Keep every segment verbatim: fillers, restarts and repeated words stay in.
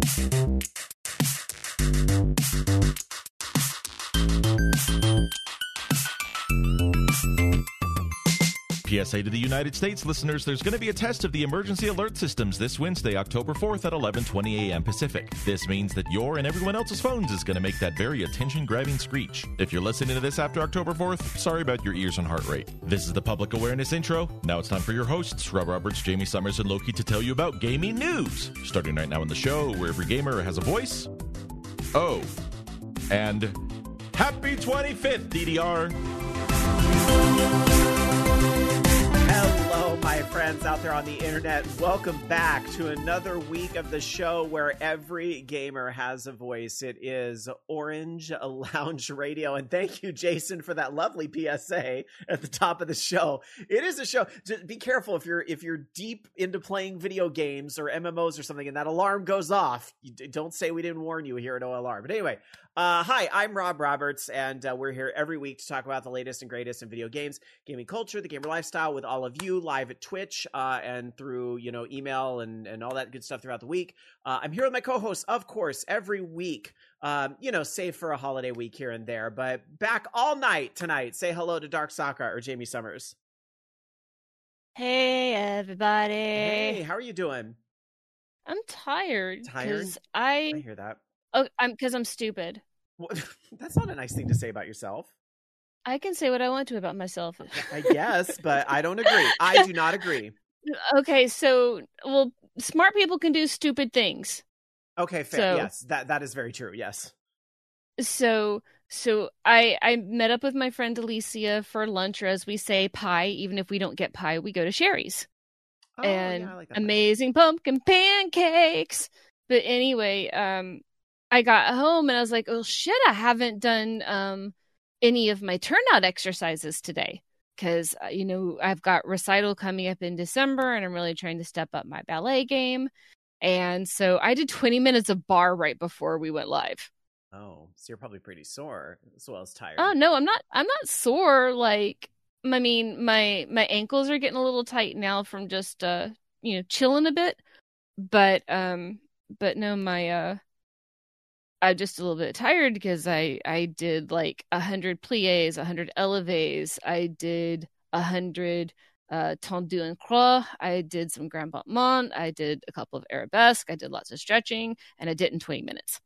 P S A to the United States listeners, there's going to be a test of the emergency alert systems this Wednesday, October fourth at eleven twenty a.m. Pacific. This means that your and everyone else's phones is going to make that very attention-grabbing screech. If you're listening to this after October fourth, sorry about your ears and heart rate. This is the Public Awareness Intro. Now it's time for your hosts, Rob Roberts, Jamie Summers, and Loki, to tell you about gaming news. Starting right now in the show, where every gamer has a voice. Oh, and happy twenty-fifth, D D R. Hello, my friends out there on the internet. Welcome back to another week of the show where every gamer has a voice. It is Orange Lounge Radio. And thank you, Jason, for that lovely P S A at the top of the show. It is a show. Just be careful if you're if you're deep into playing video games or M M Os or something and that alarm goes off. You don't say we didn't warn you here at O L R. But anyway, Uh, hi, I'm Rob Roberts, and uh, we're here every week to talk about the latest and greatest in video games, gaming culture, the gamer lifestyle, with all of you live at Twitch uh, and through, you know, email and, and all that good stuff throughout the week. Uh, I'm here with my co-hosts, of course, every week, um, you know, save for a holiday week here and there, but back all night tonight. Say hello to Dark Saka or Jamie Summers. Hey, everybody. Hey, how are you doing? I'm tired. Tired? I, I hear that. Oh, I'm because I'm stupid. Well, that's not a nice thing to say about yourself. I can say what I want to about myself. I guess, but I don't agree. I do not agree. Okay, so, well, smart people can do stupid things. Okay, fair. So, yes, that that is very true. Yes. So, so I I met up with my friend Alicia for lunch, or as we say, pie. Even if we don't get pie, we go to Sherry's. Oh, and yeah, I like that amazing place. Pumpkin pancakes. But anyway, um. I got home and I was like, oh shit, I haven't done um, any of my turnout exercises today. Because, uh, you know, I've got recital coming up in December and I'm really trying to step up my ballet game. And so I did twenty minutes of bar right before we went live. Oh, so you're probably pretty sore as well as tired. Oh, no, I'm not. I'm not sore. Like, I mean, my my ankles are getting a little tight now from just, uh, you know, chilling a bit. But, um, but no, my, uh, I'm just a little bit tired because I, I did like a hundred pliés, a hundred élevés. I did a hundred uh, tendu and croix. I did some grand battement. I did a couple of arabesque. I did lots of stretching, and I did it in twenty minutes.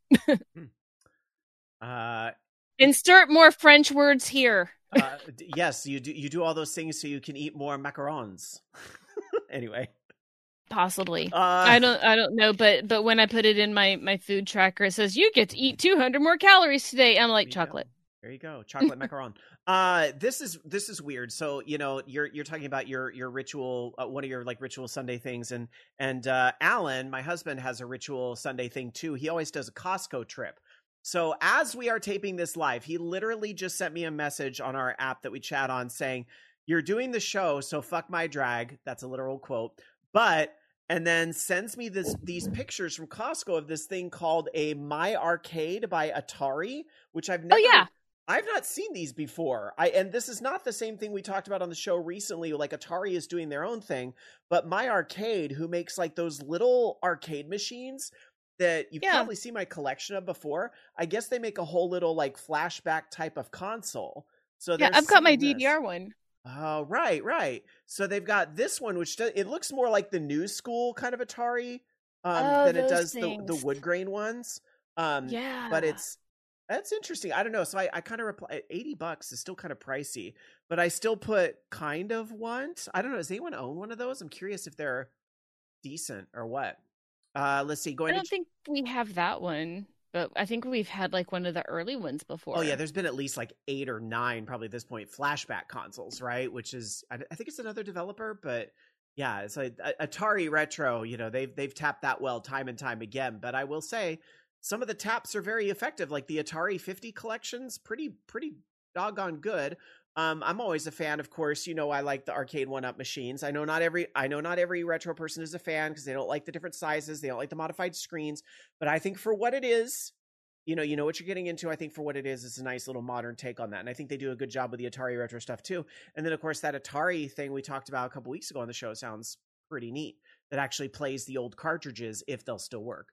uh, Insert more French words here. uh, yes, you do. You do all those things so you can eat more macarons. Anyway. Possibly. Uh, I don't I don't know, but but when I put it in my, my food tracker, it says, you get to eat two hundred more calories today. I'm like, there chocolate. Go. There you go. Chocolate macaron. Uh, this is this is weird. So, you know, you're you're talking about your your ritual, uh, one of your like ritual Sunday things. And, and uh, Alan, my husband, has a ritual Sunday thing too. He always does a Costco trip. So as we are taping this live, he literally just sent me a message on our app that we chat on saying, you're doing the show, so fuck my drag. That's a literal quote. But and then sends me this these pictures from Costco of this thing called a My Arcade by Atari, which I've never. Oh yeah, I've not seen these before. I and this is not the same thing we talked about on the show recently. Like Atari is doing their own thing, but My Arcade, who makes like those little arcade machines that you've yeah. probably seen my collection of before. I guess they make a whole little like flashback type of console. So yeah, I've got my D V R this. one. Oh, right, right. So they've got this one, which does, it looks more like the new school kind of Atari um, oh, than it does the, things. the wood grain ones. Um, yeah. But it's, that's interesting. I don't know. So I, I kind of reply, eighty bucks is still kind of pricey, but I still put kind of want. I don't know. Does anyone own one of those? I'm curious if they're decent or what. Uh, let's see. Going I don't to... think we have that one. But I think we've had like one of the early ones before. Oh yeah, there's been at least like eight or nine probably at this point flashback consoles, right? Which is I, I think it's another developer, but yeah, it's like Atari Retro. You know, they've they've tapped that well time and time again. But I will say some of the taps are very effective. Like the Atari fifty collection's pretty pretty doggone good. Um, I'm always a fan, of course. You know, I like the arcade one-up machines. I know not every I know not every retro person is a fan because they don't like the different sizes, they don't like the modified screens. But I think for what it is, you know, you know what you're getting into. I think for what it is, it's a nice little modern take on that, and I think they do a good job with the Atari retro stuff too. And then, of course, that Atari thing we talked about a couple weeks ago on the show sounds pretty neat. That actually plays the old cartridges if they'll still work.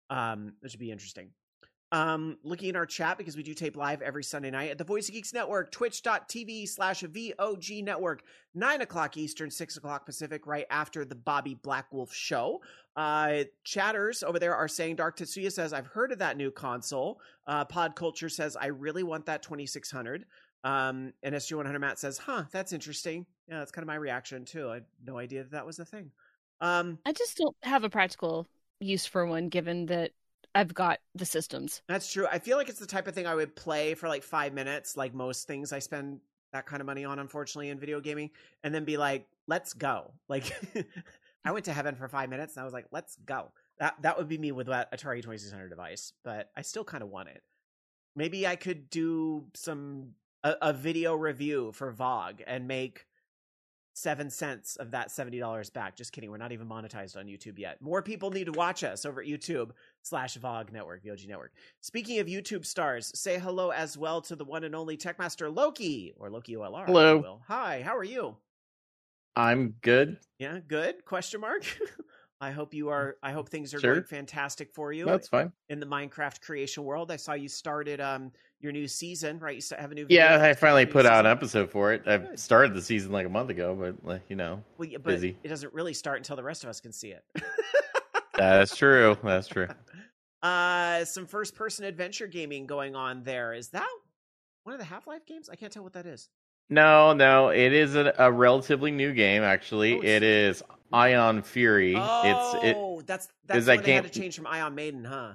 um, which would be interesting. Um, looking in our chat, because we do tape live every Sunday night at the Voice of Geeks Network, twitch.tv slash VOG Network, nine o'clock Eastern, six o'clock Pacific, right after the Bobby Blackwolf show. Uh, chatters over there are saying, Dark Tetsuya says, I've heard of that new console. Uh, Pod Culture says, I really want that twenty-six hundred. Um, and S G one hundred Matt says, huh, that's interesting. Yeah, that's kind of my reaction too. I had no idea that that was a thing. Um, I just don't have a practical use for one, given that I've got the systems. That's true. I feel like it's the type of thing I would play for like five minutes, like most things I spend that kind of money on, unfortunately, in video gaming, and then be like, let's go. Like, I went to heaven for five minutes, and I was like, let's go. That that would be me with that Atari twenty-six hundred device, but I still kind of want it. Maybe I could do some a, a video review for VOG and make seven cents of that seventy dollars back. Just kidding. We're not even monetized on YouTube yet. More people need to watch us over at YouTube slash VOG Network, V O G Network. Speaking of YouTube stars, say hello as well to the one and only Techmaster Loki, or Loki O L R. Hello. If you will. Hi, how are you? I'm good. Yeah, good? Question mark? I hope you are. I hope things are Sure. going fantastic for you. That's fine. In the Minecraft creation world. I saw you started um your new season, right? You st- have a new Yeah, video I finally new put out an season. episode for it. I Good. started the season like a month ago, but like, you know, Well, yeah, but busy. it doesn't really start until the rest of us can see it. That's true. That's true. Uh, some first-person adventure gaming going on there. Is that one of the Half-Life games? I can't tell what that is. No, no, it is a, a relatively new game. Actually, Oh, it's- it is Ion Fury. Oh, It's it. that's that's is that when they had to game- change from Ion Maiden, huh?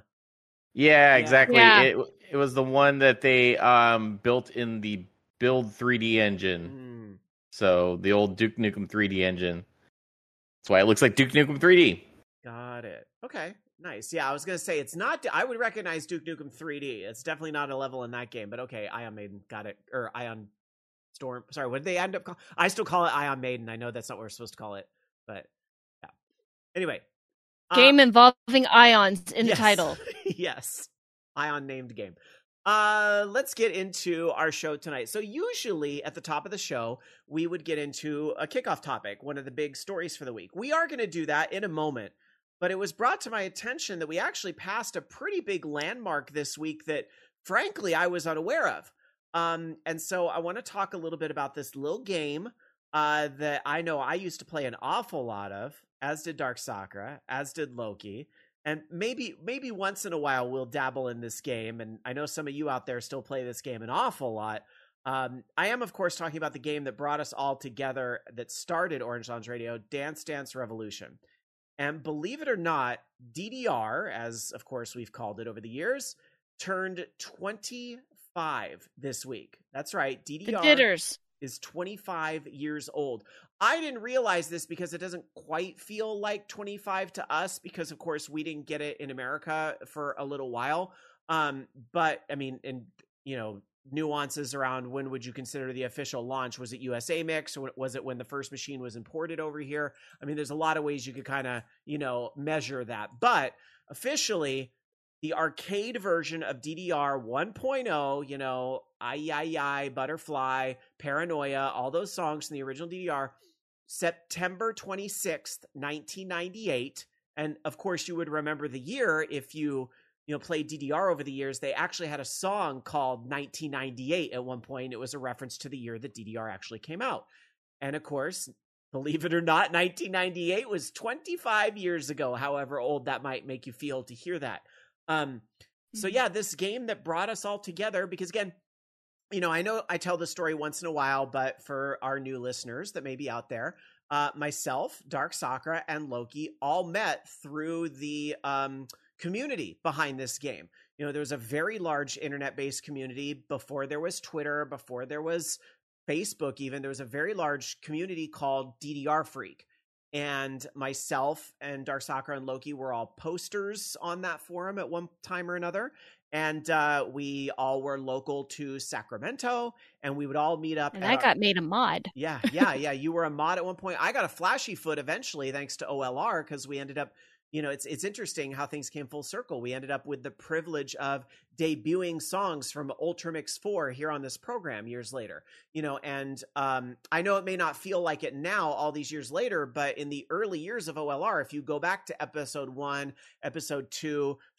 Yeah, Yeah. exactly. Yeah. It it was the one that they um built in the Build three D engine. Mm. So the old Duke Nukem three D engine. That's why it looks like Duke Nukem three D. Got it. Okay, nice. Yeah, I was gonna say it's not. I would recognize Duke Nukem three D. It's definitely not a level in that game, but okay, Ion Maiden, got it. Or Ion Storm. Sorry, what did they end up calling? I still call it Ion Maiden. I know that's not what we're supposed to call it, but yeah. Anyway, uh, Game involving ions in yes. the title. Yes, Ion named game. Uh, let's get into our show tonight. So usually at the top of the show, we would get into a kickoff topic, one of the big stories for the week. We are going to do that in a moment, but it was brought to my attention that we actually passed a pretty big landmark this week that, frankly, I was unaware of. Um, and so I want to talk a little bit about this little game uh, that I know I used to play an awful lot of, as did Dark Sakura, as did Loki. And maybe maybe once in a while we'll dabble in this game. And I know some of you out there still play this game an awful lot. Um, I am, of course, talking about the game that brought us all together, that started Orange Lounge Radio, Dance Dance Revolution. And believe it or not, D D R, as of course we've called it over the years, turned twenty-five this week. That's right, D D R The Ditters. is twenty-five years old. I didn't realize this because it doesn't quite feel like twenty-five to us, because of course we didn't get it in America for a little while. Um, but I mean, and you know, nuances around when would you consider the official launch? Was it U S A Mix, or was it when the first machine was imported over here? I mean, there's a lot of ways you could kind of, you know, measure that. But officially, the arcade version of D D R one point oh, you know, I, I, I, Butterfly, Paranoia, all those songs from the original D D R, September twenty-sixth, nineteen ninety-eight. And of course, you would remember the year if you, you know, played D D R over the years. They actually had a song called nineteen ninety-eight at one point. It was a reference to the year that D D R actually came out. And of course, believe it or not, nineteen ninety-eight was twenty-five years ago, however old that might make you feel to hear that. Um, so yeah, this game that brought us all together, because again, you know, I know I tell this story once in a while, but for our new listeners that may be out there, uh, myself, Dark Sakura, and Loki all met through the um, community behind this game. You know, there was a very large internet-based community before there was Twitter, before there was Facebook even. There was a very large community called D D R Freak. And myself and Dark Sakura and Loki were all posters on that forum at one time or another. And uh, we all were local to Sacramento, and we would all meet up. And at I our- got made a mod. Yeah, yeah, yeah. You were a mod at one point. I got a flashy foot eventually, thanks to O L R, because we ended up, you know, it's it's interesting how things came full circle. We ended up with the privilege of debuting songs from Ultramix four here on this program years later. You know, and um, I know it may not feel like it now, all these years later, but in the early years of O L R, if you go back to episode one, episode two,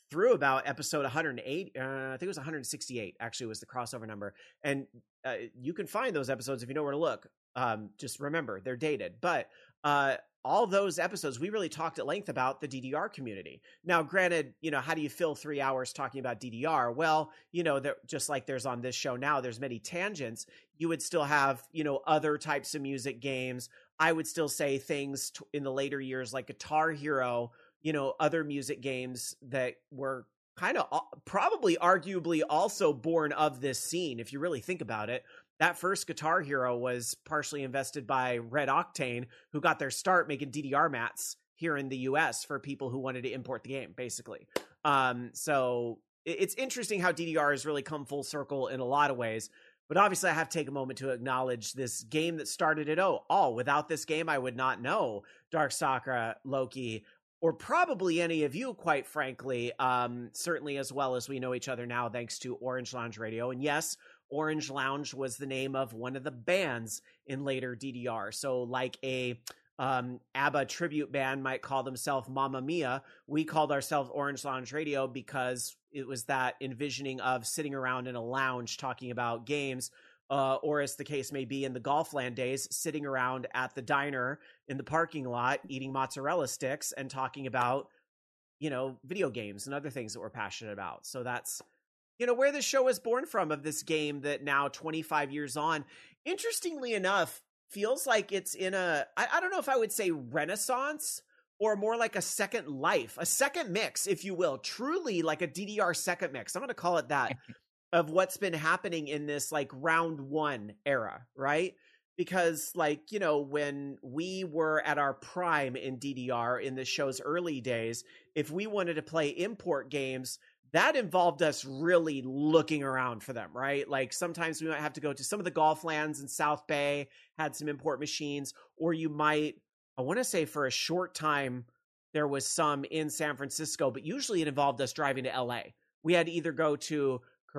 through about episode one hundred eight. Uh, I think it was one hundred sixty-eight. Actually, was the crossover number, and uh, you can find those episodes if you know where to look. Um, just remember they're dated, but uh, all those episodes we really talked at length about the D D R community. Now, granted, you know, how do you fill three hours talking about D D R? Well, you know, just like there's on this show now, there's many tangents. You would still have, you know, other types of music games. I would still say things t- in the later years like Guitar Hero, you know, other music games that were kind of probably arguably also born of this scene. If you really think about it, that first Guitar Hero was partially invested by Red Octane, who got their start making D D R mats here in the U S for people who wanted to import the game, basically. Um, so it's interesting how D D R has really come full circle in a lot of ways. But obviously, I have to take a moment to acknowledge this game that started it all. all. Without this game, I would not know Darkstalker, Loki, or probably any of you, quite frankly, um, certainly as well as we know each other now, thanks to Orange Lounge Radio. And yes, Orange Lounge was the name of one of the bands in later D D R. So like a um, ABBA tribute band might call themselves Mamma Mia, we called ourselves Orange Lounge Radio because it was that envisioning of sitting around in a lounge talking about games, uh, or as the case may be in the Golfland days, sitting around at the diner in the parking lot, eating mozzarella sticks and talking about, you know, video games and other things that we're passionate about. So that's, you know, where the show was born from, of this game that now twenty-five years on, interestingly enough, feels like it's in a, I, I don't know if I would say renaissance or more like a second life, a second mix, if you will, truly like a D D R second mix. I'm going to call it that, of what's been happening in this like round one era, right? Because like, you know, when we were at our prime in D D R in the show's early days, if we wanted to play import games, that involved us really looking around for them, right? Like sometimes we might have to go to some of the golf lands in South Bay, had some import machines, or you might, I want to say for a short time, there was some in San Francisco, but usually it involved us driving to L A. We had to either go to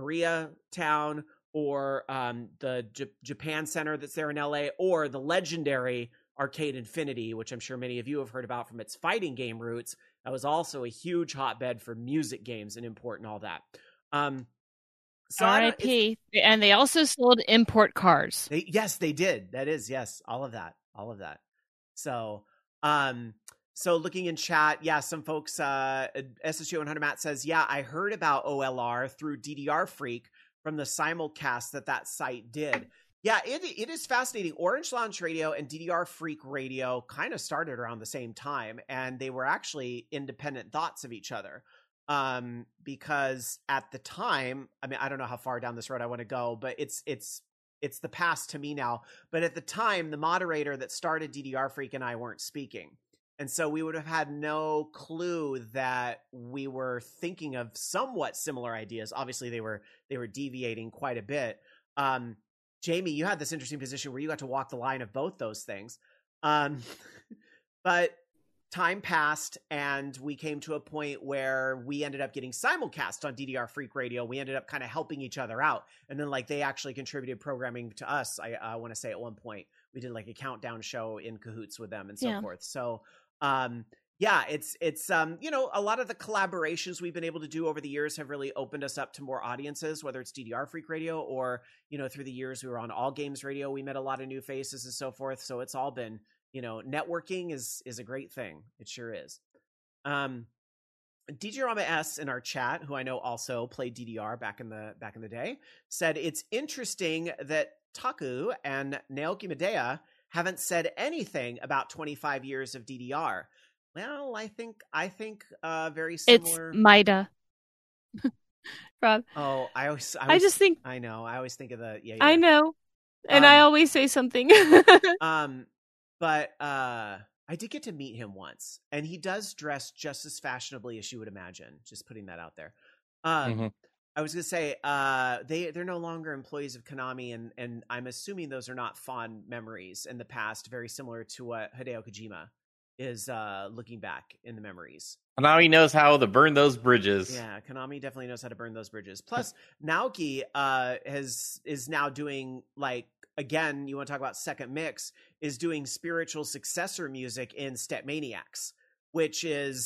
Koreatown or um, the J- Japan Center that's there in L A, or the legendary Arcade Infinity, which I'm sure many of you have heard about from its fighting game roots. That was also a huge hotbed for music games and import and all that. Um, so R I P And they also sold import cars. They, yes, they did. That is, yes, all of that, all of that. So, um, so looking in chat, yeah, some folks, uh, S S G one hundred Matt says, yeah, I heard about O L R through D D R Freak from the simulcast that that site did. Yeah, it it is fascinating. Orange Lounge Radio and D D R Freak Radio kind of started around the same time, and they were actually independent thoughts of each other. Um, because at the time, I mean, I don't know how far down this road I want to go, but it's it's it's the past to me now. But at the time, the moderator that started D D R Freak and I weren't speaking. And so we would have had no clue that we were thinking of somewhat similar ideas. Obviously, they were they were deviating quite a bit. Um, Jamie, you had this interesting position where you got to walk the line of both those things. Um, but time passed and we came to a point where we ended up getting simulcast on D D R Freak Radio. We ended up kind of helping each other out. And then like they actually contributed programming to us. I uh, want to say at one point we did like a countdown show in cahoots with them and so yeah. forth. So um, yeah, it's, it's, um, you know, a lot of the collaborations we've been able to do over the years have really opened us up to more audiences, whether it's D D R Freak Radio or, you know, through the years we were on All Games Radio. We met a lot of new faces and so forth. So it's all been, you know, networking is, is a great thing. It sure is. Um, D J Rama S in our chat, who I know also played D D R back in the, back in the day, said it's interesting that Taku and Naoki Medea haven't said anything about twenty-five years of D D R. Well, I think I think uh, very similar. It's Maida. Rob. Oh, I always, I I always just think I know. I always think of the yeah. yeah. I know, and Um, I always say something. Um, but uh, I did get to meet him once, and he does dress just as fashionably as you would imagine. Just putting that out there. Um, Mhm. I was gonna say uh, they they're no longer employees of Konami, and and I'm assuming those are not fond memories in the past. Very similar to what Hideo Kojima is uh, looking back in the memories. Konami knows how to burn those bridges. Yeah, Konami definitely knows how to burn those bridges. Plus, Naoki uh, has is now doing like again. You want to talk about second mix? Is doing spiritual successor music in Step Maniacs, which is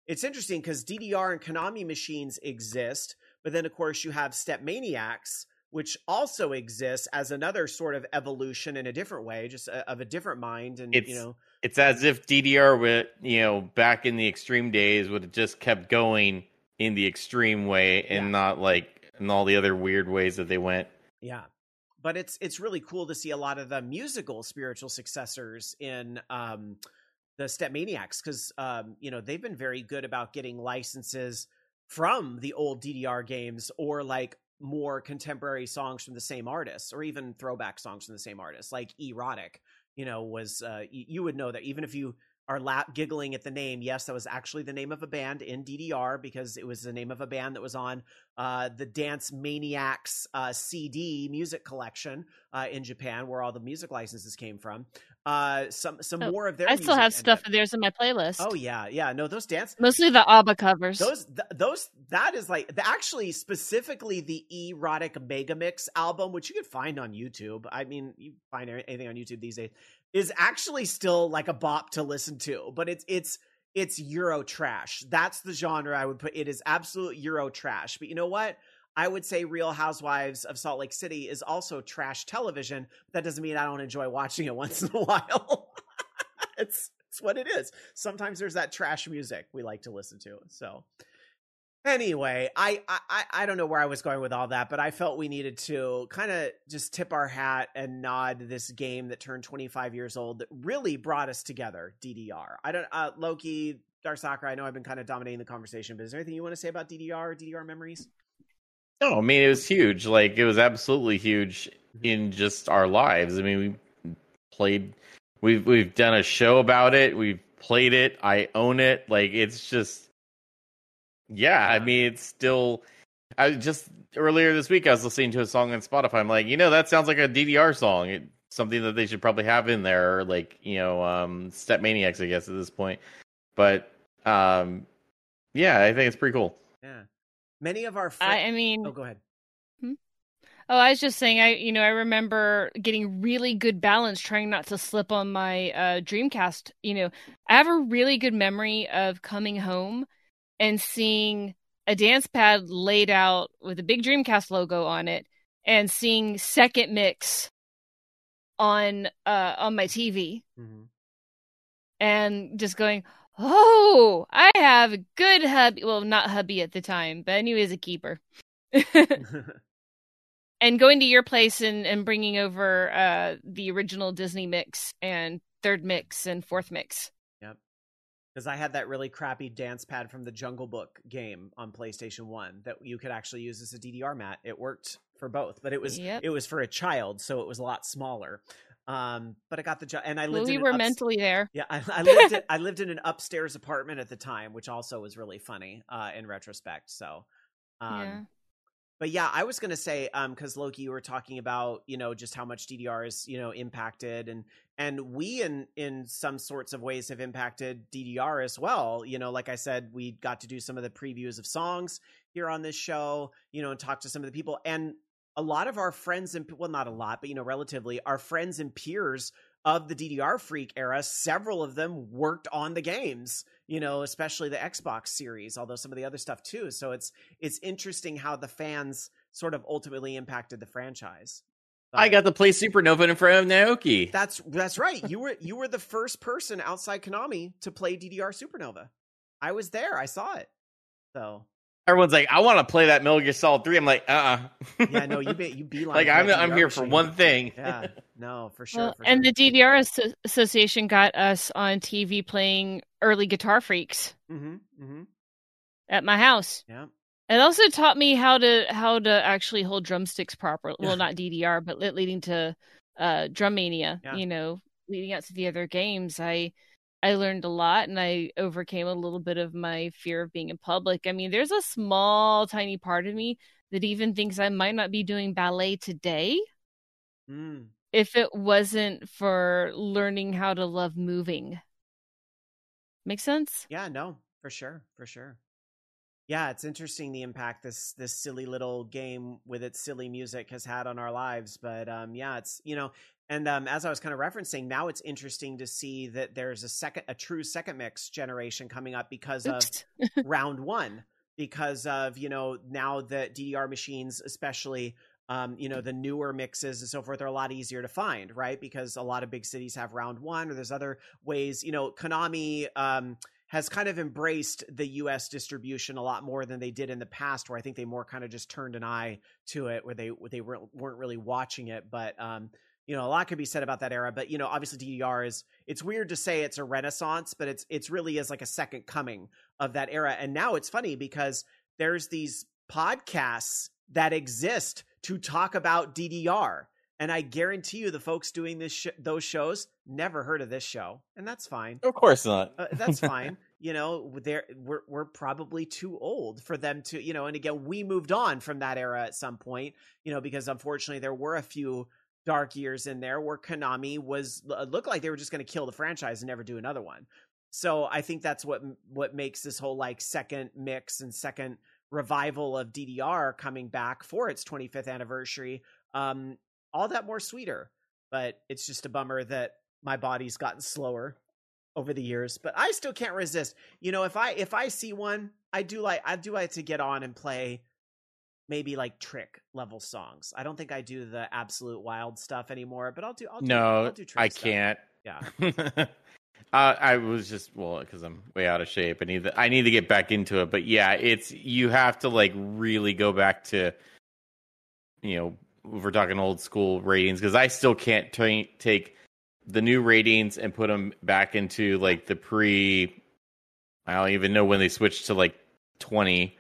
it's interesting because D D R and Konami machines exist, but then of course you have Step Maniacs, which also exists as another sort of evolution in a different way, just a, of a different mind. And, it's, you know, it's as if D D R would, you know, back in the extreme days would have just kept going in the extreme way and Yeah. not like in all the other weird ways that they went. yeah. But it's it's really cool to see a lot of the musical spiritual successors in um, the Step Maniacs because, um, you know, they've been very good about getting licenses from the old D D R games or like more contemporary songs from the same artists or even throwback songs from the same artists, like Erotic, you know, was uh, you, you would know that even if you are la- giggling at the name. Yes, that was actually the name of a band in D D R because it was the name of a band that was on uh, the Dance Maniacs uh, C D music collection uh, in Japan, where all the music licenses came from. Uh, some some Oh, more of their I still music have stuff ended of theirs in my playlist. up- Oh yeah, yeah. No, those dance Mostly the ABBA covers. those th- those that is like the, actually specifically the Erotic Megamix album, which you could find on YouTube. I mean, you find anything on YouTube these days, is actually still like a bop to listen to, but it's it's it's Euro trash. That's the genre I would put. It is absolute Euro trash. But you know what? I would say Real Housewives of Salt Lake City is also trash television. But that doesn't mean I don't enjoy watching it once in a while. it's it's what it is. Sometimes there's that trash music we like to listen to. So anyway, I, I I don't know where I was going with all that, but I felt we needed to kind of just tip our hat and nod this game that turned twenty-five years old that really brought us together, D D R. I don't, uh, Loki, Darsaka, I know I've been kind of dominating the conversation, but is there anything you want to say about D D R or D D R memories? No, I mean, it was huge. Like, it was absolutely huge in just our lives. I mean, we played, we've, we've done a show about it. We've played it. I own it. Like, it's just, yeah, I mean, it's still, I just, earlier this week, I was listening to a song on Spotify. I'm like, you know, that sounds like a D D R song. It, something that they should probably have in there, or like, you know, um, Step Maniacs, I guess, at this point. But, um, yeah, I think it's pretty cool. Yeah. Many of our friends. I, I mean, Oh, go ahead. oh, I was just saying, I you know, I remember getting really good balance, trying not to slip on my uh, Dreamcast. You know, I have a really good memory of coming home and seeing a dance pad laid out with a big Dreamcast logo on it, and seeing Second Mix on uh, on my T V, Mm-hmm. and just going, "Oh, I have a good hubby." Well, not hubby at the time, but I knew he was a keeper. And going to your place and, and bringing over uh, the original Disney mix and third mix and fourth mix. Yep. Because I had that really crappy dance pad from the Jungle Book game on PlayStation One that you could actually use as a D D R mat. It worked for both, but it was Yep. it was for a child, so it was a lot smaller. Um, but I got the jo- and I Well, lived we in were an ups- mentally there. Yeah, I, I lived in, I lived in an upstairs apartment at the time, which also was really funny uh, in retrospect. So, um, Yeah. but yeah, I was going to say, um, cause Loki, you were talking about, you know, just how much D D R is, you know, impacted, and, and we in, in some sorts of ways have impacted D D R as well. You know, like I said, we got to do some of the previews of songs here on this show, you know, and talk to some of the people, and a lot of our friends and, well, not a lot, but, you know, relatively our friends and peers of the D D R Freak era, several of them worked on the games, you know, especially the Xbox series, although some of the other stuff too. So it's it's interesting how the fans sort of ultimately impacted the franchise. But I got to play Supernova in front of Naoki. that's that's right. You were you were the first person outside Konami to play D D R Supernova. I was there. I saw it. So Everyone's like, I want to play that Metal Gear Solid three. I'm like, uh-uh. yeah, no, you be, you beeline. Like, for that I'm, I'm D D R here for machine. one thing. Yeah, no, for sure. Well, for and sure. the D D R Asso- Association got us on T V playing early Guitar Freaks Mm-hmm, mm-hmm. at my house. Yeah. It also taught me how to how to actually hold drumsticks properly. Well, not D D R, but le- leading to uh, Drum Mania. Yeah. You know, leading up to the other games, I I learned a lot, and I overcame a little bit of my fear of being in public. I mean, there's a small, tiny part of me that even thinks I might not be doing ballet today Mm. if it wasn't for learning how to love moving. Make sense? Yeah, no, for sure, for sure. Yeah, it's interesting the impact this this silly little game with its silly music has had on our lives. But um, yeah, it's, you know, And um, as I was kind of referencing, now it's interesting to see that there's a second, a true second mix generation coming up because Oops. of round one, because of, you know, now the D D R machines, especially, um, you know, the newer mixes and so forth are a lot easier to find, right? Because a lot of big cities have round one, or there's other ways, you know, Konami um, has kind of embraced the U S distribution a lot more than they did in the past, where I think they more kind of just turned an eye to it, where they, they weren't really watching it. But, um, you know, a lot could be said about that era, but, you know, obviously D D R is, it's weird to say it's a renaissance, but it's, it's really is like a second coming of that era. And now it's funny because there's these podcasts that exist to talk about D D R. And I guarantee you the folks doing this, sh- those shows never heard of this show. And that's fine. Of course not. uh, that's fine. You know, they're, we're, we're probably too old for them to, you know, and again, we moved on from that era at some point, you know, because unfortunately there were a few dark years in there where Konami was looked like they were just going to kill the franchise and never do another one. So I think that's what what makes this whole like second mix and second revival of D D R coming back for its twenty-fifth anniversary um all that more sweeter. But it's just a bummer that my body's gotten slower over the years, but I still can't resist. You know, if I if I see one, I do like I do like to get on and play maybe like trick level songs. I don't think I do the absolute wild stuff anymore, but I'll do. I'll do no, I'll do trick I stuff. can't. Yeah. uh, I was just well because I'm way out of shape. I need to, I need to get back into it. But yeah, it's you have to like really go back to, you know, if we're talking old school ratings, because I still can't t- take the new ratings and put them back into like the pre. I don't even know when they switched to like twenty.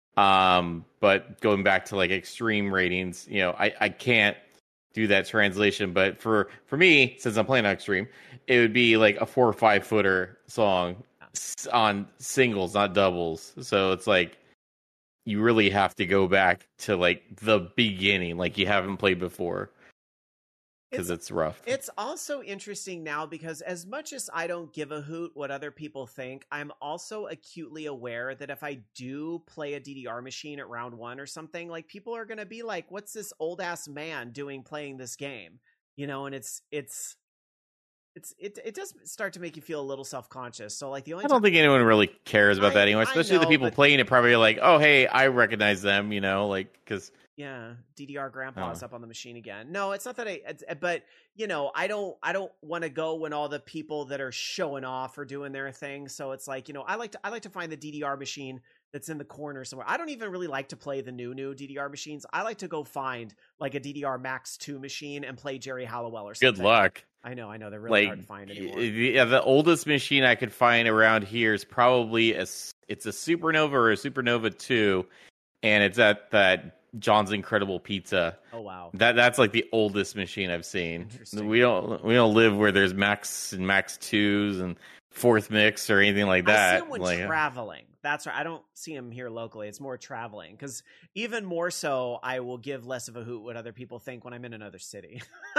Um, but going back to like extreme ratings, you know, I, I can't do that translation. But for, for me, since I'm playing on extreme, it would be like a four or five footer song on singles, not doubles. So it's like you really have to go back to like the beginning, like you haven't played before. Because it's, it's rough. It's also interesting now because as much as I don't give a hoot what other people think, I'm also acutely aware that if I do play a D D R machine at round one or something, like people are going to be like, what's this old ass man doing playing this game? You know, and it's, it's, it's, it, it does start to make you feel a little self-conscious. So like the only I don't time- think anyone really cares about I, that anymore, especially know, the people but... playing it probably are like, oh, hey, I recognize them, you know, like, because yeah, D D R grandpa's oh. up on the machine again. No, it's not that I, it's, but you know, I don't, I don't want to go when all the people that are showing off are doing their thing. So it's like, you know, I like to, I like to find the D D R machine that's in the corner somewhere. I don't even really like to play the new, new D D R machines. I like to go find like a D D R Max two machine and play Jerry Halliwell or something. Good luck. I know, I know. They're really like, hard to find anymore. Yeah, the oldest machine I could find around here is probably a, it's a Supernova or a Supernova two, and it's at that John's Incredible Pizza. Oh wow, that that's like the oldest machine I've seen. We don't we don't live where there's Max and Max twos and fourth mix or anything like that. I see him when like, traveling. That's right. I don't see him here locally. It's more traveling because even more so, I will give less of a hoot what other people think when I'm in another city.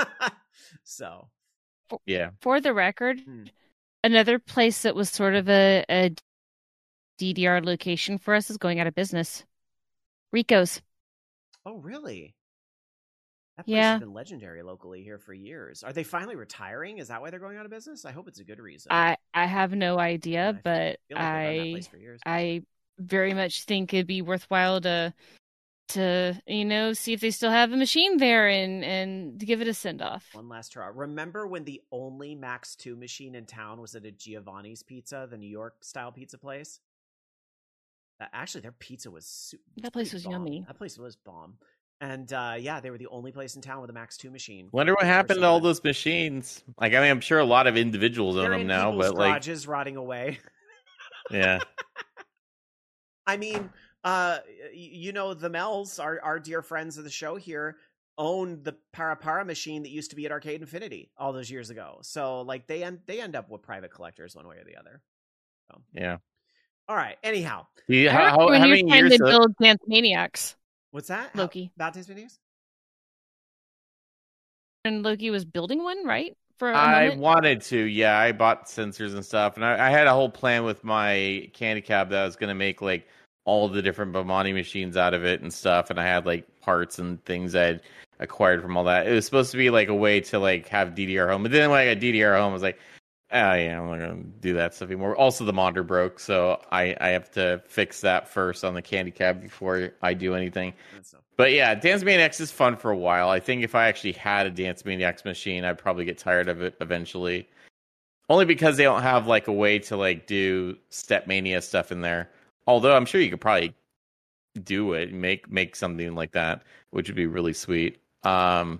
So. Yeah. For the record, hmm. another place that was sort of a, a D D R location for us is going out of business. Rico's. Oh, really? That place yeah. has been legendary locally here for years. Are they finally retiring? Is that why they're going out of business? I hope it's a good reason. I, I have no idea, yeah, but I, feel like I for years. I very much think it'd be worthwhile to to you know see if they still have a machine there and and to give it a send off. One last try. Remember when the only Max two machine in town was at a Giovanni's Pizza, the New York style pizza place? That, actually, their pizza was super, that place was bomb. yummy. That place was bomb. And uh, yeah, they were the only place in town with a Max two machine. Wonder what happened to all those machines. Like, I mean, I'm sure a lot of individuals They're own them in now, people's but like, garages rotting away. Yeah. I mean, uh, you know, the Mells, our our dear friends of the show here, owned the Para Para machine that used to be at Arcade Infinity all those years ago. So like they end they end up with private collectors one way or the other. So. Yeah. All right. Anyhow, yeah. How, How, when how you're many trying years? to build Dance Maniacs, what's that? Loki. How, about Dance Maniacs? And Loki was building one, right? For a I moment? wanted to, yeah. I bought sensors and stuff, and I, I had a whole plan with my candy cab that I was going to make like all the different Bomani machines out of it and stuff, and I had like parts and things I had acquired from all that. It was supposed to be like a way to like have D D R home, but then when I got D D R home, I was like, oh yeah, I'm not gonna do that stuff anymore. Also, the monitor broke, so I I have to fix that first on the Candy Cab before I do anything. But yeah, Dance Maniacs is fun for a while. I think if I actually had a Dance Maniacs machine, I'd probably get tired of it eventually. Only because they don't have like a way to like do Step Mania stuff in there. Although I'm sure you could probably do it, make make something like that, which would be really sweet. Um,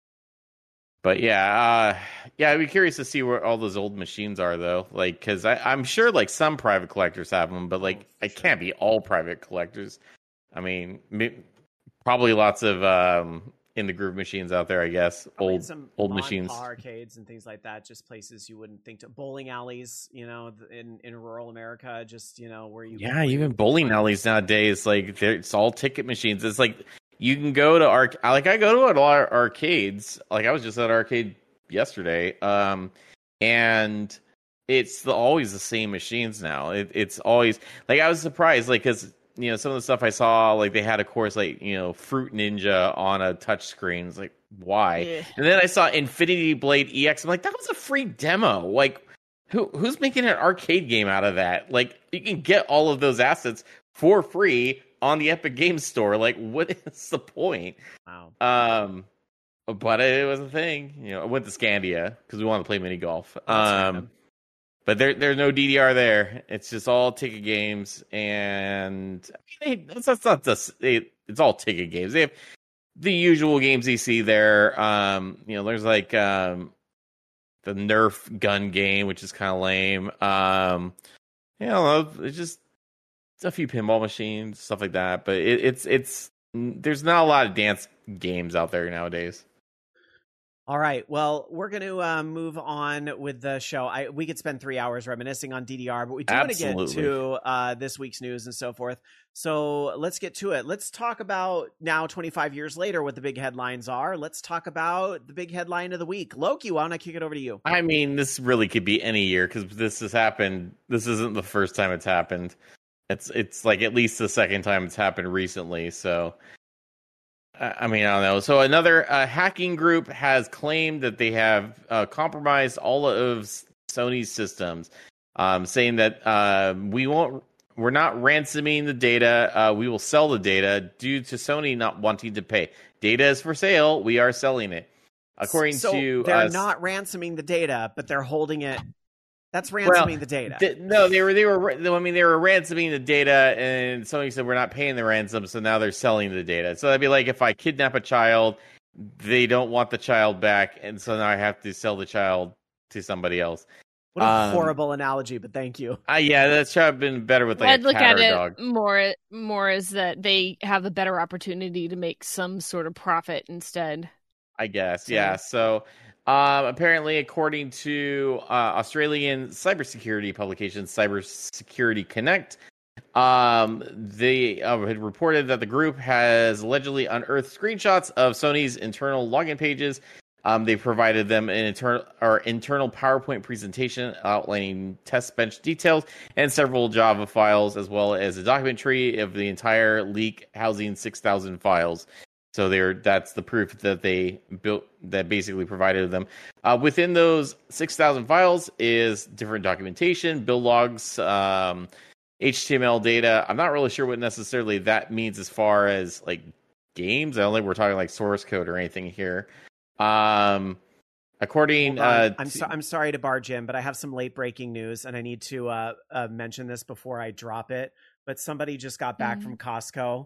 but yeah, uh, yeah, I'd be curious to see where all those old machines are, though. Like, because I'm sure like some private collectors have them, but like it can't be all private collectors. I mean, maybe, probably lots of um, in the groove machines out there, I guess. Probably old some old Mon machines, Pa arcades and things like that. Just places you wouldn't think to. Bowling alleys, you know, in in rural America, just you know where you. Yeah, where even you bowling alleys nowadays, like it's all ticket machines. It's like you can go to arc. Like I go to a lot of arcades. Like I was just at arcade yesterday, um, and it's the, always the same machines now. It, it's always like I was surprised, like because you know some of the stuff I saw, like they had of course like you know Fruit Ninja on a touch screen. It's like why? Yeah. And then I saw Infinity Blade E X. I'm like that was a free demo. Like who who's making an arcade game out of that? Like you can get all of those assets for free on the Epic Games Store. Like what is the point? Wow. Um. But it was a thing, you know. I went to Scandia because we wanted to play mini golf. Oh, um, but there, there's no D D R there. It's just all ticket games, and I mean, it's, it's not just it, it's all ticket games. They have the usual games you see there. Um, you know, there's like um, the Nerf gun game, which is kind of lame. Um, you know, it's just it's a few pinball machines, stuff like that. But it, it's it's there's not a lot of dance games out there nowadays. All right. Well, we're going to uh, move on with the show. I, we could spend three hours reminiscing on D D R, but we do want to get to uh, this week's news and so forth. So let's get to it. Let's talk about now, twenty-five years later, what the big headlines are. Let's talk about the big headline of the week. Loki, why don't I kick it over to you? I mean, this really could be any year because this has happened. This isn't the first time it's happened. It's it's like at least the second time it's happened recently. So. I mean, I don't know. So another uh, hacking group has claimed that they have uh, compromised all of Sony's systems, um, saying that uh, we won't, we're not ransoming the data. Uh, we will sell the data due to Sony not wanting to pay. Data is for sale. We are selling it. According so to they're uh, not ransoming the data, but they're holding it. That's ransoming well, the data. Th- no, they were they were. I mean, they were ransoming the data, and Sony said we're not paying the ransom, so now they're selling the data. So that'd be like if I kidnap a child, they don't want the child back, and so now I have to sell the child to somebody else. What a um, horrible analogy, but thank you. Uh, yeah, that's have been better with like I'd a look cat at or a it dog. more more as that they have a better opportunity to make some sort of profit instead. I guess, so, yeah. So. Um, apparently, according to uh, Australian cybersecurity publication Cybersecurity Connect, um, they uh, had reported that the group has allegedly unearthed screenshots of Sony's internal login pages. Um, they provided them an internal or internal PowerPoint presentation outlining test bench details and several Java files, as well as a document tree of the entire leak housing six thousand files. So they're that's the proof that they built that basically provided them. Uh, within those six thousand files is different documentation, build logs, um, H T M L data. I'm not really sure what necessarily that means as far as like games. I don't think we're talking like source code or anything here. Um, according, uh, I'm to... so, I'm sorry to barge in, but I have some late breaking news, and I need to uh, uh, mention this before I drop it. But somebody just got back mm-hmm. from Costco.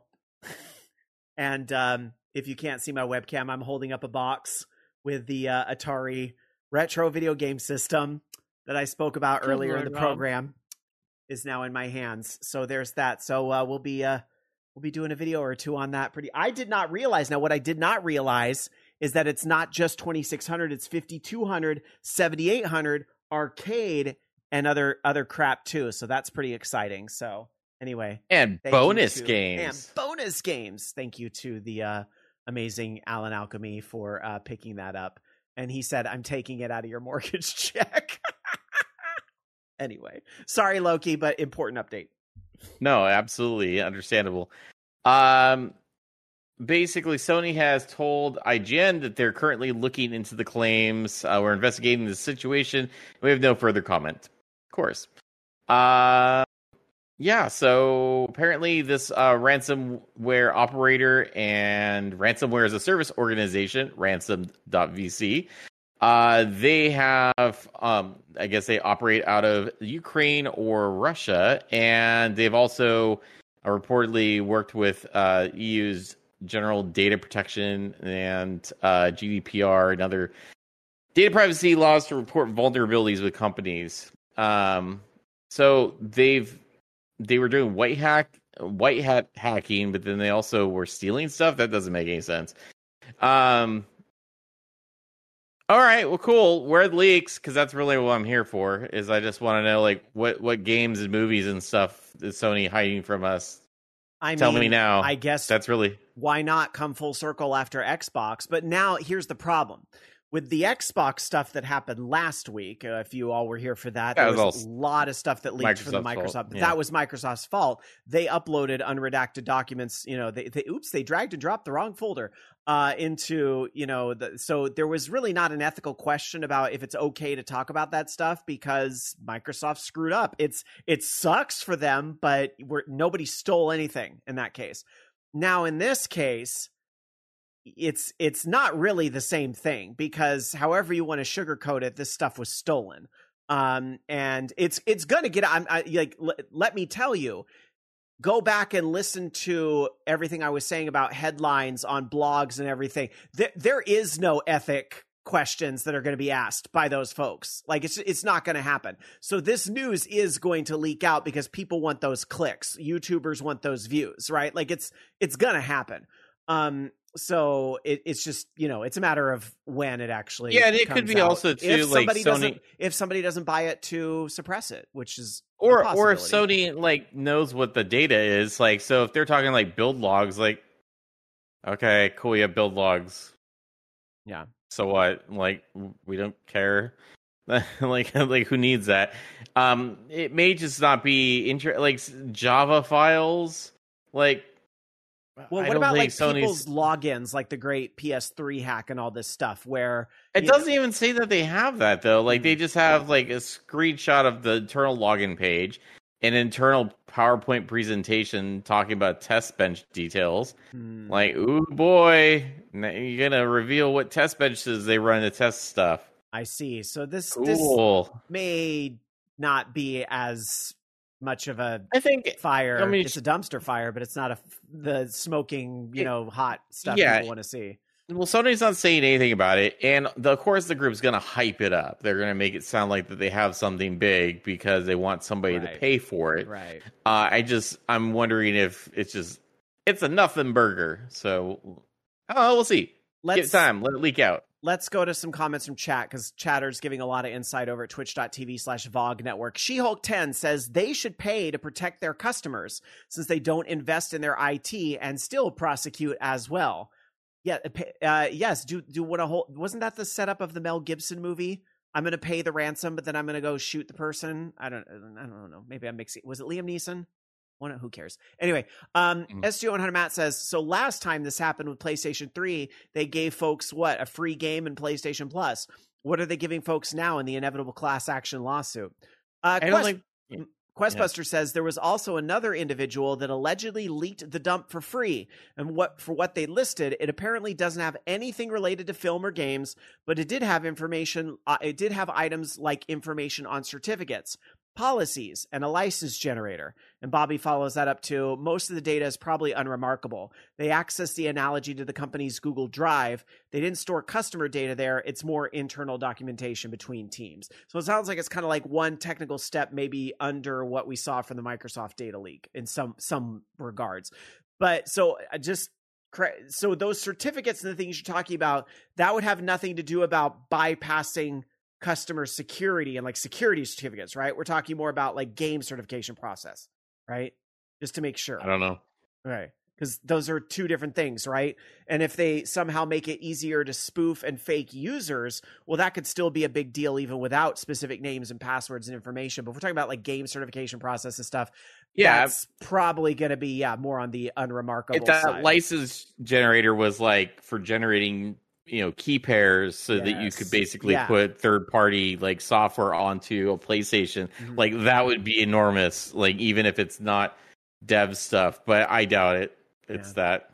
And um, if you can't see my webcam, I'm holding up a box with the uh, Atari retro video game system that I spoke about Good earlier Lord, in the Rob. program is now in my hands. So there's that. So uh, we'll be uh, we'll be doing a video or two on that. Pretty. I did not realize. Now, what I did not realize is that it's not just twenty-six hundred. It's fifty-two hundred, seventy-eight hundred, arcade, and other other crap too. So that's pretty exciting. So. Anyway, and bonus to, games and bonus games. Thank you to the uh, amazing Alan Alchemy for uh, picking that up. And he said, I'm taking it out of your mortgage check. Anyway, sorry, Loki, but important update. No, absolutely understandable. Um, basically, Sony has told I G N that they're currently looking into the claims. Uh, we're investigating the situation. We have no further comment. Of course. Uh, yeah, so apparently this uh, ransomware operator and ransomware as a service organization, ransom dot v c, uh, they have, um, I guess they operate out of Ukraine or Russia, and they've also uh, reportedly worked with uh, E U's General Data Protection and uh, G D P R and other data privacy laws to report vulnerabilities with companies. Um, so they've they were doing white hack, white hat hacking, but then they also were stealing stuff. That doesn't make any sense. Um. All right, well, cool. Where are the leaks? Because that's really what I'm here for. Is I just want to know, like, what what games and movies and stuff is Sony hiding from us? I Tell mean, me now. I guess that's really why not come full circle after Xbox? But now here's the problem. With the Xbox stuff that happened last week, uh, if you all were here for that, Yeah, there was was a lot of stuff that leaked from the Microsoft's Microsoft. fault. But Yeah. that was Microsoft's fault. They uploaded unredacted documents. You know, they, they oops, they dragged and dropped the wrong folder uh, into, you know, the, so there was really not an ethical question about if it's okay to talk about that stuff because Microsoft screwed up. It's it sucks for them, but we're, nobody stole anything in that case. Now, in this case, it's it's not really the same thing because however you want to sugarcoat it, this stuff was stolen. Um, and it's it's going to get I'm I, like l- let me tell you, go back and listen to everything I was saying about headlines on blogs and everything. There, there is no ethic questions that are going to be asked by those folks. Like it's it's not going to happen. So this news is going to leak out because people want those clicks. YouTubers want those views, right? Like it's it's going to happen. Um, so it, it's just, you know, it's a matter of when it actually yeah. And it comes could be out. also too if like somebody Sony doesn't if somebody doesn't buy it to suppress it, which is a or or if possibility. Sony like knows what the data is. Like, so if they're talking like build logs, like, okay, cool, you have build logs. Yeah. So what? Like, we don't care. like, like who needs that? Um, it may just not be inter- like Java files. Like, Well, I what don't about like think people's Sony's. logins, like the great P S three hack and all this stuff? Where It you know- doesn't even say that they have that though. Like, Mm. they just have like a screenshot of the internal login page, an internal PowerPoint presentation talking about test bench details. Hmm. Like, ooh boy, now you're gonna reveal what test benches they run to test stuff. I see. So this Cool. this may not be as much of a I think fire. I mean, it's a dumpster fire, but it's not a the smoking, you It- know, hot stuff yeah. people want to see. well, Sony's not saying anything about it, and the, of course the group's gonna hype it up. They're gonna make it sound like that they have something big because they want somebody Right. to pay for it. Right. Uh, I just I'm wondering if it's just it's a nothing burger. So oh, we'll see. Give it Let's time. Let it leak out. let's go to some comments from chat because Chatter's giving a lot of insight over at twitch.tv slash VOG network. She-Hulk ten says they should pay to protect their customers since they don't invest in their I T and still prosecute as well. Yeah, uh, yes. Do do what a whole wasn't that the setup of the Mel Gibson movie? I'm going to pay the ransom, but then I'm going to go shoot the person. I don't, I don't know. Maybe I'm mixing. Was it Liam Neeson? One, who cares? Anyway, um, Mhm. S G one hundred Matt says so. Last time this happened with PlayStation three, they gave folks what a free game in PlayStation Plus. What are they giving folks now in the inevitable class action lawsuit? Uh, I don't Quest- think. Questbuster says there was also another individual that allegedly leaked the dump for free, and what for what they listed, it apparently doesn't have anything related to film or games, but it did have information. Uh, it did have items like information on certificates, policies, and a license generator. And Bobby follows that up to most of the data is probably unremarkable. They access the analogy to the company's Google Drive. They didn't store customer data there. It's more internal documentation between teams. So it sounds like it's kind of like one technical step, maybe under what we saw from the Microsoft data leak in some some regards. But so I just so those certificates and the things you're talking about, that would have nothing to do about bypassing customer security and like security certificates, right? We're talking more about like game certification process, right? Just to make sure. I don't know. Right. Because those are two different things, right? And if they somehow make it easier to spoof and fake users, well, that could still be a big deal even without specific names and passwords and information. But if we're talking about like game certification process and stuff, Yeah, that's probably going to be yeah more on the unremarkable if that side. license generator was like for generating, you know, key pairs so yes. that you could basically yeah. put third party like software onto a PlayStation, mm-hmm. like that would be enormous. Like even if it's not dev stuff, but I doubt it. It's yeah. that.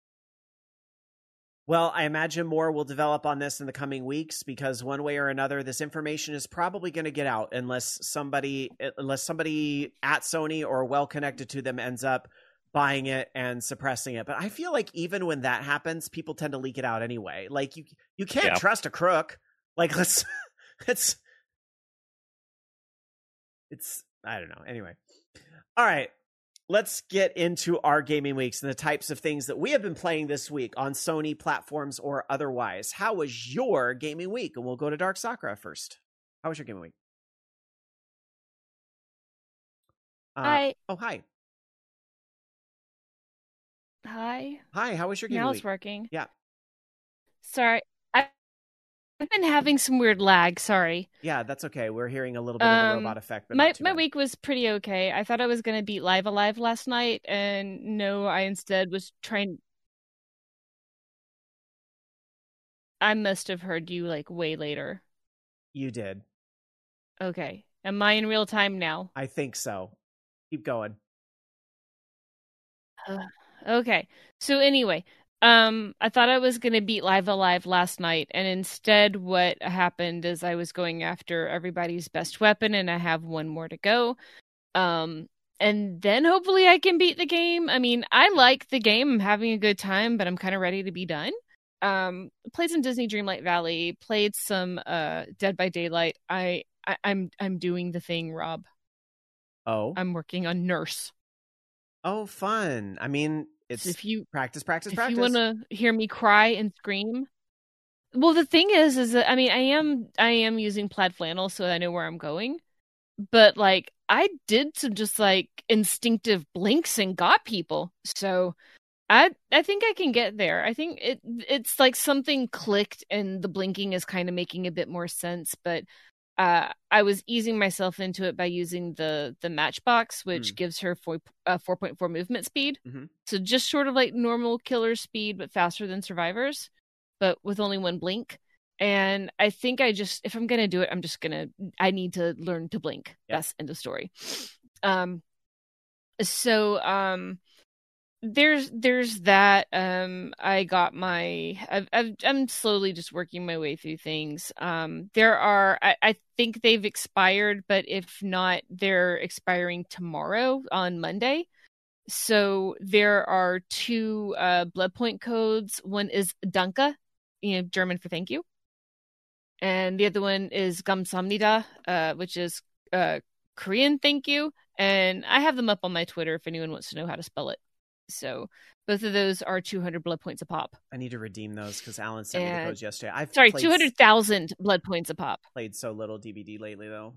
Well, I imagine more will develop on this in the coming weeks because one way or another, this information is probably going to get out unless somebody, unless somebody at Sony or well connected to them ends up buying it and suppressing it. But I feel like even when that happens, people tend to leak it out anyway. Like you, you can't yeah. trust a crook. Like let's, it's, it's, I don't know. Anyway. All right. Let's get into our gaming weeks and the types of things that we have been playing this week on Sony platforms or otherwise. How was your gaming week? And we'll go to Dark Sakura first. How was your gaming week? Uh, hi. Oh, hi. Hi. Hi, how was your gaming now week? Now it's working. Yeah. Sorry. I, I've been having some weird lag. Sorry. Yeah, that's okay. We're hearing a little bit um, of the robot effect. But my not too my bad. week was pretty okay. I thought I was going to beat Live Alive last night, and no, I instead was trying. I must have heard you like way later. You did. Okay. Am I in real time now? I think so. Keep going. Uh, okay. So anyway, um, I thought I was going to beat Live Alive last night, and instead what happened is I was going after everybody's best weapon, and I have one more to go. Um, and then hopefully I can beat the game. I mean, I like the game. I'm having a good time, but I'm kind of ready to be done. Um, played some Disney Dreamlight Valley, played some uh Dead by Daylight. I, I I'm I'm doing the thing, Rob. Oh. I'm working on Nurse. Oh, fun. I mean, it's so if you practice, practice, if practice. you want to hear me cry and scream. Well, the thing is, is that, I mean, I am, I am using plaid flannel, so I know where I'm going. But like, I did some just like instinctive blinks and got people. So I, I think I can get there. I think it, it's like something clicked and the blinking is kind of making a bit more sense. But Uh, I was easing myself into it by using the the Matchbox, which mm. gives her four, uh, four point four movement speed. Mm-hmm. So just sort of like normal killer speed, but faster than survivors, but with only one blink. And I think I just, if I'm going to do it, I'm just going to, I need to learn to blink. Yeah. That's end of story. Um, so, um, There's there's that. Um, I got my. I've, I've, I'm slowly just working my way through things. Um, there are. I, I think they've expired, but if not, they're expiring tomorrow on Monday. So there are two uh, blood point codes. One is Danke, you know, German for thank you, and the other one is Gamsamnida, uh, which is uh, Korean thank you. And I have them up on my Twitter if anyone wants to know how to spell it. So both of those are two hundred blood points a pop. I need to redeem those because Alan sent and, me the codes yesterday. I've sorry, played, two hundred thousand blood points a pop. Played so little D B D lately, though.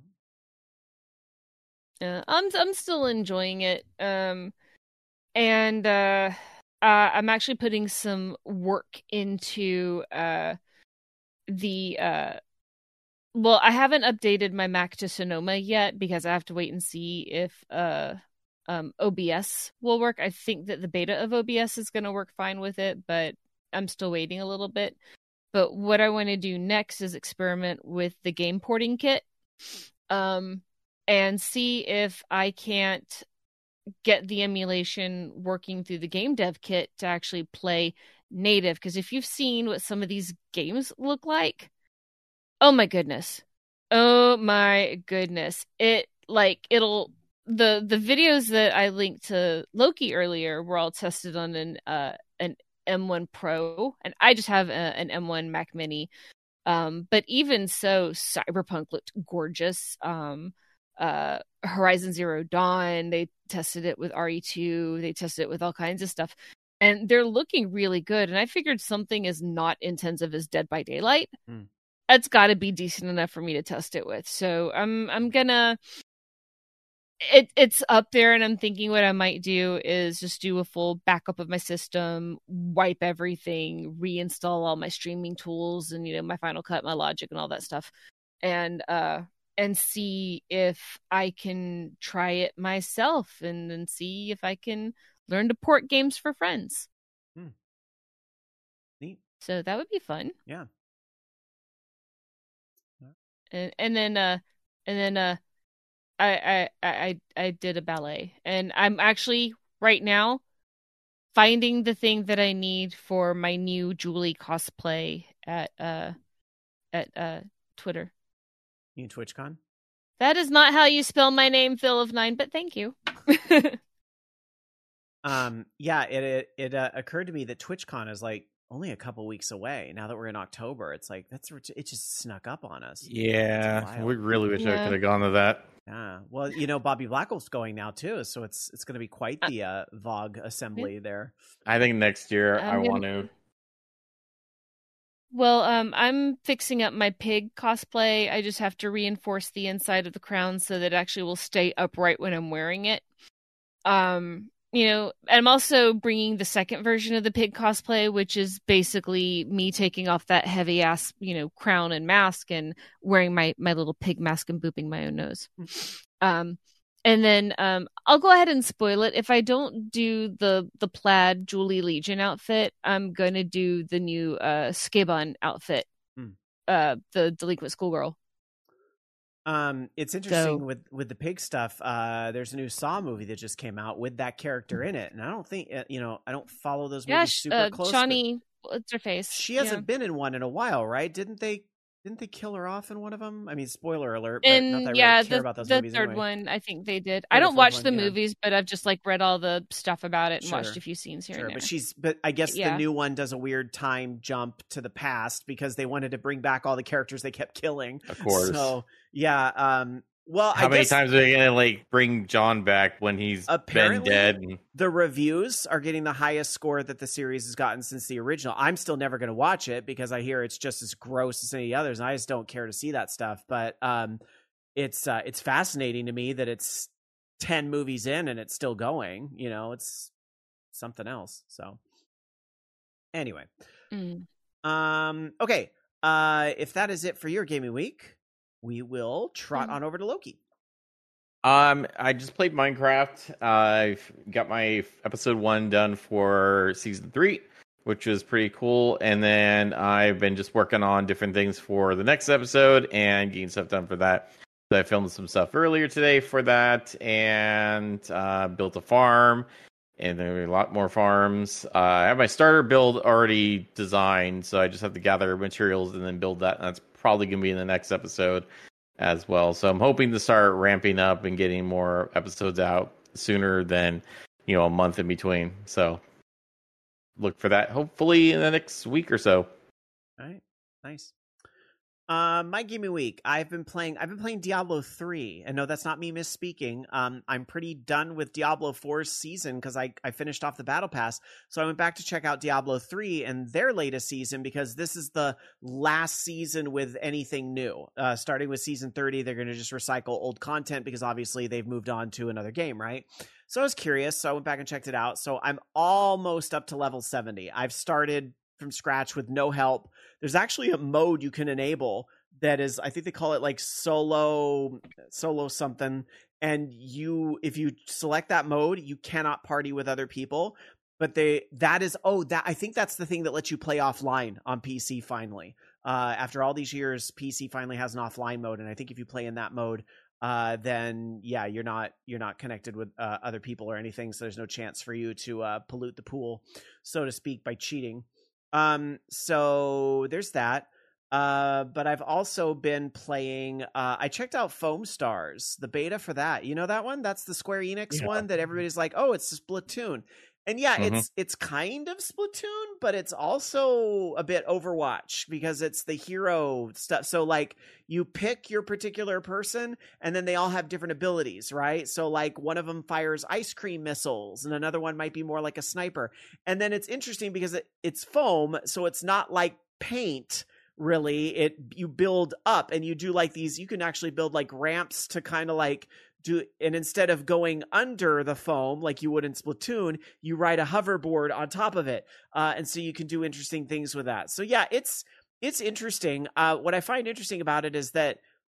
Uh, I'm I'm still enjoying it, um, and uh, uh, I'm actually putting some work into uh, the. Uh, well, I haven't updated my Mac to Sonoma yet because I have to wait and see if. Uh, Um, O B S will work. I think that the beta of O B S is going to work fine with it, but I'm still waiting a little bit. But what I want to do next is experiment with the game porting kit um, and see if I can't get the emulation working through the game dev kit to actually play native. Because if you've seen what some of these games look like, oh my goodness. Oh my goodness. It, like, it'll... The the videos that I linked to Loki earlier were all tested on an uh, an M one Pro, and I just have a, an M one Mac Mini. Um, but even so, Cyberpunk looked gorgeous. Um, uh, Horizon Zero Dawn, they tested it with R E two, they tested it with all kinds of stuff, and they're looking really good. And I figured something as not intensive as Dead by Daylight, mm. that's got to be decent enough for me to test it with. So I'm I'm gonna. It it's up there, and I'm thinking what I might do is just do a full backup of my system, wipe everything, reinstall all my streaming tools, and you know my Final Cut, my Logic, and all that stuff, and uh and see if I can try it myself, and then see if I can learn to port games for friends. Hmm. Neat. So that would be fun. Yeah. And and then uh and then uh I I I I did a ballet, and I'm actually right now finding the thing that I need for my new Julie cosplay at uh at uh Twitter. You in TwitchCon? That is not how you spell my name, Phil of Nine, but thank you. um yeah, it it, it uh, occurred to me that TwitchCon is like only a couple weeks away. Now that we're in October, it's like that's it just snuck up on us. Yeah, we really wish Yeah. I could have gone to that. Yeah, well, you know, Bobby Blackwell's going now too, so it's it's going to be quite the uh, Vogue assembly there. I think next year I'm I gonna- want to. Well, um, I'm fixing up my pig cosplay. I just have to reinforce the inside of the crown so that it actually will stay upright when I'm wearing it. Um, you know, I'm also bringing the second version of the pig cosplay, which is basically me taking off that heavy ass, you know, crown and mask and wearing my my little pig mask and booping my own nose. Um, and then um, I'll go ahead and spoil it. If I don't do the the plaid Julie Legion outfit, I'm going to do the new uh, Skibon outfit, Hmm. uh, the delinquent schoolgirl. Um, it's interesting So- with with the pig stuff. Uh, there's a new Saw movie that just came out with that character in it, and I don't think uh, you know. I don't follow those Yeah, movies sh- super uh, close. but Shawnee, what's her face? she hasn't been in one in a while, right? Didn't they? Didn't they kill her off in one of them? I mean, spoiler alert. But not And that I yeah, really care the, about those the movies third anyway. one, I think they did. Or I the don't fourth watch one, the yeah. movies, but I've just like read all the stuff about it and watched Sure. a few scenes here Sure, and there. but she's but I guess the Yeah. new one does a weird time jump to the past because they wanted to bring back all the characters they kept killing. Of course. So yeah, um well How I many guess times are they gonna like bring John back when he's Apparently- been dead? And... the reviews are getting the highest score that the series has gotten since the original. I'm still never going to watch it because I hear it's just as gross as any others, and I just don't care to see that stuff. But um, it's uh, it's fascinating to me that it's ten movies in and it's still going. You know, it's something else. So anyway, Mm. um, okay. Uh, if that is it for your gaming week, we will trot Mhm. on over to Loki. Um, I just played Minecraft. Uh, I've got my episode one done for season three, which was pretty cool. And then I've been just working on different things for the next episode and getting stuff done for that. So I filmed some stuff earlier today for that and uh, built a farm. And there are a lot more farms. Uh, I have my starter build already designed, so I just have to gather materials and then build that. And that's probably going to be in the next episode as well. So I'm hoping to start ramping up and getting more episodes out sooner than, you know, a month in between. So look for that hopefully in the next week or so. All right, nice. Uh, my gaming week. I've been playing. I've been playing Diablo three, and no, that's not me misspeaking. Um, I'm pretty done with Diablo four's season because I I finished off the battle pass, so I went back to check out Diablo three and their latest season because this is the last season with anything new. Uh, starting with season thirty, they're going to just recycle old content because obviously they've moved on to another game, right? So I was curious, so I went back and checked it out. So I'm almost up to level seventy. I've started from scratch with no help. There's actually a mode you can enable that is, I think they call it like solo, solo something. And you, if you select that mode, you cannot party with other people. But they, that is, oh, that, I think that's the thing that lets you play offline on P C finally. Uh, after all these years, P C finally has an offline mode. And I think if you play in that mode, uh, then yeah, you're not, you're not connected with uh, other people or anything. So there's no chance for you to uh, pollute the pool, so to speak, by cheating. Um, so there's that. Uh, but I've also been playing, uh, I checked out Foam Stars, the beta for that. You know that one? That's the Square Enix Yeah. one that everybody's like, oh, it's Splatoon. And yeah, Mhm. it's it's kind of Splatoon, but it's also a bit Overwatch because it's the hero stuff. So like you pick your particular person and then they all have different abilities, right? So like one of them fires ice cream missiles and another one might be more like a sniper. And then it's interesting because it, it's foam, so it's not like paint. Really, it you build up and you do like these, you can actually build like ramps to kind of like do, and instead of going under the foam like you would in Splatoon, you ride a hoverboard on top of it. Uh, and so you can do interesting things with that. So yeah, it's it's interesting. Uh, what I find interesting about it is that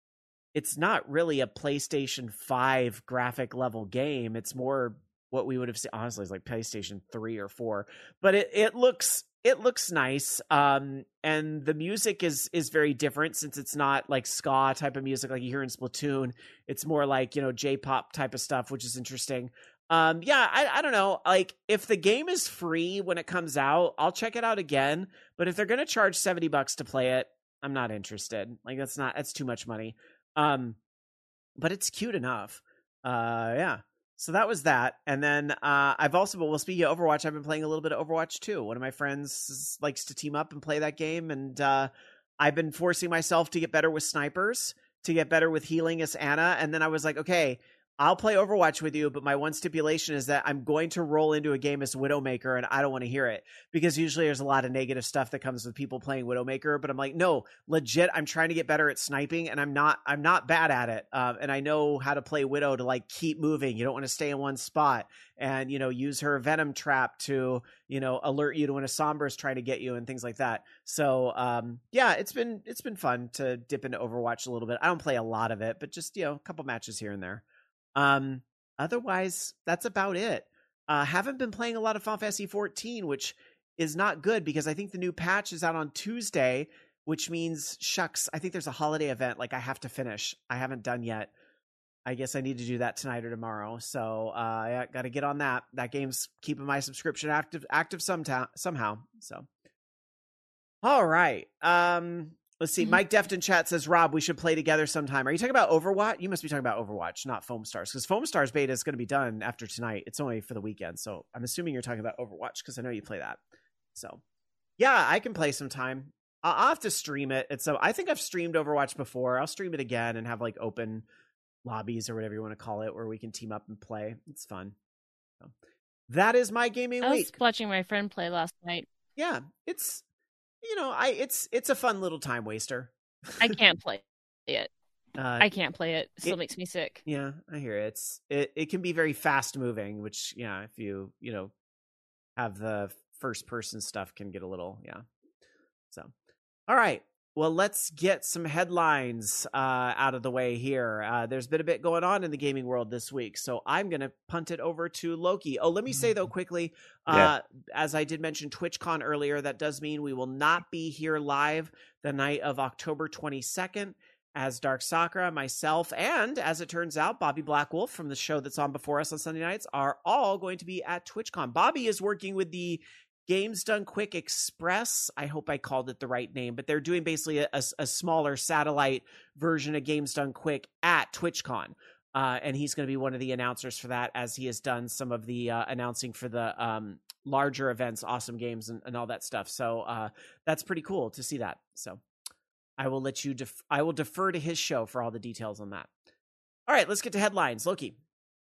it's not really a PlayStation five graphic level game. It's more what we would have seen, honestly, it's like PlayStation three or four. But it, it looks it looks nice. Um, and the music is is very different since it's not like ska type of music like you hear in Splatoon. It's more like, you know, J-pop type of stuff, which is interesting. Um, yeah, I, I don't know. Like, if the game is free when it comes out, I'll check it out again. But if they're going to charge seventy bucks to play it, I'm not interested. Like, that's not, that's too much money. Um, but it's cute enough. Uh, yeah. So that was that. And then, uh, I've also, but well, speaking of Overwatch, I've been playing a little bit of Overwatch too. One of my friends likes to team up and play that game. And, uh, I've been forcing myself to get better with snipers, to get better with healing as Anna. And then I was like, okay, I'll play Overwatch with you, but my one stipulation is that I'm going to roll into a game as Widowmaker, and I don't want to hear it because usually there's a lot of negative stuff that comes with people playing Widowmaker. But I'm like, no, legit, I'm trying to get better at sniping, and I'm not. I'm not bad at it, uh, and I know how to play Widow to like keep moving. You don't want to stay in one spot, and you know, use her Venom trap to you know alert you to when a Sombra is trying to get you and things like that. So um, yeah, it's been it's been fun to dip into Overwatch a little bit. I don't play a lot of it, but just you know, a couple matches here and there. Um, otherwise, that's about it. Uh, haven't been playing a lot of Final Fantasy fourteen, which is not good because I think the new patch is out on Tuesday, which means, shucks, I think there's a holiday event like I have to finish. I haven't done yet. I guess I need to do that tonight or tomorrow. So, uh, yeah, got to get on that. That game's keeping my subscription active, active sometime, somehow. So, all right. Um, Let's see. Mm-hmm. Mike Deft in chat says, Rob, we should play together sometime. Are you talking about Overwatch? You must be talking about Overwatch, not Foam Stars, because Foam Stars beta is going to be done after tonight. It's only for the weekend. So I'm assuming you're talking about Overwatch because I know you play that. So yeah, I can play sometime. I'll, I'll have to stream it. It's so I think I've streamed Overwatch before. I'll stream it again and have like open lobbies or whatever you want to call it, where we can team up and play. It's fun. So that is my gaming I was week. watching my friend play last night. Yeah, it's... You know, I it's it's a fun little time waster. I can't play it. Uh, I can't play it. It still it, makes me sick. Yeah, I hear it. It's it, it can be very fast moving, which yeah, if you you know have the first person stuff can get a little yeah. So, all right. Well, let's get some headlines uh, out of the way here. Uh, there's been a bit going on in the gaming world this week, so I'm going to punt it over to Loki. Oh, let me say, though, quickly, uh, yeah. as I did mention TwitchCon earlier, that does mean we will not be here live the night of October twenty-second as Dark Sakura, myself, and, as it turns out, Bobby Blackwolf from the show that's on before us on Sunday nights are all going to be at TwitchCon. Bobby is working with the Games Done Quick Express. I hope I called it the right name, but they're doing basically a, a, a smaller satellite version of Games Done Quick at TwitchCon. Uh, and he's going to be one of the announcers for that, as he has done some of the uh, announcing for the um, larger events, Awesome Games, and, and all that stuff. So uh, that's pretty cool to see that. So I will let you, def- I will defer to his show for all the details on that. All right, let's get to headlines. Loki.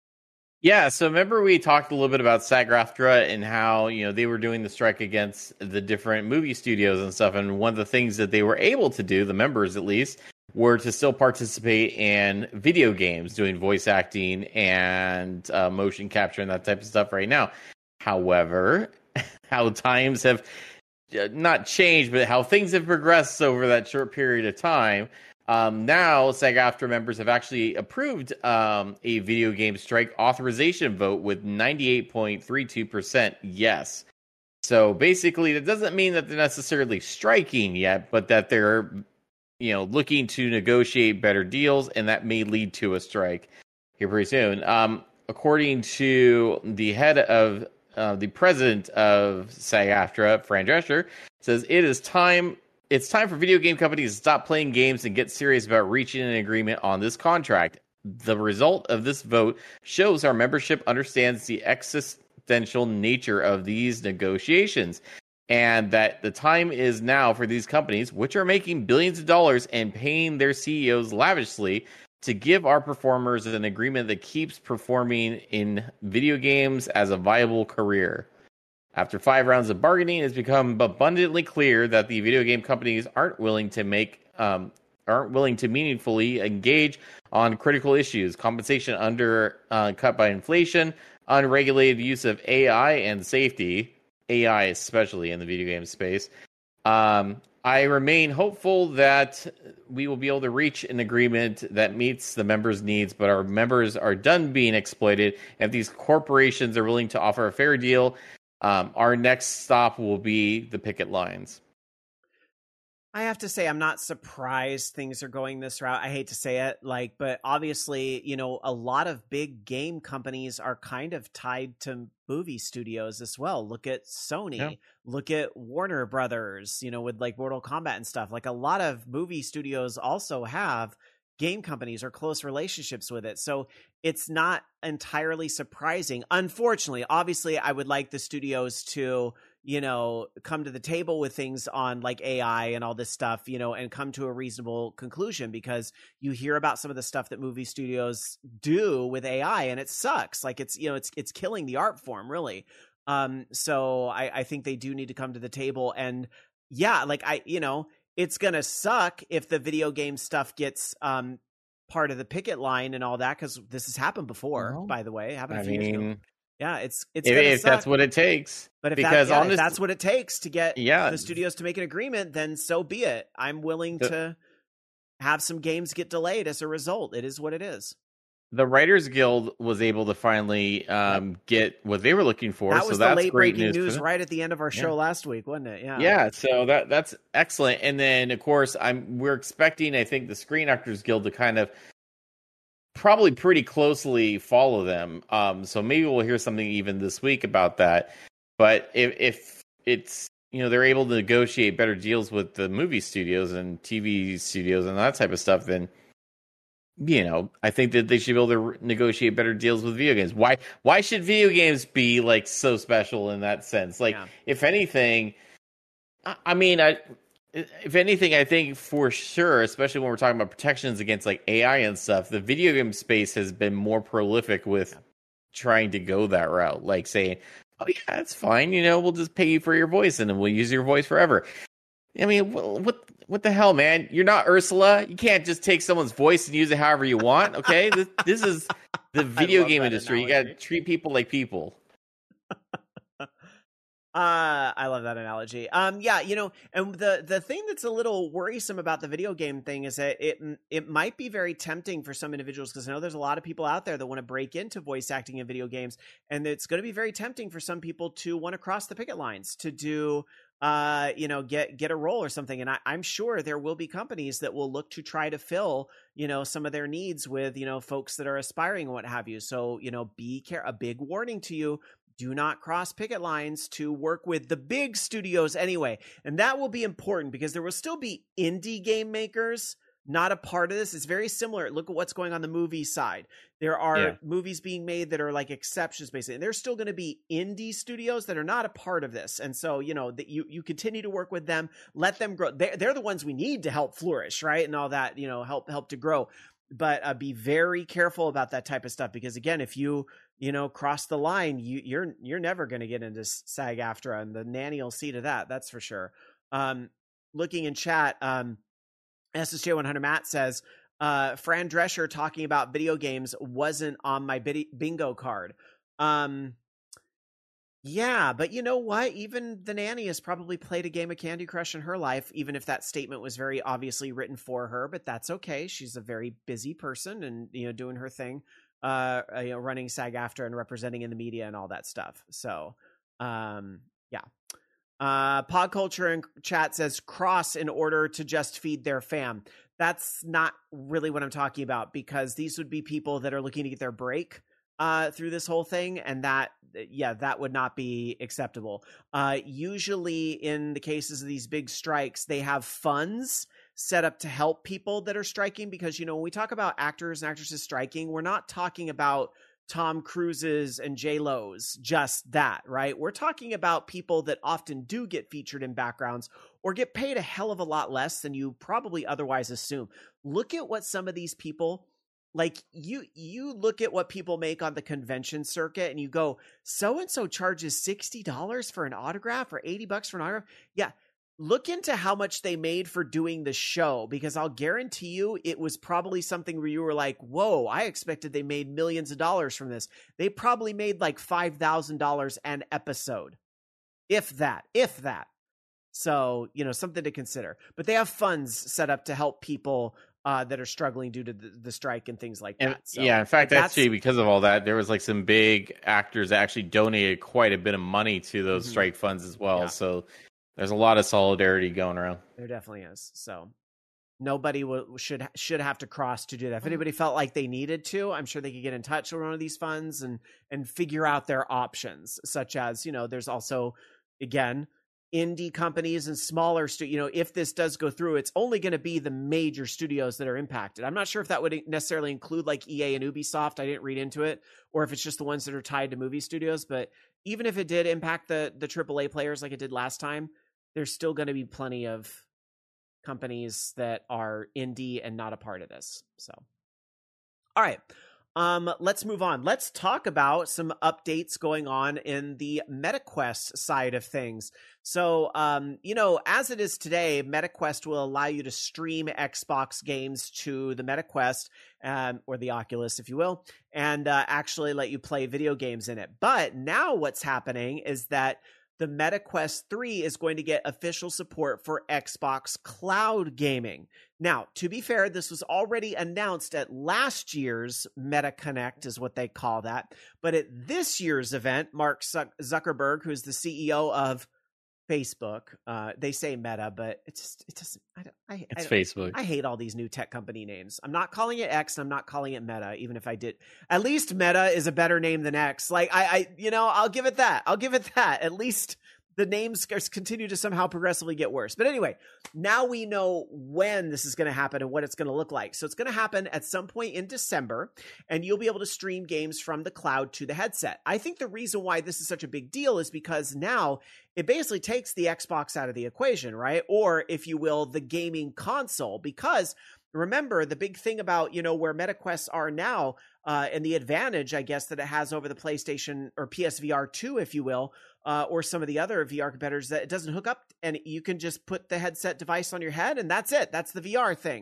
Yeah, so remember we talked a little bit about SAG-AFTRA and how, you know, they were doing the strike against the different movie studios and stuff, and one of the things that they were able to do, the members at least, were to still participate in video games, doing voice acting and uh, motion capture and that type of stuff right now. However, how times have not changed, but how things have progressed over that short period of time. Um, now, SAG-AFTRA members have actually approved um, a video game strike authorization vote with ninety-eight point three two percent yes. So basically, that doesn't mean that they're necessarily striking yet, but that they're, you know, looking to negotiate better deals, and that may lead to a strike here pretty soon. Um, according to the head of uh, the president of SAG-AFTRA, Fran Drescher, says it is time. It's time for video game companies to stop playing games and get serious about reaching an agreement on this contract. The result of this vote shows our membership understands the existential nature of these negotiations, and that the time is now for these companies, which are making billions of dollars and paying their C E Os lavishly, to give our performers an agreement that keeps performing in video games as a viable career. After five rounds of bargaining, it's become abundantly clear that the video game companies aren't willing to make, um, aren't willing to meaningfully engage on critical issues: compensation under uh, cut by inflation, unregulated use of A I, and safety. A I, especially in the video game space. Um, I remain hopeful that we will be able to reach an agreement that meets the members' needs, but our members are done being exploited. If these corporations are willing to offer a fair deal, um, our next stop will be the picket lines. I have to say, I'm not surprised things are going this route. I hate to say it, like, but obviously, you know, a lot of big game companies are kind of tied to movie studios as well. Look at Sony, yeah. Look at Warner Brothers, you know, with like Mortal Kombat and stuff. Like a lot of movie studios also have game companies or close relationships with it. So it's not entirely surprising. Unfortunately, obviously, I would like the studios to, you know, come to the table with things on like A I and all this stuff, you know, and come to a reasonable conclusion, because you hear about some of the stuff that movie studios do with A I and it sucks. Like it's, you know, it's, it's killing the art form really. Um, so I, I think they do need to come to the table, and yeah, like I, you know, it's going to suck if the video game stuff gets, um, part of the picket line and all that. Cause this has happened before, well, by the way, it happened a few I mean, years ago. Yeah, it's it's if, if that's what it takes. But if, because that, yeah, honest, if that's what it takes to get yeah. the studios to make an agreement, then so be it. I'm willing the, to have some games get delayed as a result. It is what it is. The Writers Guild was able to finally um, yep. get what they were looking for. That was so the that's late great breaking news, news right at the end of our show yeah. last week, wasn't it? Yeah. Yeah. So that that's excellent. And then of course, I'm we're expecting, I think, the Screen Actors Guild to kind of probably pretty closely follow them. Um, so maybe we'll hear something even this week about that. But if, if it's, you know, they're able to negotiate better deals with the movie studios and T V studios and that type of stuff, then, you know, I think that they should be able to re- negotiate better deals with video games. Why, why should video games be like so special in that sense? Like, yeah. if anything, I, I mean, I, If anything, I think for sure, especially when we're talking about protections against like A I and stuff, the video game space has been more prolific with trying to go that route. Like saying, oh yeah, that's fine. You know, we'll just pay you for your voice and then we'll use your voice forever. I mean, what what the hell, man? You're not Ursula. You can't just take someone's voice and use it however you want. Okay, this, this is the video game industry. Analogy. You got to treat people like people. Uh, I love that analogy. Um, yeah, you know, and the, the thing that's a little worrisome about the video game thing is that it, it might be very tempting for some individuals, because I know there's a lot of people out there that want to break into voice acting in video games, and it's going to be very tempting for some people to want to cross the picket lines to do, uh, you know, get, get a role or something. And I, I'm sure there will be companies that will look to try to fill, you know, some of their needs with, you know, folks that are aspiring and what have you. So, you know, be care, a big warning to you. Do not cross picket lines to work with the big studios anyway. And that will be important, because there will still be indie game makers not a part of this. It's very similar. Look at what's going on the movie side. There are yeah. movies being made that are like exceptions, basically. And there's still going to be indie studios that are not a part of this. And so, you know, that you, you continue to work with them, let them grow. They're, they're the ones we need to help flourish, right? And all that, you know, help, help to grow. But uh, be very careful about that type of stuff, because again, if you, you know, cross the line, you, you're, you're never going to get into SAG-AFTRA, and the nanny will see to that. That's for sure. Um, looking in chat, um, S S J one hundred Matt says, uh, Fran Drescher talking about video games wasn't on my bingo card. Um, yeah, but you know what? Even the nanny has probably played a game of Candy Crush in her life, even if that statement was very obviously written for her, but that's okay. She's a very busy person and, you know, doing her thing, uh, you know, running SAG-AFTRA and representing in the media and all that stuff. So, um, yeah. Uh, Pod Culture in chat says cross in order to just feed their fam. That's not really what I'm talking about, because these would be people that are looking to get their break uh, through this whole thing. And that, yeah, that would not be acceptable. Uh, usually in the cases of these big strikes, they have funds set up to help people that are striking, because, you know, when we talk about actors and actresses striking, we're not talking about Tom Cruise's and J-Lo's, just that, right? We're talking about people that often do get featured in backgrounds or get paid a hell of a lot less than you probably otherwise assume. Look at what some of these people, like you, you look at what people make on the convention circuit and you go, so-and-so charges sixty dollars for an autograph or eighty bucks for an autograph. Yeah. Look into how much they made for doing the show, because I'll guarantee you it was probably something where you were like, whoa, I expected they made millions of dollars from this. They probably made like five thousand dollars an episode. If that, if that. So, you know, something to consider. But they have funds set up to help people uh, that are struggling due to the, the strike and things like and, that. So, yeah, in fact, actually, because of all that, there was like some big actors that actually donated quite a bit of money to those mm-hmm. strike funds as well. Yeah. So there's a lot of solidarity going around. There definitely is. So nobody w- should should have to cross to do that. If anybody felt like they needed to, I'm sure they could get in touch with one of these funds and and figure out their options, such as, you know, there's also, again, indie companies and smaller stu- you know, if this does go through, it's only going to be the major studios that are impacted. I'm not sure if that would necessarily include like E A and Ubisoft. I didn't read into it, or if it's just the ones that are tied to movie studios. But even if it did impact the the triple A players like it did last time, there's still going to be plenty of companies that are indie and not a part of this. So, all right. Um, let's move on. Let's talk about some updates going on in the MetaQuest side of things. So, um, you know, as it is today, MetaQuest will allow you to stream Xbox games to the MetaQuest, um, or the Oculus, if you will, and uh, actually let you play video games in it. But now what's happening is that the MetaQuest three is going to get official support for Xbox Cloud Gaming. Now, to be fair, this was already announced at last year's MetaConnect, is what they call that. But at this year's event, Mark Zuckerberg, who's the C E O of Facebook, uh, they say Meta, but it's just, it doesn't, I don't, I, it's I don't, Facebook. I hate all these new tech company names. I'm not calling it X, and I'm not calling it Meta, even if I did. At least Meta is a better name than X. Like, I, I, you know, I'll give it that. I'll give it that. At least the names continue to somehow progressively get worse. But anyway, now we know when this is going to happen and what it's going to look like. So it's going to happen at some point in December, and you'll be able to stream games from the cloud to the headset. I think the reason why this is such a big deal is because now it basically takes the Xbox out of the equation, right? Or, if you will, the gaming console. Because remember, the big thing about, you know, where MetaQuests are now, uh, and the advantage, I guess, that it has over the PlayStation or P S V R two, if you will, uh, or some of the other V R competitors, that it doesn't hook up, and you can just put the headset device on your head, and that's it. That's the V R thing.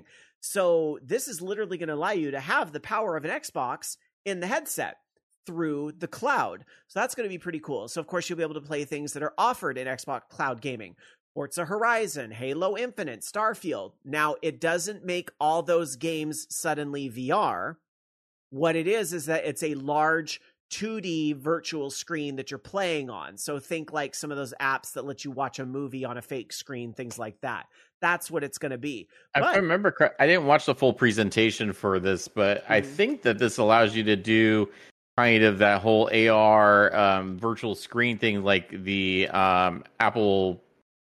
So this is literally going to allow you to have the power of an Xbox in the headset through the cloud. So that's going to be pretty cool. So, of course, you'll be able to play things that are offered in Xbox Cloud Gaming. Forza Horizon, Halo Infinite, Starfield. Now, it doesn't make all those games suddenly V R. What it is is that it's a large two D virtual screen that you're playing on. So think like some of those apps that let you watch a movie on a fake screen, things like that. That's what it's going to be. But, if I remember correct, I didn't watch the full presentation for this, but mm-hmm. I think that this allows you to do kind of that whole A R um, virtual screen thing like the um, Apple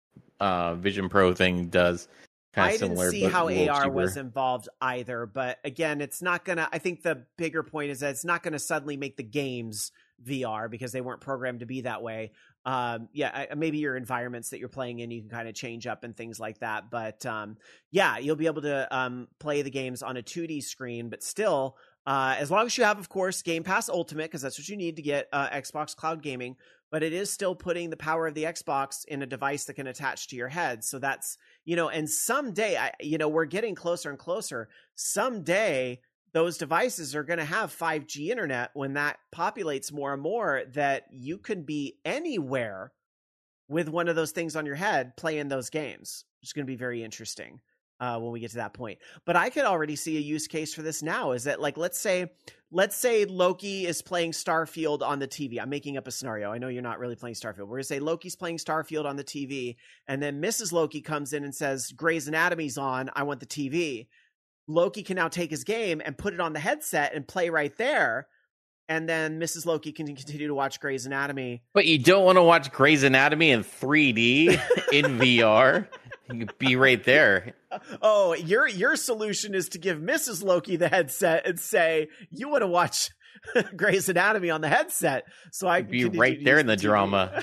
uh, Vision Pro thing does. I didn't similar, see how A R cheaper. was involved either, but again, it's not gonna. I think the bigger point is that it's not gonna suddenly make the games V R because they weren't programmed to be that way. Um, yeah, maybe your environments that you're playing in, you can kind of change up and things like that. But um, yeah, you'll be able to um, play the games on a two D screen, but still, uh, as long as you have, of course, Game Pass Ultimate, because that's what you need to get uh, Xbox Cloud Gaming. But it is still putting the power of the Xbox in a device that can attach to your head. So that's, you know, and someday, I, you know, we're getting closer and closer. Someday, those devices are going to have five G internet when that populates more and more, that you can be anywhere with one of those things on your head playing those games, which is going to be very interesting uh, when we get to that point. But I could already see a use case for this now, is that, like, let's say, let's say Loki is playing Starfield on the T V. I'm making up a scenario. I know you're not really playing Starfield. We're going to say Loki's playing Starfield on the T V, and then Missus Loki comes in and says, Grey's Anatomy's on, I want the T V. Loki can now take his game and put it on the headset and play right there. And then Missus Loki can continue to watch Grey's Anatomy. But you don't want to watch Grey's Anatomy in three D in V R. You could be right there. Oh, your your solution is to give Missus Loki the headset and say, you want to watch Grey's Anatomy on the headset. So I can be right there in the, the drama.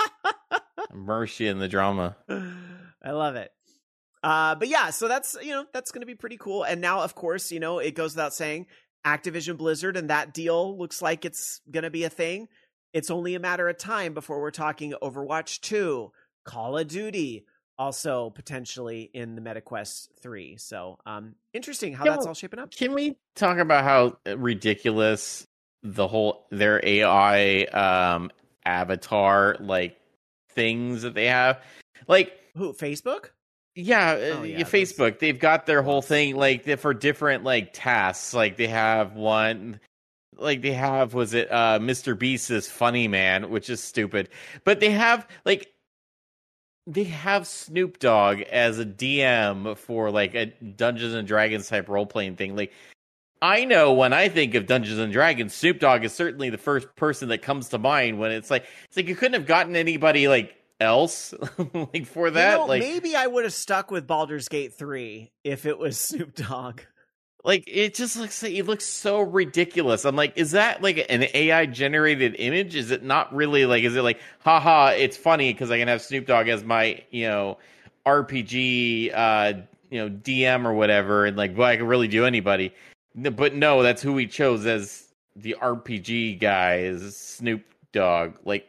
Immerse you in the drama. I love it. Uh, but yeah, so that's, you know, that's going to be pretty cool. And now, of course, you know, it goes without saying, Activision Blizzard and that deal looks like it's going to be a thing. It's only a matter of time before we're talking Overwatch two, Call of Duty, also potentially in the MetaQuest three. So um, interesting how can that's we, all shaping up. Can we talk about how ridiculous the whole, their A I um, avatar, like, things that they have? Like Who, Facebook? Yeah, Oh, uh, yeah, yeah, those- Facebook. They've got their whole Lots. thing like they- for different like tasks. Like they have one, like they have was it uh Mister Beast's Funny Man, which is stupid, but they have like they have Snoop Dogg as a D M for like a Dungeons and Dragons type role playing thing. Like I know when I think of Dungeons and Dragons, Snoop Dogg is certainly the first person that comes to mind when it's like it's like you couldn't have gotten anybody like else like for that. You know, like maybe I would have stuck with Baldur's Gate three if it was Snoop Dogg. Like it just looks like it looks so ridiculous. I'm like, is that like an A I generated image? Is it not really like? Is it like, haha, it's funny because I can have Snoop Dogg as my you know R P G uh, you know D M or whatever, and like, well, I can really do anybody. But no, that's who we chose as the R P G guy is Snoop Dogg. Like,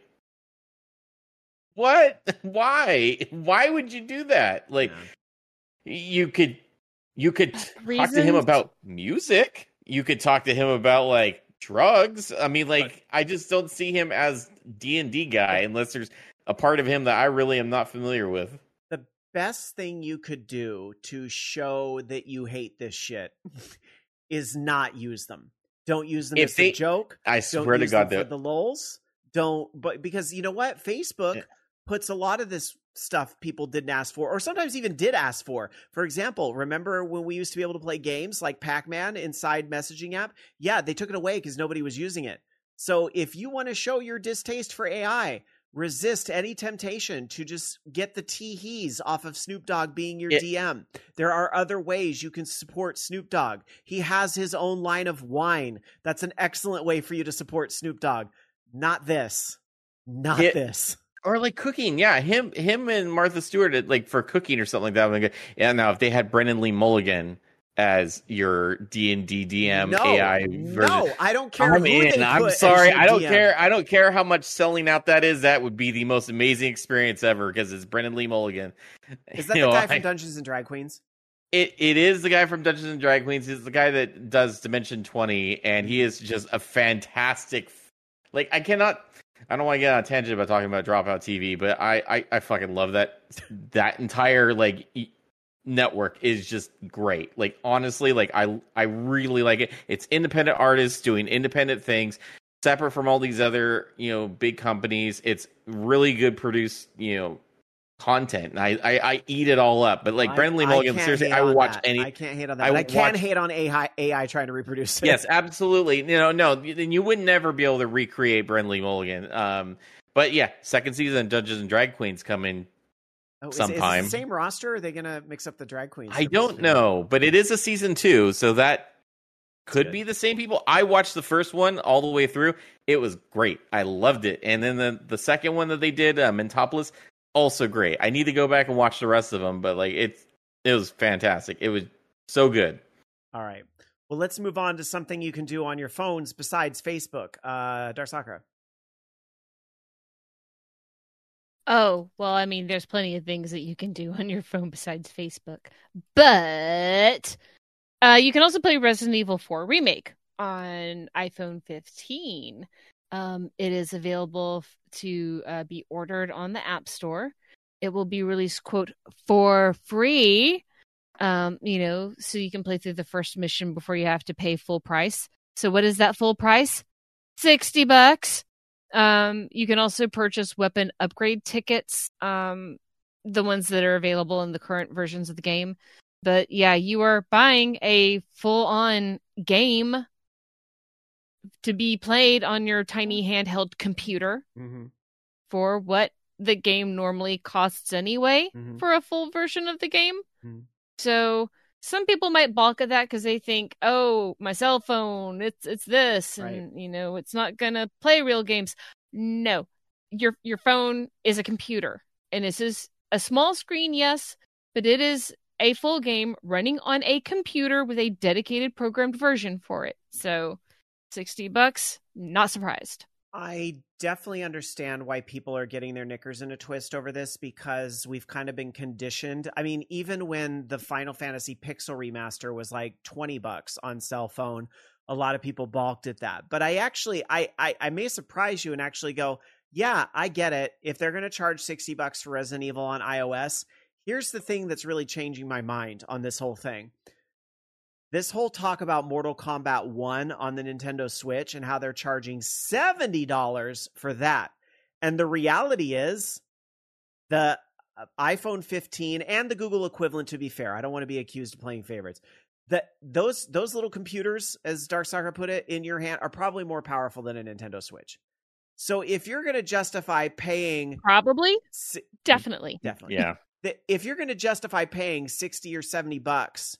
what? Why? Why would you do that? Like, Yeah. you could. You could talk Reasons? to him about music. You could talk to him about like drugs. I mean, like But- I just don't see him as D and D guy unless there's a part of him that I really am not familiar with. The best thing you could do to show that you hate this shit is not use them. Don't use them If as they- a joke. I Don't swear to use God them for that the lulz. Don't, but because you know what, Facebook Yeah. puts a lot of this stuff people didn't ask for, or sometimes even did ask for. For example, remember when we used to be able to play games like Pac-Man inside messaging app? Yeah, they took it away because nobody was using it. So if you want to show your distaste for A I, resist any temptation to just get the tee-hees off of Snoop Dogg being your It- D M. There are other ways you can support Snoop Dogg. He has his own line of wine. That's an excellent way for you to support Snoop Dogg. Not this. Not It- this. or like cooking. Yeah, him, him, and Martha Stewart did, like for cooking or something like that. Like, yeah, now if they had Brendan Lee Mulligan as your D and D D M no, A I version, no, I don't care I'm who in. they I'm put as sorry. your I don't D M. care. I don't care how much selling out that is. That would be the most amazing experience ever because it's Brendan Lee Mulligan. Is that You the know, guy I- from Dungeons and Drag Queens? It it is the guy from Dungeons and Drag Queens. He's the guy that does Dimension twenty, and he is just a fantastic. Like I cannot. I don't want to get on a tangent about talking about Dropout T V, but I I, I fucking love that that entire like e- network is just great. Like honestly, like I I really like it. It's independent artists doing independent things, separate from all these other you know big companies. It's really good produced you know content. And I, I I eat it all up. But like I- Brendan Lee I Mulligan, can't seriously, hate I would on watch that. any. I can't hate on that. I but I would can watch- hate on A I, A I trying to reproduce it. Yes, absolutely. You know, no, then you would never be able to recreate Brendan Lee Mulligan. Um, but yeah, second season of Dungeons and Drag Queens coming. Oh, is, is it sometime. the same roster? Or are they going to mix up the drag queens? I don't know, but it is a season two, so that could good. be the same people. I watched the first one all the way through. It was great. I loved it. And then the the second one that they did, uh, Mentopolis, also great. I need to go back and watch the rest of them, but like it's it was fantastic. It was so good. All right. Well, let's move on to something you can do on your phones besides Facebook. Uh, Dark Sakura. Oh, well, I mean, there's plenty of things that you can do on your phone besides Facebook. But uh, you can also play Resident Evil four Remake on iPhone fifteen. Um, it is available f- to uh, be ordered on the App Store. It will be released, quote, for free, um, you know, so you can play through the first mission before you have to pay full price. So what is that full price? sixty bucks. Um, you can also purchase weapon upgrade tickets, um, the ones that are available in the current versions of the game. But yeah, you are buying a full-on game to be played on your tiny handheld computer Mm-hmm. for what the game normally costs anyway Mhm. for a full version of the game. Mhm. So some people might balk at that because they think, "Oh, my cell phone, it's it's this, and you know, it's not gonna play real games." No, your your phone is a computer, and this is a small screen, yes, but it is a full game running on a computer with a dedicated programmed version for it. So, sixty bucks, not surprised. I definitely understand why people are getting their knickers in a twist over this because we've kind of been conditioned. I mean, even when the Final Fantasy Pixel remaster was like twenty bucks on cell phone, a lot of people balked at that. But I actually, I, I, I may surprise you and actually go, yeah, I get it. If they're going to charge sixty bucks for Resident Evil on iOS, here's the thing that's really changing my mind on this whole thing. This whole talk about Mortal Kombat one on the Nintendo Switch and how they're charging seventy dollars for that. And the reality is the iPhone fifteen and the Google equivalent, to be fair, I don't want to be accused of playing favorites. That those those little computers, as Darkstalker put it, in your hand are probably more powerful than a Nintendo Switch. So if you're going to justify paying... Probably? Si- Definitely. Definitely. Yeah. If you're going to justify paying sixty or seventy bucks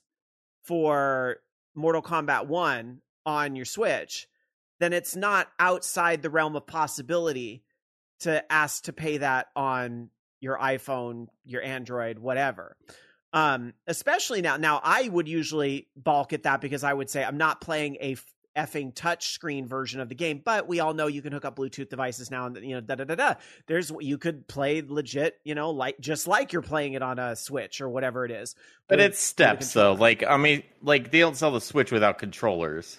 for Mortal Kombat one on your Switch, then it's not outside the realm of possibility to ask to pay that on your iPhone, your Android, whatever. Um, especially now. Now, I would usually balk at that because I would say I'm not playing a effing touchscreen version of the game, but we all know you can hook up Bluetooth devices now, and you know, da da da da. There's you could play legit, you know, like just like you're playing it on a Switch or whatever it is. But with, it's steps though. Like I mean, like they don't sell the Switch without controllers.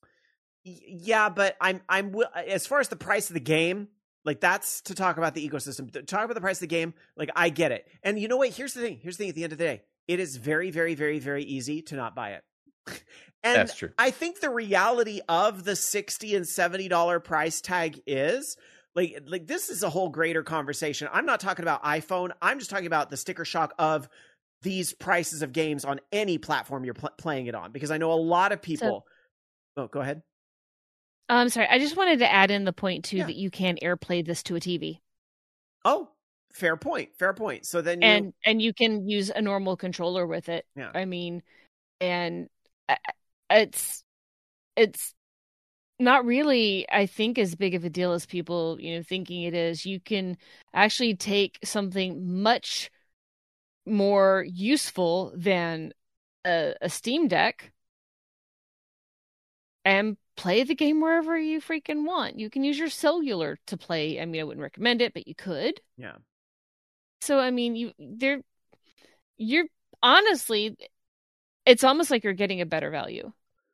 Yeah, but I'm I'm as far as the price of the game, like that's to talk about the ecosystem. To talk about the price of the game, like I get it. And you know what? Here's the thing. Here's the thing. At the end of the day, it is very, very, very, very easy to not buy it. And That's true. I think the reality of the sixty and seventy dollars price tag is like, like this is a whole greater conversation. I'm not talking about iPhone. I'm just talking about the sticker shock of these prices of games on any platform you're pl- playing it on, because I know a lot of people. So, oh, go ahead. I'm sorry. I just wanted to add in the point too Yeah. that you can AirPlay this to a T V. Oh, fair point. Fair point. So then you... and and you can use a normal controller with it. Yeah. I mean, and it's it's not really, I think, as big of a deal as people, you know, thinking it is. You can actually take something much more useful than a, a Steam Deck and play the game wherever you freaking want. You can use your cellular to play. I mean, I wouldn't recommend it, but you could. Yeah. So, I mean, you they're you're honestly, it's almost like you're getting a better value.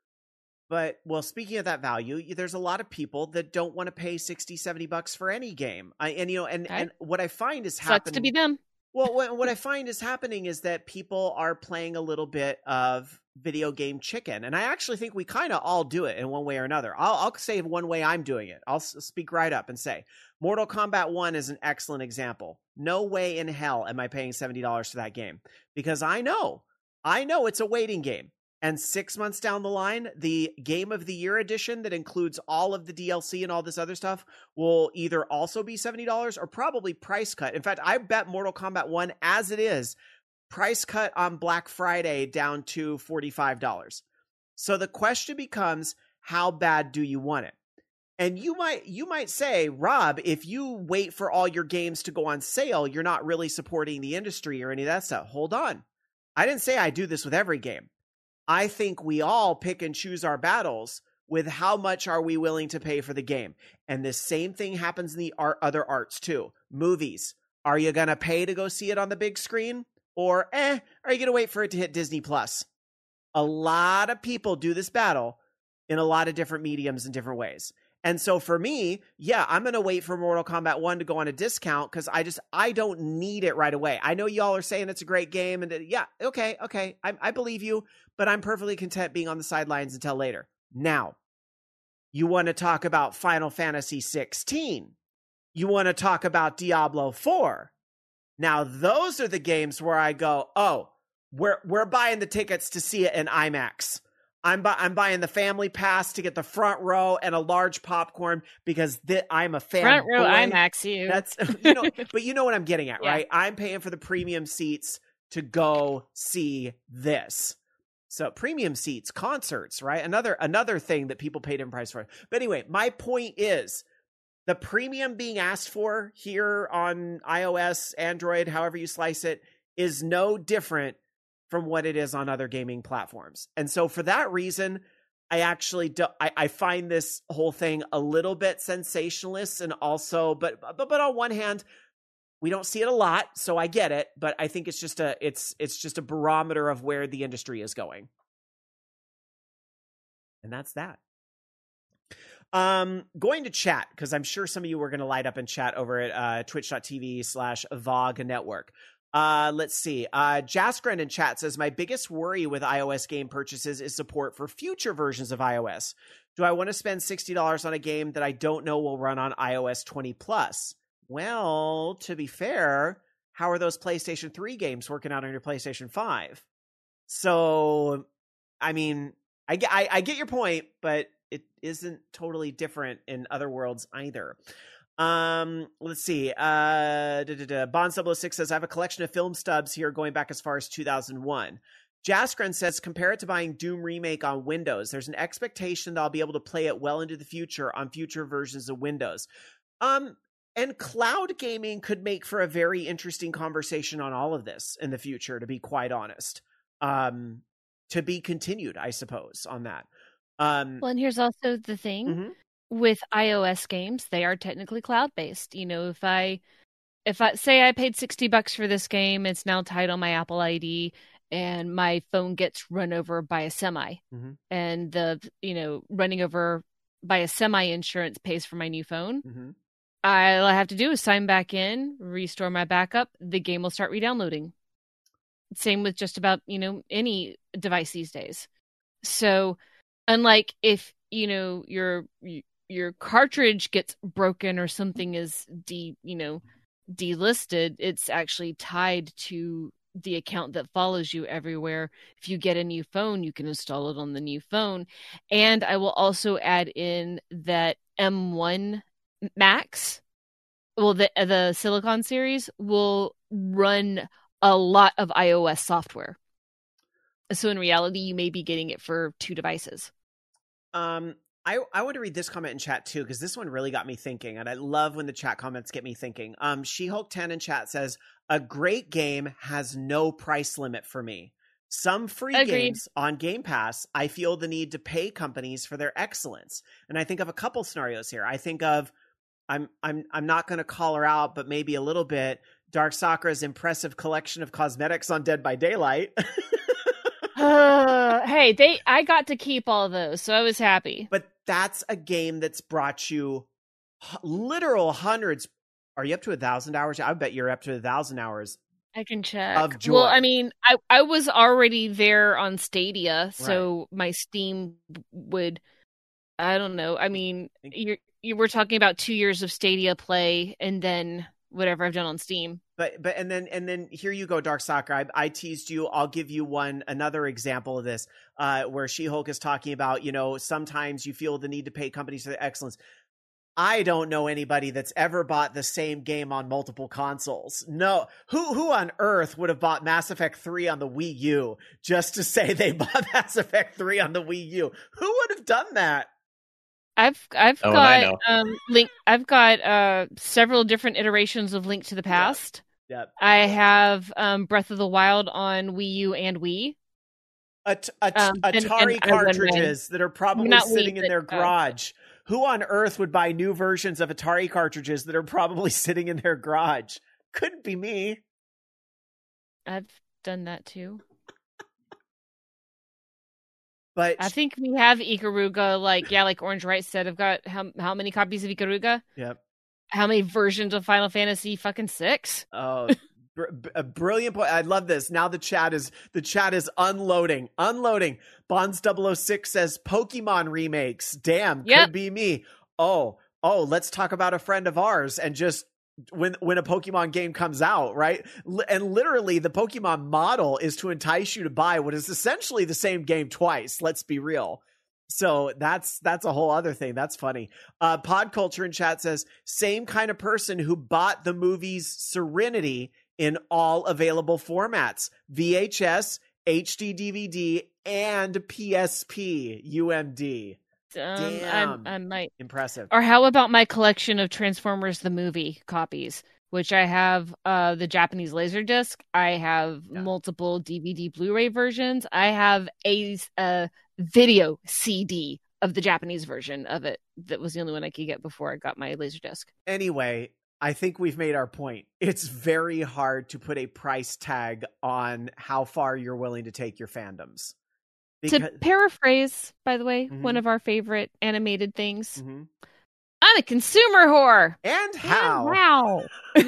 But, well, speaking of that value, there's a lot of people that don't want to pay sixty, seventy bucks for any game. I, and, you know, and, Okay. and what I find is Sucks happening. to be them. Well, what, what I find is happening is that people are playing a little bit of video game chicken. And I actually think we kind of all do it in one way or another. I'll, I'll say one way I'm doing it. I'll s- speak right up and say Mortal Kombat one is an excellent example. No way in hell am I paying seventy dollars for that game, because I know, I know it's a waiting game. And six months down the line, the Game of the Year edition that includes all of the D L C and all this other stuff will either also be seventy dollars or probably price cut. In fact, I bet Mortal Kombat one, as it is, price cut on Black Friday down to forty-five dollars. So the question becomes, how bad do you want it? And you might you might say, Rob, if you wait for all your games to go on sale, you're not really supporting the industry or any of that stuff. Hold on. I didn't say I do this with every game. I think we all pick and choose our battles with how much are we willing to pay for the game. And the same thing happens in the art, other arts too. Movies. Are you going to pay to go see it on the big screen? Or, eh, are you going to wait for it to hit Disney Plus? A lot of people do this battle in a lot of different mediums in different ways. And so for me, yeah, I'm going to wait for Mortal Kombat one to go on a discount because I just, I don't need it right away. I know y'all are saying it's a great game, and yeah, okay, okay, I, I believe you, but I'm perfectly content being on the sidelines until later. Now, you want to talk about Final Fantasy sixteen. You want to talk about Diablo four. Now, those are the games where I go, oh, we're we're buying the tickets to see it in IMAX. I'm bu- I'm buying the family pass to get the front row and a large popcorn because th- I'm a fan. Front row boy. IMAX you. That's you know, but you know what I'm getting at, Yeah. right? I'm paying for the premium seats to go see this. So premium seats, concerts, right? Another another thing that people paid in price for. But anyway, my point is the premium being asked for here on iOS, Android, however you slice it, is no different from what it is on other gaming platforms. And so for that reason, I actually do, I, I find this whole thing a little bit sensationalist, and also, but, but, but on one hand, we don't see it a lot, so I get it, but I think it's just a, it's, it's just a barometer of where the industry is going. And that's that. Um, going to chat, because I'm sure some of you were going to light up in chat over at uh, twitch.tv slash VOG Network. Uh, let's see. Uh, Jaskren in chat says, my biggest worry with iOS game purchases is support for future versions of iOS. Do I want to spend sixty dollars on a game that I don't know will run on iOS twenty plus? Well, to be fair, how are those PlayStation three games working out on your PlayStation five? So, I mean, I, I, I get your point, but it isn't totally different in other worlds either. Um, let's see. Uh, da, da, da. Bond double oh six says, I have a collection of film stubs here going back as far as two thousand one. Jaskren says, compare it to buying Doom Remake on Windows. There's an expectation that I'll be able to play it well into the future on future versions of Windows. Um, and cloud gaming could make for a very interesting conversation on all of this in the future, to be quite honest. Um, to be continued, I suppose, on that. Um, Well, and here's also the thing. mhm. With iOS games, they are technically cloud-based. You know, if I if I say I paid sixty bucks for this game, it's now tied on my Apple I D, and my phone gets run over by a semi, Mhm. and the, you know, running over by a semi insurance pays for my new phone. Mhm. I, all I have to do is sign back in, restore my backup, the game will start re-downloading. Same with just about, you know, any device these days. So, unlike if, you know, your your cartridge gets broken or something is de, you know, delisted, it's actually tied to the account that follows you everywhere. If you get a new phone, you can install it on the new phone. And I will also add in that M one Max, well, the the Silicon series will run a lot of iOS software. So in reality, you may be getting it for two devices. Um, I, I want to read this comment in chat too, because this one really got me thinking, and I love when the chat comments get me thinking. Um, She-Hulk ten in chat says, a great game has no price limit for me. Some free Agreed. games on Game Pass, I feel the need to pay companies for their excellence. And I think of a couple scenarios here. I think of, I'm I'm I'm not going to call her out, but maybe a little bit, Dark Sakura's impressive collection of cosmetics on Dead by Daylight. uh, hey, they I got to keep all those, so I was happy. But that's a game that's brought you h- literal hundreds. Are you up to a thousand hours? I bet you're up to a thousand hours. I can check. Of joy. Well, I mean, I, I was already there on Stadia, so my Steam would, I don't know. I mean, you're, you were talking about two years of Stadia play and then whatever I've done on Steam. But but and then and then here you go, Dark Sakura. I, I teased you. I'll give you one another example of this, uh, where She-Hulk is talking about, you know, sometimes you feel the need to pay companies for their excellence. I don't know anybody that's ever bought the same game on multiple consoles. No, who who on earth would have bought Mass Effect three on the Wii U just to say they bought Mass Effect three on the Wii U? Who would have done that? I've I've Oh, and I know. got um link. I've got uh several different iterations of Link to the Past. Yep. I have um Breath of the Wild on Wii U and Wii. At- at- Um, and- Atari and I wouldn't cartridges that are probably Not sitting Wii, in but, their uh, garage. Who on earth would buy new versions of Atari cartridges that are probably sitting in their garage? Couldn't be me. I've done that too. But I think we have Ikaruga, like, yeah, like Orange Wright said, I've got how how many copies of Ikaruga? yep. How many versions of Final Fantasy fucking six? Oh, br- br- a brilliant point. I love this. Now the chat is the chat is unloading, unloading. Bonds double oh six says Pokemon remakes. Damn, Yep. could be me. Oh, oh, let's talk about a friend of ours and just when when a Pokemon game comes out, right? L- and literally the Pokemon model is to entice you to buy what is essentially the same game twice. Let's be real. So that's that's a whole other thing. That's funny. Uh, Pod Culture in chat says, same kind of person who bought the movies Serenity in all available formats: V H S, H D D V D, and P S P U M D. Um, Damn. I'm, I might. Impressive. Or how about my collection of Transformers the movie copies, which I have uh, the Japanese Laserdisc. I have Yeah. multiple D V D Blu-ray versions. I have a, a video C D of the Japanese version of it. That was the only one I could get before I got my Laserdisc. Anyway, I think we've made our point. It's very hard to put a price tag on how far you're willing to take your fandoms. Because... To paraphrase, by the way, Mhm. one of our favorite animated things, Mhm. I'm a consumer whore. And how? And how?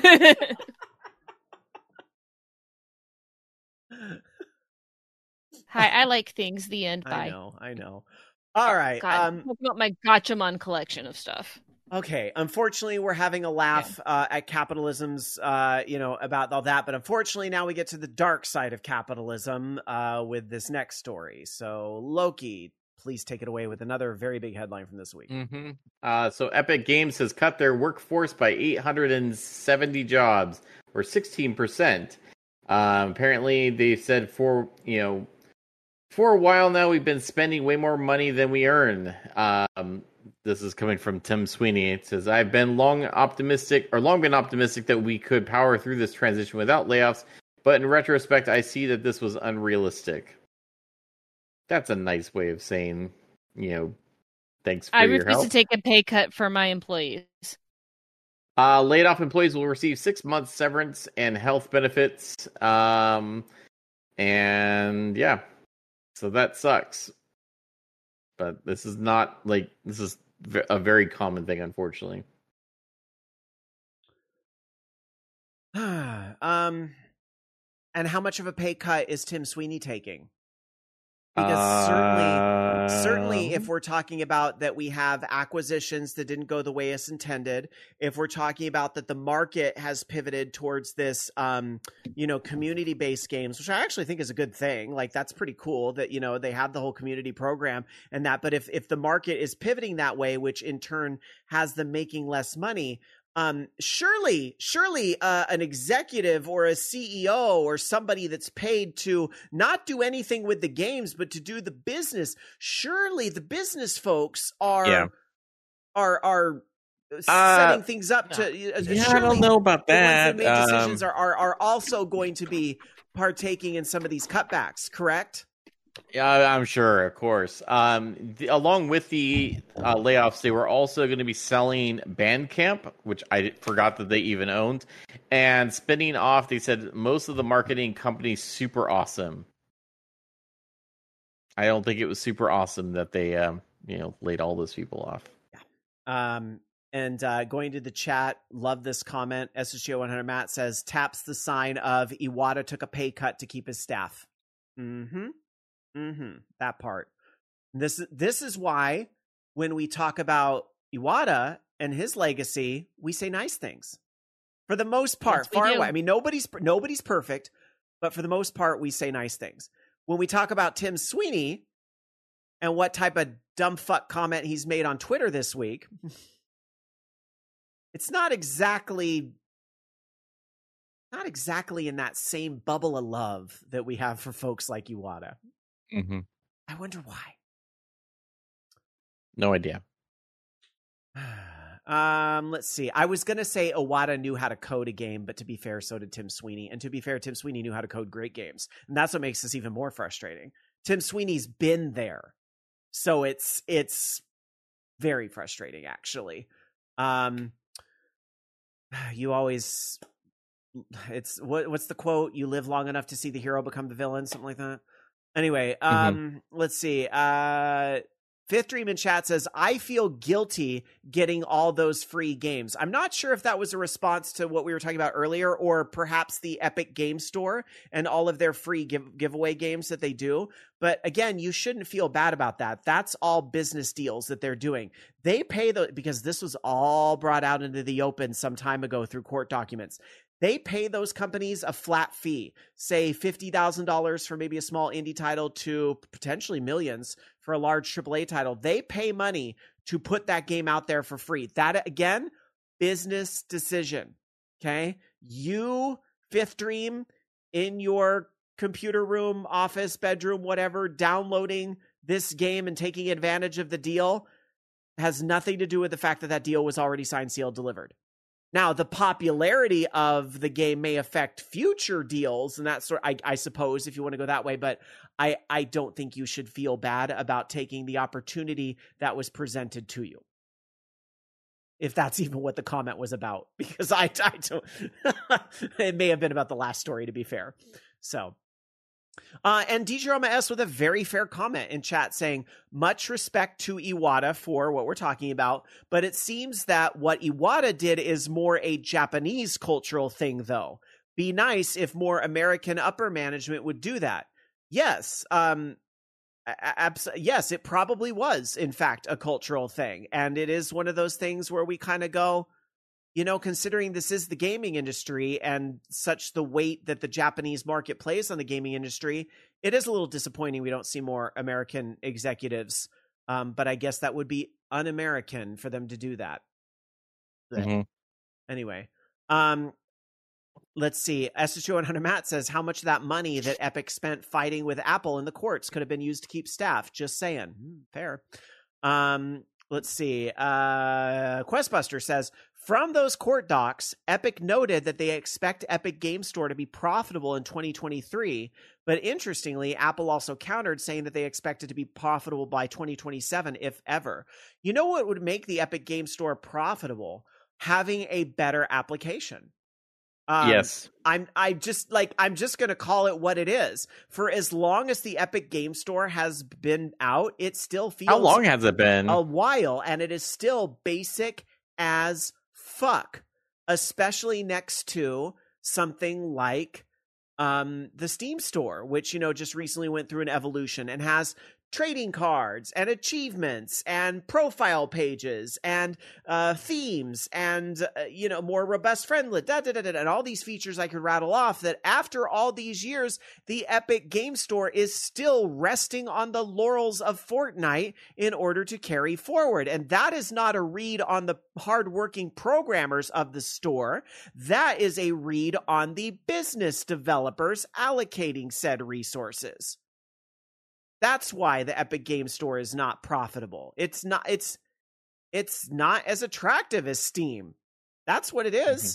Hi, I like things. The end. Bye. I know, I know. All right. God, Um, talk about my Gotchamon collection of stuff. Okay. Unfortunately, we're having a laugh yeah. uh, at capitalism's, uh, you know, about all that. But unfortunately, now we get to the dark side of capitalism uh, with this next story. So, Loki, please take it away with another very big headline from this week. Mm-hmm. Uh, so, Epic Games has cut their workforce by eight hundred seventy jobs, or sixteen percent. Um, apparently, they said for, you know, for a while now, we've been spending way more money than we earn. Um, this is coming from Tim Sweeney. It says, I've been long optimistic, or long been optimistic that we could power through this transition without layoffs, but in retrospect, I see that this was unrealistic. That's a nice way of saying, you know, thanks for I your help. refuse to take a pay cut for my employees. Uh, laid off employees will receive six months severance and health benefits. Um, and yeah. So that sucks, but this is not like this is a very common thing, unfortunately. um, and how much of a pay cut is Tim Sweeney taking? Because certainly, uh... certainly, if we're talking about that we have acquisitions that didn't go the way as intended, if we're talking about that the market has pivoted towards this, um, you know, community-based games, which I actually think is a good thing. Like, that's pretty cool that, you know, they have the whole community program and that. But if if the market is pivoting that way, which in turn has them making less money, Um, surely, surely, uh, an executive or a C E O or somebody that's paid to not do anything with the games, but to do the business. Surely the business folks are, yeah. are, are setting uh, things up to, yeah, I don't know about that. The ones that make decisions um, are, are, are also going to be partaking in some of these cutbacks, correct? Yeah, I'm sure, of course. Um, the, along with the uh, layoffs, they were also going to be selling Bandcamp, which I forgot that they even owned, and spinning off. They said most of the marketing companies super awesome. I don't think it was super awesome that they, um, you know, laid all those people off. Yeah. Um, and uh, going to the chat, love this comment. S S G O one hundred Matt says taps the sign of Iwata took a pay cut to keep his staff. Mm-hmm. Mm-hmm. That part. This this is why when we talk about Iwata and his legacy, we say nice things. For the most part, yes, far away. I mean, nobody's nobody's perfect, but for the most part, we say nice things. When we talk about Tim Sweeney and what type of dumb fuck comment he's made on Twitter this week, it's not exactly not exactly in that same bubble of love that we have for folks like Iwata. Mm-hmm. I wonder why. No idea. um, let's see. I was going to say Iwata knew how to code a game, but to be fair, so did Tim Sweeney. And to be fair, Tim Sweeney knew how to code great games. And that's what makes this even more frustrating. Tim Sweeney's been there. So it's it's very frustrating, actually. Um, you always... It's what? What's the quote? You live long enough to see the hero become the villain, something like that. Anyway, um, mm-hmm. let's see. Uh, Fifth Dream in chat says, I feel guilty getting all those free games. I'm not sure if that was a response to what we were talking about earlier, or perhaps the Epic Game Store and all of their free give- giveaway games that they do. But again, you shouldn't feel bad about that. That's all business deals that they're doing. They pay the, because this was all brought out into the open some time ago through court documents. They pay those companies a flat fee, say fifty thousand dollars for maybe a small indie title to potentially millions for a large triple A title. They pay money to put that game out there for free. That, again, business decision, okay? You, Fifth Dream, in your computer room, office, bedroom, whatever, downloading this game and taking advantage of the deal has nothing to do with the fact that that deal was already signed, sealed, delivered. Now, the popularity of the game may affect future deals, and that's sort I, I suppose, if you want to go that way. But I, I don't think you should feel bad about taking the opportunity that was presented to you, if that's even what the comment was about. Because I, I don't. It may have been about the last story, to be fair. So, Uh, and D J Roma S with a very fair comment in chat saying, much respect to Iwata for what we're talking about, but it seems that what Iwata did is more a Japanese cultural thing, though. Be nice if more American upper management would do that. Yes, um, abs- yes, it probably was, in fact, a cultural thing. And it is one of those things where we kind of go, you know, considering this is the gaming industry and such the weight that the Japanese market plays on the gaming industry, it is a little disappointing we don't see more American executives. Um, but I guess that would be un-American for them to do that. Mm-hmm. Anyway, um, let's see. S S two one hundred Matt says, how much of that money that Epic spent fighting with Apple in the courts could have been used to keep staff? Just saying. Hmm, fair. Um, let's see. Uh, Questbuster says, from those court docs, Epic noted that they expect Epic Game Store to be profitable in twenty twenty-three. But interestingly, Apple also countered saying that they expect it to be profitable by twenty twenty-seven, if ever. You know what would make the Epic Game Store profitable? Having a better application. Um, yes. I'm I just like I'm just going to call it what it is. For as long as the Epic Game Store has been out, it still feels How long has it been? A while, and it is still basic as fuck, especially next to something like um, the Steam Store, which, you know, just recently went through an evolution and has trading cards and achievements and profile pages and uh, themes and, uh, you know, more robust friendly, da, da, da, da, and all these features I could rattle off that after all these years, the Epic Game Store is still resting on the laurels of Fortnite in order to carry forward. And that is not a read on the hardworking programmers of the store. That is a read on the business developers allocating said resources. That's why the Epic Game Store is not profitable. It's not it's it's not as attractive as Steam. That's what it is.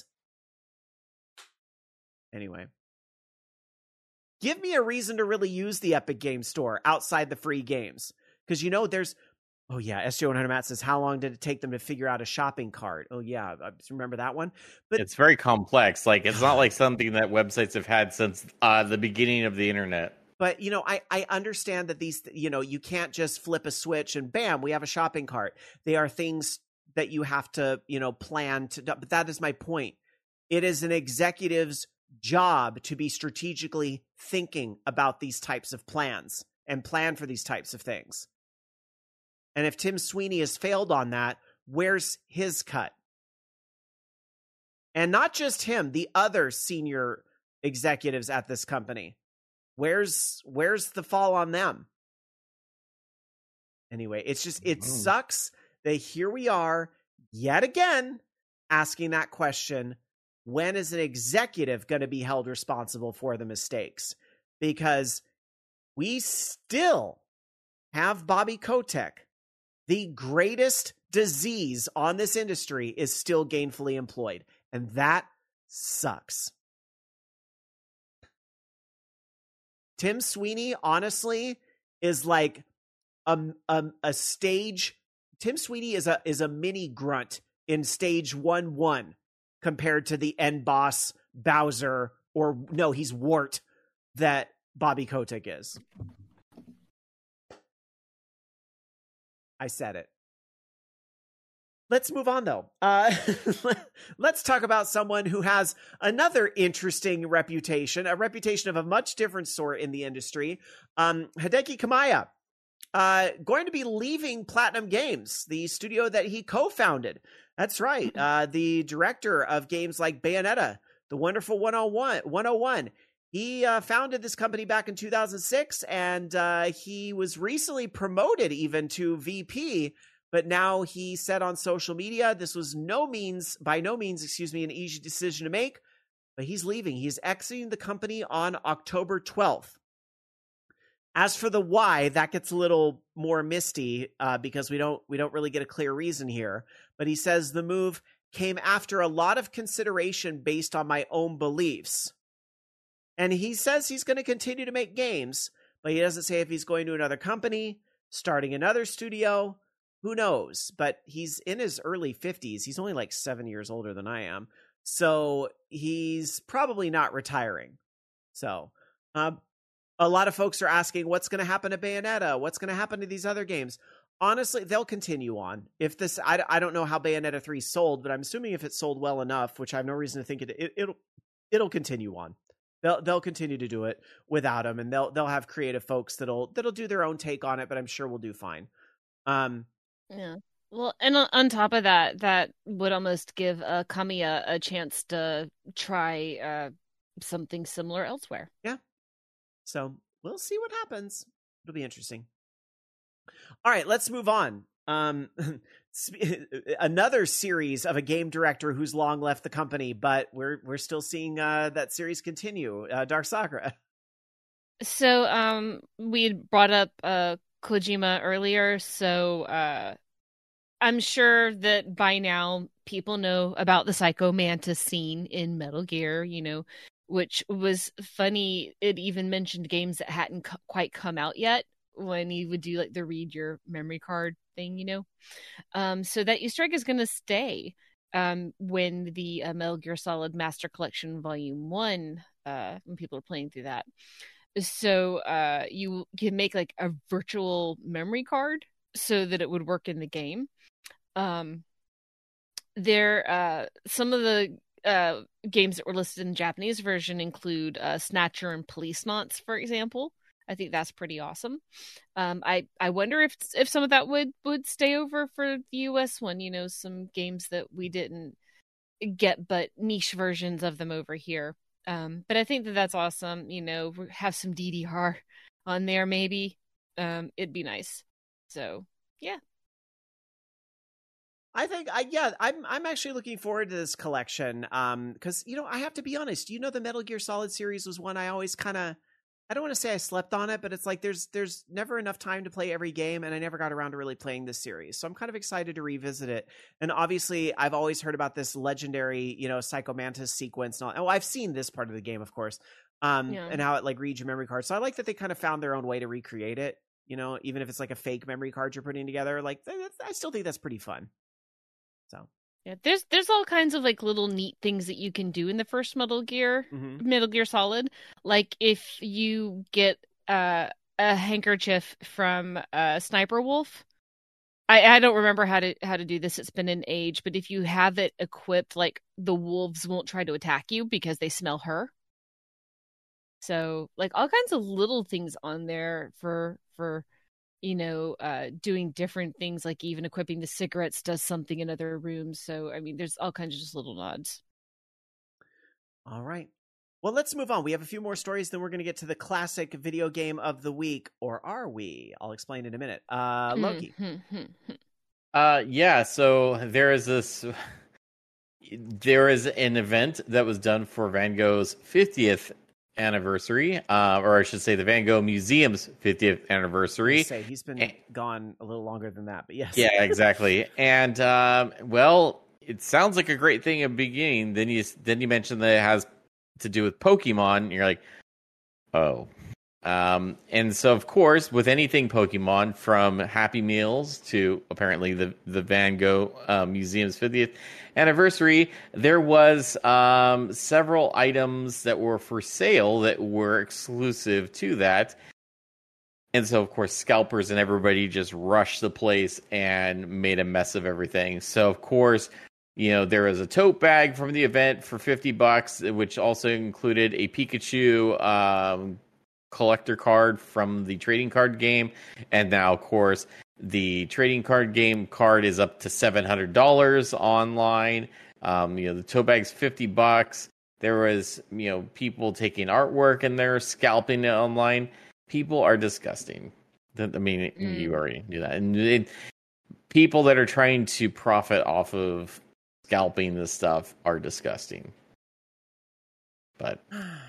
Mm-hmm. Anyway. Give me a reason to really use the Epic Game Store outside the free games. Because, you know, there's oh yeah, S J one hundred Matt says, how long did it take them to figure out a shopping cart? Oh yeah, I remember that one. But it's very complex. Like, it's not like something that websites have had since uh, the beginning of the internet. But, you know, I, I understand that these, you know, you can't just flip a switch and bam, we have a shopping cart. They are things that you have to, you know, plan to, but that is my point. It is an executive's job to be strategically thinking about these types of plans and plan for these types of things. And if Tim Sweeney has failed on that, where's his cut? And not just him, the other senior executives at this company. Where's where's the fall on them? Anyway, it's just it oh. sucks that here we are yet again asking that question, when is an executive going to be held responsible for the mistakes? Because we still have Bobby Kotick. The greatest disease on this industry is still gainfully employed, and that sucks. Tim Sweeney, honestly, is like a, a, a stage. Tim Sweeney is a is a mini grunt in stage one one compared to the end boss Bowser, or no, he's Wart that Bobby Kotick is. I said it. Let's move on, though. Uh, let's talk about someone who has another interesting reputation, a reputation of a much different sort in the industry. Um, Hideki Kamiya, uh, going to be leaving Platinum Games, the studio that he co-founded. That's right. Uh, the director of games like Bayonetta, The Wonderful one oh one. He uh, founded this company back in two thousand six, and uh, he was recently promoted even to V P. But now he said on social media, this was no means, by no means, excuse me, an easy decision to make, but he's leaving. He's exiting the company on October twelfth. As for the why, that gets a little more misty uh, because we don't we don't really get a clear reason here. But he says the move came after a lot of consideration based on my own beliefs. And he says he's going to continue to make games, but he doesn't say if he's going to another company, starting another studio. Who knows? But he's in his early fifties. He's only like seven years older than I am. So he's probably not retiring. So, um, a lot of folks are asking what's going to happen to Bayonetta, what's going to happen to these other games. Honestly, they'll continue on. If this, I, I don't know how Bayonetta three sold, but I'm assuming if it sold well enough, which I have no reason to think it, it it'll it'll continue on. They'll they'll continue to do it without them, and they'll they'll have creative folks that'll that'll do their own take on it. But I'm sure we'll do fine. Um, yeah. Well, and on, on top of that, that would almost give uh, Kamiya a chance to try uh, something similar elsewhere. Yeah. So we'll see what happens. It'll be interesting. All right, let's move on. Um, another series of a game director who's long left the company, but we're we're still seeing uh, that series continue. Uh, Dark Sakura. So, um, we had brought up uh, Kojima earlier, so uh, I'm sure that by now people know about the Psycho Mantis scene in Metal Gear. You know, which was funny. It even mentioned games that hadn't co- quite come out yet, when you would do like the read your memory card thing, you know. Um, so that Easter egg is going to stay um, when the uh, Metal Gear Solid Master Collection Volume One, uh, when people are playing through that. So uh, you can make like a virtual memory card so that it would work in the game. Um, there, uh, some of the uh, games that were listed in the Japanese version include uh, Snatcher and Policenauts, for example. I think that's pretty awesome. Um, I, I wonder if if some of that would, would stay over for the U S one. You know, some games that we didn't get, but niche versions of them over here. Um, but I think that that's awesome. You know, have some D D R on there, maybe. Um, it'd be nice. So, yeah. I think, I yeah, I'm I'm actually looking forward to this collection. Um, because you know, I have to be honest. You know, the Metal Gear Solid series was one I always kind of. I don't want to say I slept on it, but it's like there's there's never enough time to play every game, and I never got around to really playing this series. So I'm kind of excited to revisit it. And obviously, I've always heard about this legendary, you know, Psycho Mantis sequence. And all. Oh, I've seen this part of the game, of course, um, Yeah. and how it like reads your memory card. So I like that they kind of found their own way to recreate it. You know, even if it's like a fake memory card you're putting together, like that's, I still think that's pretty fun. So. Yeah, there's there's all kinds of like little neat things that you can do in the first Metal Gear, Mm-hmm. Metal Gear Solid. Like if you get uh, a handkerchief from uh, Sniper Wolf. I, I don't remember how to how to do this. It's been an age, but if you have it equipped, like the wolves won't try to attack you because they smell her. So like all kinds of little things on there for for. you know, uh, doing different things, like even equipping the cigarettes does something in other rooms. So, I mean, there's all kinds of just little nods. All right. Well, let's move on. We have a few more stories, then we're going to get to the classic video game of the week, or are we? I'll explain in a minute. Uh, Loki. uh, yeah, so there is this... There is an event that was done for Van Gogh's fiftieth anniversary, uh, or I should say the Van Gogh Museum's fiftieth anniversary. Say he's been and, gone a little longer than that, but yes. Yeah, exactly. And um, well, it sounds like a great thing at the beginning. Then you then you mentioned that it has to do with Pokemon. And you're like, oh. Um, and so, of course, with anything Pokemon, from Happy Meals to apparently the, the Van Gogh uh, Museum's fiftieth anniversary, there was um, several items that were for sale that were exclusive to that. And so, of course, scalpers and everybody just rushed the place and made a mess of everything. So, of course, you know, there was a tote bag from the event for fifty bucks, which also included a Pikachu um collector card from the trading card game, and now of course the trading card game card is up to seven hundred dollars online. Um, you know, the tote bag's fifty bucks. There was, you know, people taking artwork and they're scalping it online. People are disgusting. I mean, mm. you already knew that. And it, people that are trying to profit off of scalping this stuff are disgusting. But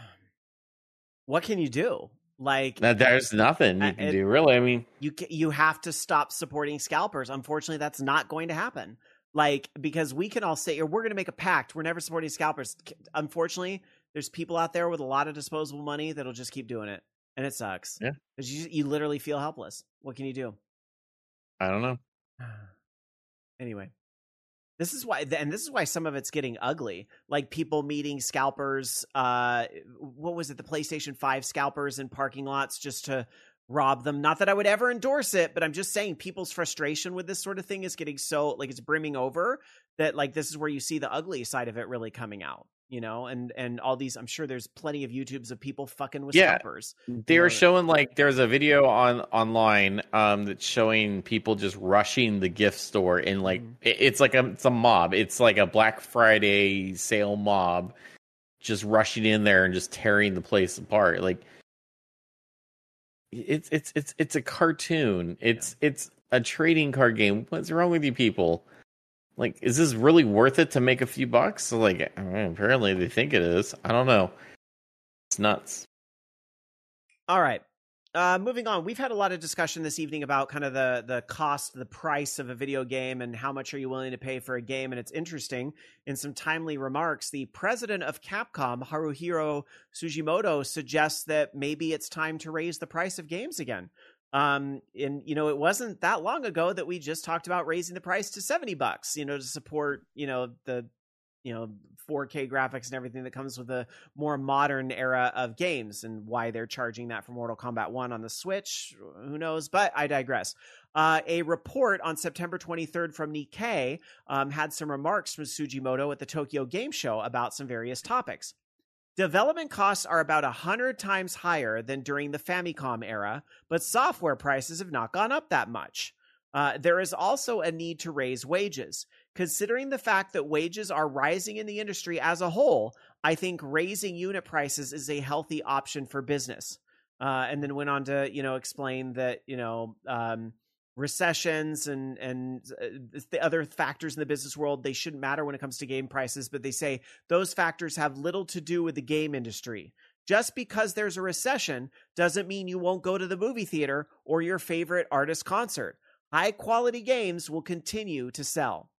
what can you do? Like, there's nothing you can it, do, really. I mean, you you have to stop supporting scalpers. Unfortunately, that's not going to happen. Like, because we can all say, here, we're going to make a pact. We're never supporting scalpers. Unfortunately, there's people out there with a lot of disposable money that'll just keep doing it, and it sucks. Yeah, because you you literally feel helpless. What can you do? I don't know. Anyway. This is why, and this is why some of it's getting ugly. Like people meeting scalpers. Uh, what was it? The PlayStation five scalpers in parking lots just to rob them. Not that I would ever endorse it, but I'm just saying people's frustration with this sort of thing is getting so like it's brimming over that like this is where you see the ugly side of it really coming out. You know, and and all these, I'm sure there's plenty of YouTubes of people fucking with yeah, scalpers. They were showing like there's a video on online um that's showing people just rushing the gift store and like mm. it, it's like a it's a mob. It's like a Black Friday sale mob, just rushing in there and just tearing the place apart. Like it's it's it's it's a cartoon. It's yeah. it's a trading card game. What's wrong with you people? Like, is this really worth it to make a few bucks? So, like, I mean, apparently they think it is. I don't know. It's nuts. All right. Uh, moving on. We've had a lot of discussion this evening about kind of the, the cost, the price of a video game and how much are you willing to pay for a game. And it's interesting, in some timely remarks, the president of Capcom, Haruhiro Sugimoto, suggests that maybe it's time to raise the price of games again. Um, and you know, it wasn't that long ago that we just talked about raising the price to seventy bucks, you know, to support, you know, the, you know, four K graphics and everything that comes with a more modern era of games, and why they're charging that for Mortal Kombat one on the Switch. Who knows? But I digress. Uh, a report on September twenty-third from Nikkei um, had some remarks from Sugimoto at the Tokyo Game Show about some various topics. Development costs are about one hundred times higher than during the Famicom era, but software prices have not gone up that much. Uh, there is also a need to raise wages. Considering the fact that wages are rising in the industry as a whole, I think raising unit prices is a healthy option for business. Uh, and then went on to, you know, explain that, you know, um, recessions and and the other factors in the business world, they shouldn't matter when it comes to game prices, but they say those factors have little to do with the game industry. Just because there's a recession doesn't mean you won't go to the movie theater or your favorite artist concert. High quality games will continue to sell.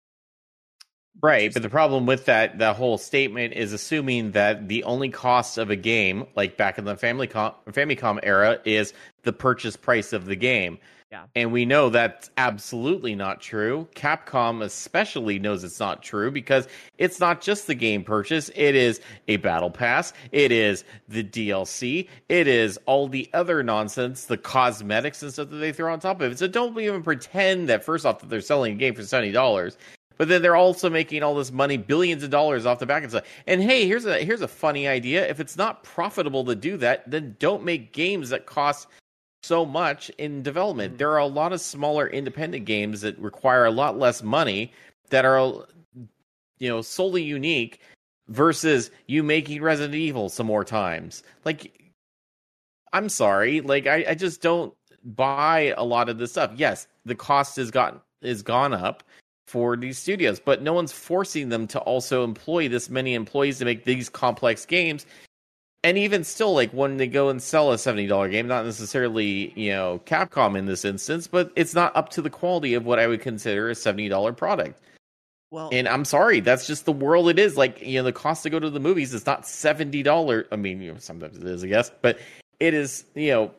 Right, but the problem with that that whole statement is assuming that the only cost of a game, like back in the Famicom, Famicom era, is the purchase price of the game. Yeah. And we know that's absolutely not true. Capcom especially knows it's not true because it's not just the game purchase. It is a battle pass. It is the D L C. It is all the other nonsense, the cosmetics and stuff that they throw on top of it. So don't even pretend that, first off, that they're selling a game for seventy dollars. But then they're also making all this money, billions of dollars off the back and stuff. And hey, here's a here's a funny idea. If it's not profitable to do that, then don't make games that cost so much in development. There are a lot of smaller independent games that require a lot less money that are, you know, solely unique versus you making Resident Evil some more times. Like, I'm sorry, like I, I just don't buy a lot of this stuff. Yes, the cost has gotten is gone up for these studios, but no one's forcing them to also employ this many employees to make these complex games. And even still, like when they go and sell a seventy dollars game, not necessarily, you know, Capcom in this instance, but it's not up to the quality of what I would consider a seventy dollars product. Well, and I'm sorry, that's just the world it is. Like, you know, the cost to go to the movies is not seventy dollars. I mean, you know, sometimes it is, I guess, but it is, you know,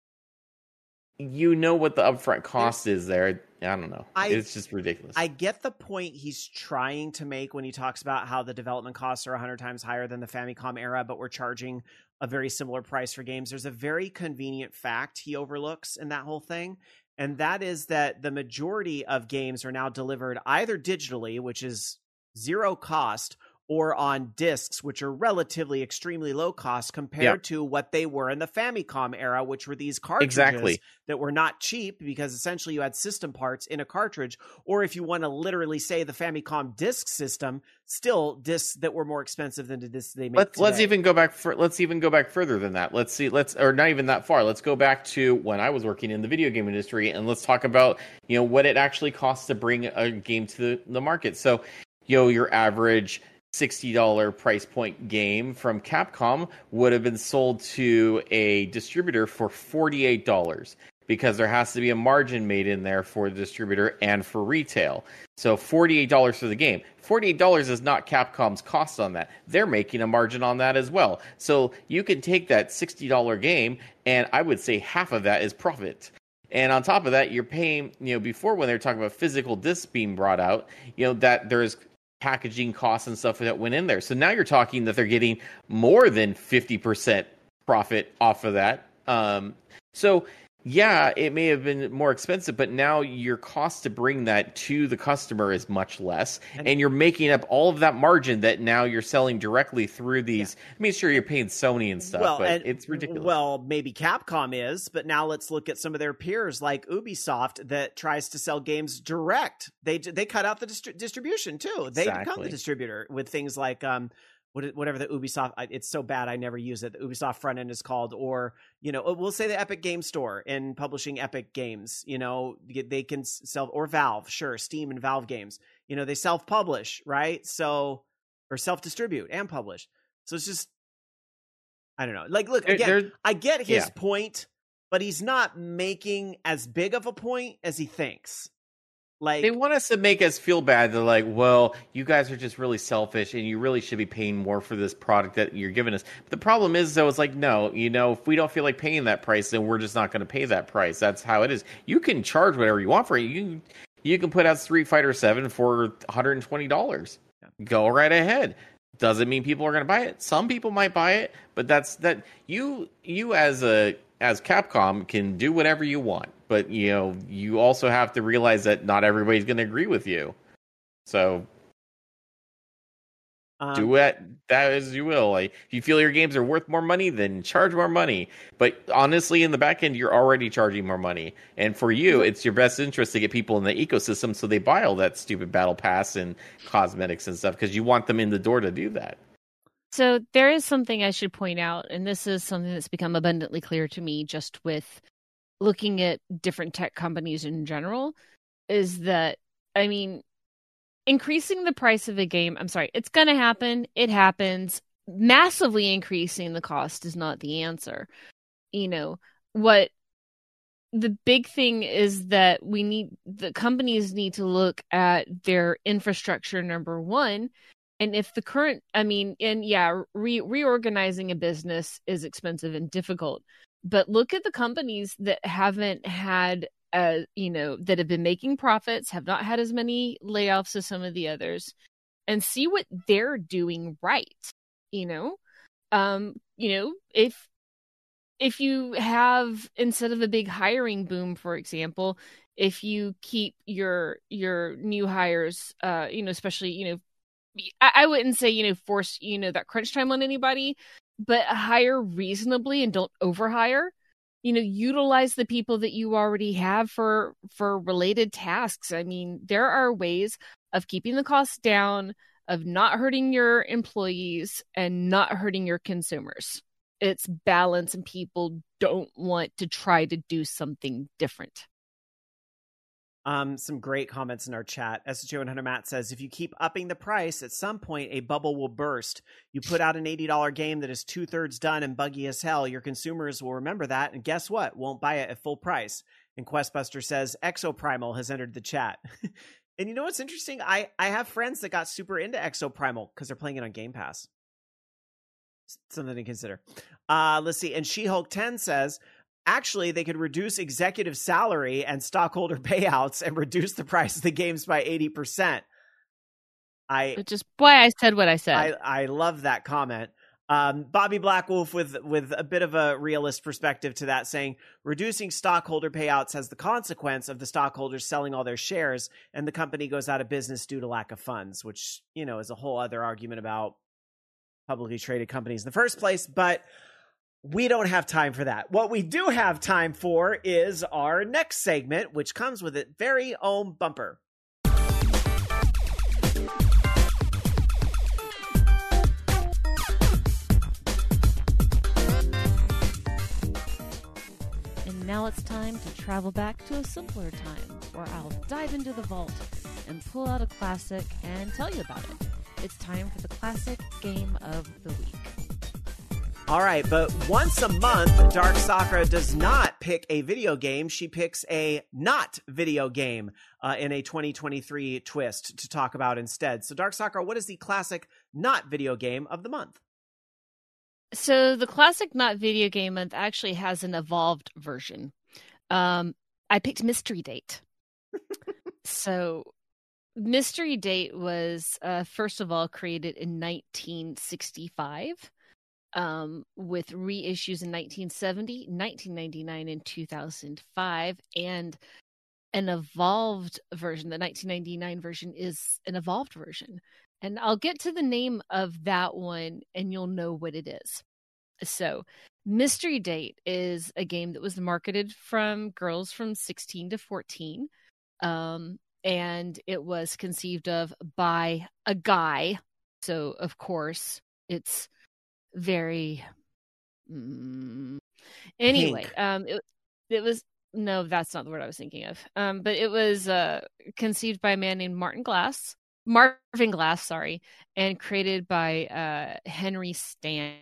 you know what the upfront cost is there. I don't know. I, it's just ridiculous. I get the point he's trying to make when he talks about how the development costs are one hundred times higher than the Famicom era, but we're charging a very similar price for games. There's a very convenient fact he overlooks in that whole thing, and that is that the majority of games are now delivered either digitally, which is zero cost, or on discs, which are relatively extremely low cost compared yep. to what they were in the Famicom era, which were these cartridges exactly. that were not cheap because essentially you had system parts in a cartridge. Or if you want to literally say the Famicom disc system, still discs that were more expensive than the discs they make let's, today. Let's even go back. For, let's even go back further than that. Let's see. Let's or not even that far. Let's go back to when I was working in the video game industry, and let's talk about, you know, what it actually costs to bring a game to the, the market. So, you know, your average sixty dollars price point game from Capcom would have been sold to a distributor for forty-eight dollars because there has to be a margin made in there for the distributor and for retail. So forty-eight dollars for the game. forty-eight dollars is not Capcom's cost on that. They're making a margin on that as well. So you can take that sixty dollars game, and I would say half of that is profit. And on top of that, you're paying, you know, before when they were talking about physical discs being brought out, you know, that there's packaging costs and stuff that went in there. So now you're talking that they're getting more than fifty percent profit off of that. Um, so yeah, it may have been more expensive, but now your cost to bring that to the customer is much less. And, and you're making up all of that margin that now you're selling directly through these. Yeah. I mean, sure, you're paying Sony and stuff, well, but and, it's ridiculous. Well, maybe Capcom is, but now let's look at some of their peers like Ubisoft that tries to sell games direct. They they cut out the distri- distribution too. They exactly. become the distributor with things like um, whatever the Ubisoft, it's so bad I never use it. The Ubisoft front end is called, or, you know, we'll say the Epic Game Store in publishing Epic games, you know, they can sell, or Valve, sure, Steam and Valve games, you know, they self-publish, right? So, or self-distribute and publish. So it's just, I don't know. Like, look, again, They're, I get his yeah. point, but he's not making as big of a point as he thinks. Like, they want us to make us feel bad. They're like, well, you guys are just really selfish and you really should be paying more for this product that you're giving us. But the problem is, though, it's like, no, you know, if we don't feel like paying that price, then we're just not going to pay that price. That's how it is. You can charge whatever you want for it. You can, you can put out Street Fighter seven for one hundred twenty dollars. Go right ahead. Doesn't mean people are going to buy it. Some people might buy it, but that's that you you as a as Capcom can do whatever you want. But, you know, you also have to realize that not everybody's going to agree with you. So um, do it that as you will. Like, if you feel your games are worth more money, then charge more money. But honestly, in the back end, you're already charging more money. And for you, it's your best interest to get people in the ecosystem so they buy all that stupid battle pass and cosmetics and stuff because you want them in the door to do that. So there is something I should point out, and this is something that's become abundantly clear to me just with looking at different tech companies in general, is that, I mean, increasing the price of a game, I'm sorry, it's going to happen. It happens. Massively increasing the cost is not the answer. You know, what the big thing is that we need, the companies need to look at their infrastructure, number one. And if the current, I mean, and yeah, re- reorganizing a business is expensive and difficult. But look at the companies that haven't had, uh, you know, that have been making profits, have not had as many layoffs as some of the others, and see what they're doing right. You know, um, you know, if if you have, instead of a big hiring boom, for example, if you keep your your new hires, uh, you know, especially, you know, I, I wouldn't say, you know, force, you know, that crunch time on anybody, but hire reasonably and don't overhire. You know, utilize the people that you already have for for related tasks. I mean, there are ways of keeping the costs down, of not hurting your employees and not hurting your consumers. It's balance, and people don't want to try to do something different. Um, some great comments in our chat. S H O one hundred Matt says, if you keep upping the price, at some point a bubble will burst. You put out an eighty dollars game that is two-thirds done and buggy as hell. Your consumers will remember that, and guess what? Won't buy it at full price. And Questbuster says, Exoprimal has entered the chat. And you know what's interesting? I, I have friends that got super into Exoprimal because they're playing it on Game Pass. Something to consider. Uh, let's see. And She-Hulk ten says, actually, they could reduce executive salary and stockholder payouts and reduce the price of the games by eighty percent. I Which is why I said what I said. I, I love that comment. Um, Bobby Blackwolf with, with a bit of a realist perspective to that, saying reducing stockholder payouts has the consequence of the stockholders selling all their shares and the company goes out of business due to lack of funds, which, you know, is a whole other argument about publicly traded companies in the first place. But we don't have time for that. What we do have time for is our next segment, which comes with its very own bumper. And now it's time to travel back to a simpler time, where I'll dive into the vault and pull out a classic and tell you about it. It's time for the classic game of the week. All right, but once a month, Dark Sakura does not pick a video game. She picks a not video game uh, in a twenty twenty-three twist to talk about instead. So Dark Sakura, what is the classic not video game of the month? So the classic not video game month actually has an evolved version. Um, I picked Mystery Date. So Mystery Date was, uh, first of all, created in nineteen sixty-five, um, with reissues in nineteen seventy, nineteen ninety-nine, and two thousand five, and an evolved version. The nineteen ninety-nine version is an evolved version. And I'll get to the name of that one, and you'll know what it is. So, Mystery Date is a game that was marketed from girls from sixteen to fourteen. Um, and it was conceived of by a guy. So, of course, it's very... Mm, anyway, Pink. um, it, it was... No, that's not the word I was thinking of. Um, but it was uh, conceived by a man named Martin Glass. Marvin Glass, sorry, and created by uh, Henry Stan.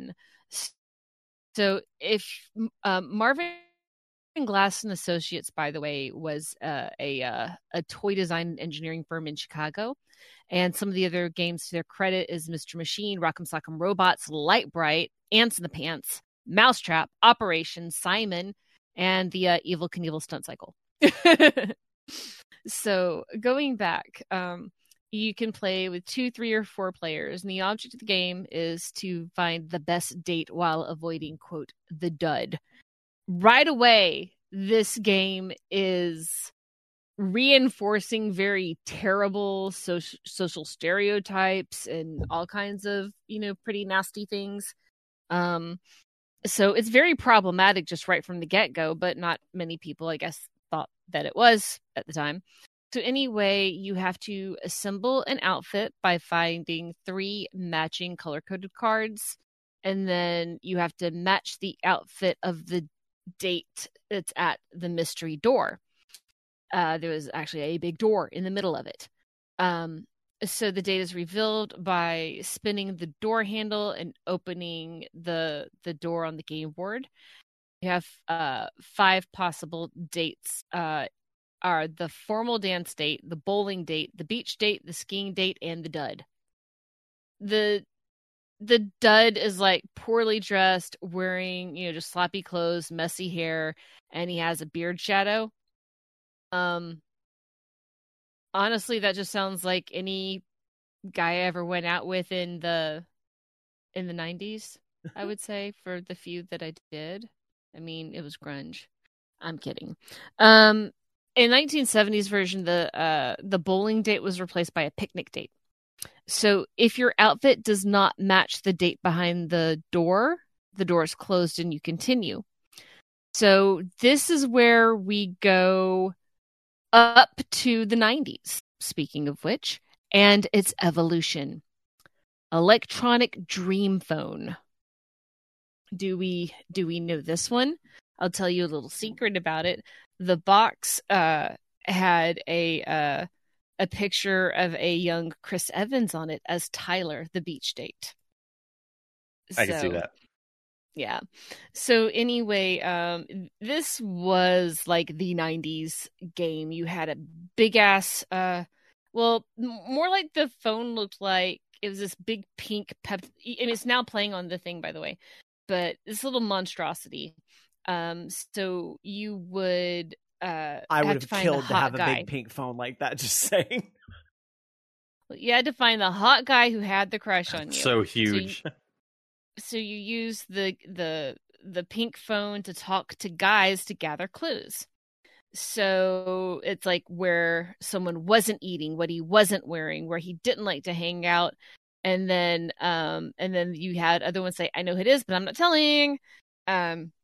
So if um, Marvin Glass and Associates, by the way, was uh, a uh, a toy design and engineering firm in Chicago, and some of the other games to their credit is Mister Machine, Rock'em Sock'em Robots, Light Bright, Ants in the Pants, Mousetrap, Operation, Simon, and the uh, Evel Knievel Stunt Cycle. So going back, um, you can play with two, three, or four players, and the object of the game is to find the best date while avoiding, quote, the dud. Right away, this game is reinforcing very terrible social social stereotypes and all kinds of, you know, pretty nasty things. Um, so it's very problematic just right from the get-go, but not many people, I guess, thought that it was at the time. So anyway, you have to assemble an outfit by finding three matching color-coded cards, and then you have to match the outfit of the date that's at the mystery door. Uh, there was actually a big door in the middle of it. Um, so the date is revealed by spinning the door handle and opening the the door on the game board. You have uh, five possible dates. Uh, are the formal dance date, the bowling date, the beach date, the skiing date, and the dud. The the dud is like poorly dressed, wearing, you know, just sloppy clothes, messy hair, and he has a beard shadow. Um, honestly, that just sounds like any guy I ever went out with in the in the nineties, I would say, for the few that I did. I mean, it was grunge. I'm kidding. Um, in nineteen seventies version, the uh, the bowling date was replaced by a picnic date. So if your outfit does not match the date behind the door, the door is closed and you continue. So this is where we go up to the nineties, speaking of which, and its evolution. Electronic Dream Phone. Do we do we know this one? I'll tell you a little secret about it. The box uh, had a uh, a picture of a young Chris Evans on it as Tyler, the beach date. I So, can see that. Yeah. So anyway, um, this was like the nineties game. You had a big ass, uh, well, more like the phone looked like. It was this big pink pep, and it's now playing on the thing, by the way. But this little monstrosity. Um, so you would. Uh, I would have, have to killed to have guy. a big pink phone like that. Just saying. You had to find the hot guy who had the crush on you. So huge. So you, so you use the the the pink phone to talk to guys to gather clues. So it's like where someone wasn't eating, what he wasn't wearing, where he didn't like to hang out, and then um and then you had other ones say, "I know who it is, but I'm not telling." Um.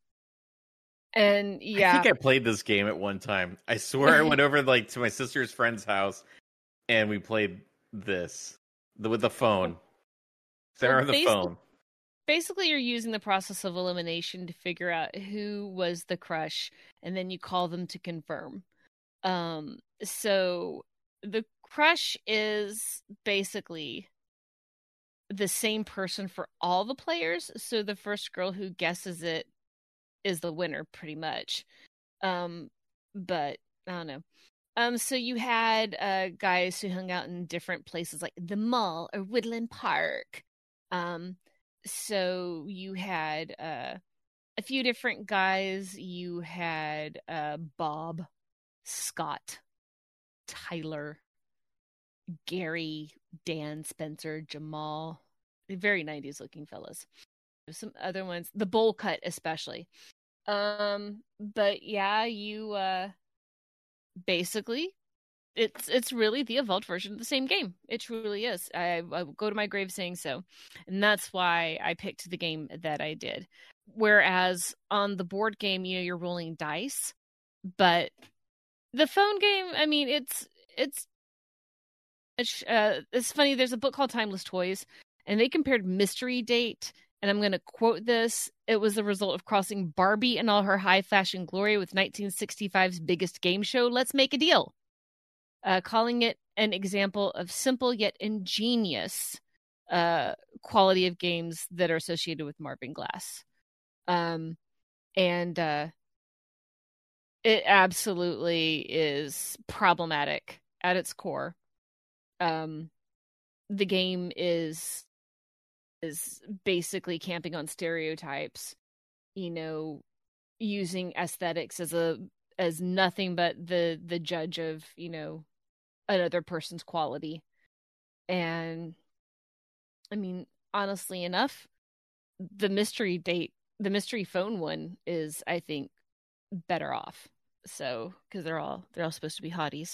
And yeah, I think I played this game at one time. I swear I went over like to my sister's friend's house and we played this the, with the phone. Center well, of the basi- phone. Basically, you're using the process of elimination to figure out who was the crush, and then you call them to confirm. Um, so the crush is basically the same person for all the players. So the first girl who guesses it is the winner, pretty much. Um, but I don't know. Um, so you had uh guys who hung out in different places like the mall or Woodland Park. Um, so you had uh a few different guys. You had uh, Bob, Scott, Tyler, Gary, Dan, Spencer, Jamal. Very nineties looking fellas. There's some other ones, the bowl cut especially. Um, but yeah, you uh, basically, it's it's really the evolved version of the same game. It truly is. I, I go to my grave saying so, and that's why I picked the game that I did. Whereas on the board game, you know, you're rolling dice, but the phone game, I mean, it's it's it's, uh, it's funny. There's a book called Timeless Toys, and they compared Mystery Date. And I'm going to quote this. It was the result of crossing Barbie in all her high fashion glory with nineteen sixty-five's biggest game show, Let's Make a Deal. Uh, calling it an example of simple yet ingenious uh, quality of games that are associated with Marvin Glass. Um, and uh, it absolutely is problematic at its core. Um, the game is... is basically camping on stereotypes, you know, using aesthetics as a as nothing but the the judge of, you know, another person's quality. And I mean, honestly enough, the mystery date, the mystery phone one is, I think, better off. So, because they're all they're all supposed to be hotties.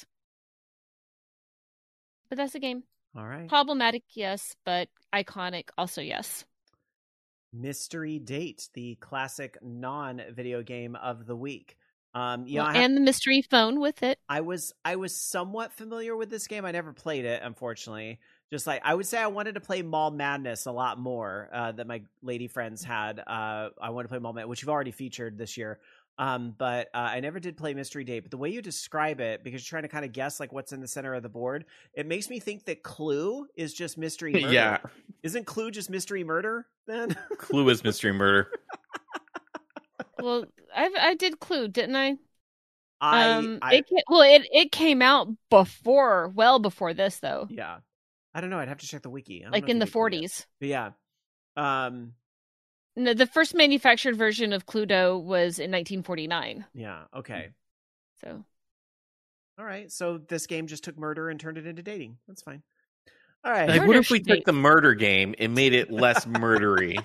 But that's the game. All right. Problematic, yes, but iconic, also yes. Mystery Date, the classic non-video game of the week. Um, you well, know, I have, and the mystery phone with it. I was I was somewhat familiar with this game. I never played it, unfortunately. Just like I would say, I wanted to play Mall Madness a lot more. Uh, that my lady friends had. Uh, I wanted to play Mall Madness, which you've already featured this year. Um, but uh, I never did play Mystery Date. But the way you describe it, because you're trying to kind of guess like what's in the center of the board, it makes me think that Clue is just mystery murder. Yeah, isn't Clue just mystery murder then? Clue is mystery murder. Well, I I did Clue, didn't I? I, um, I it well it it came out before, well before this though. Yeah, I don't know. I'd have to check the wiki. I don't like know if in you the did Clue yet. forties. But yeah. Um. No, the first manufactured version of Cluedo was in nineteen forty-nine. Yeah. Okay. So. All right. So this game just took murder and turned it into dating. That's fine. All right. Like, what if we Date. took the murder game and made it less murdery?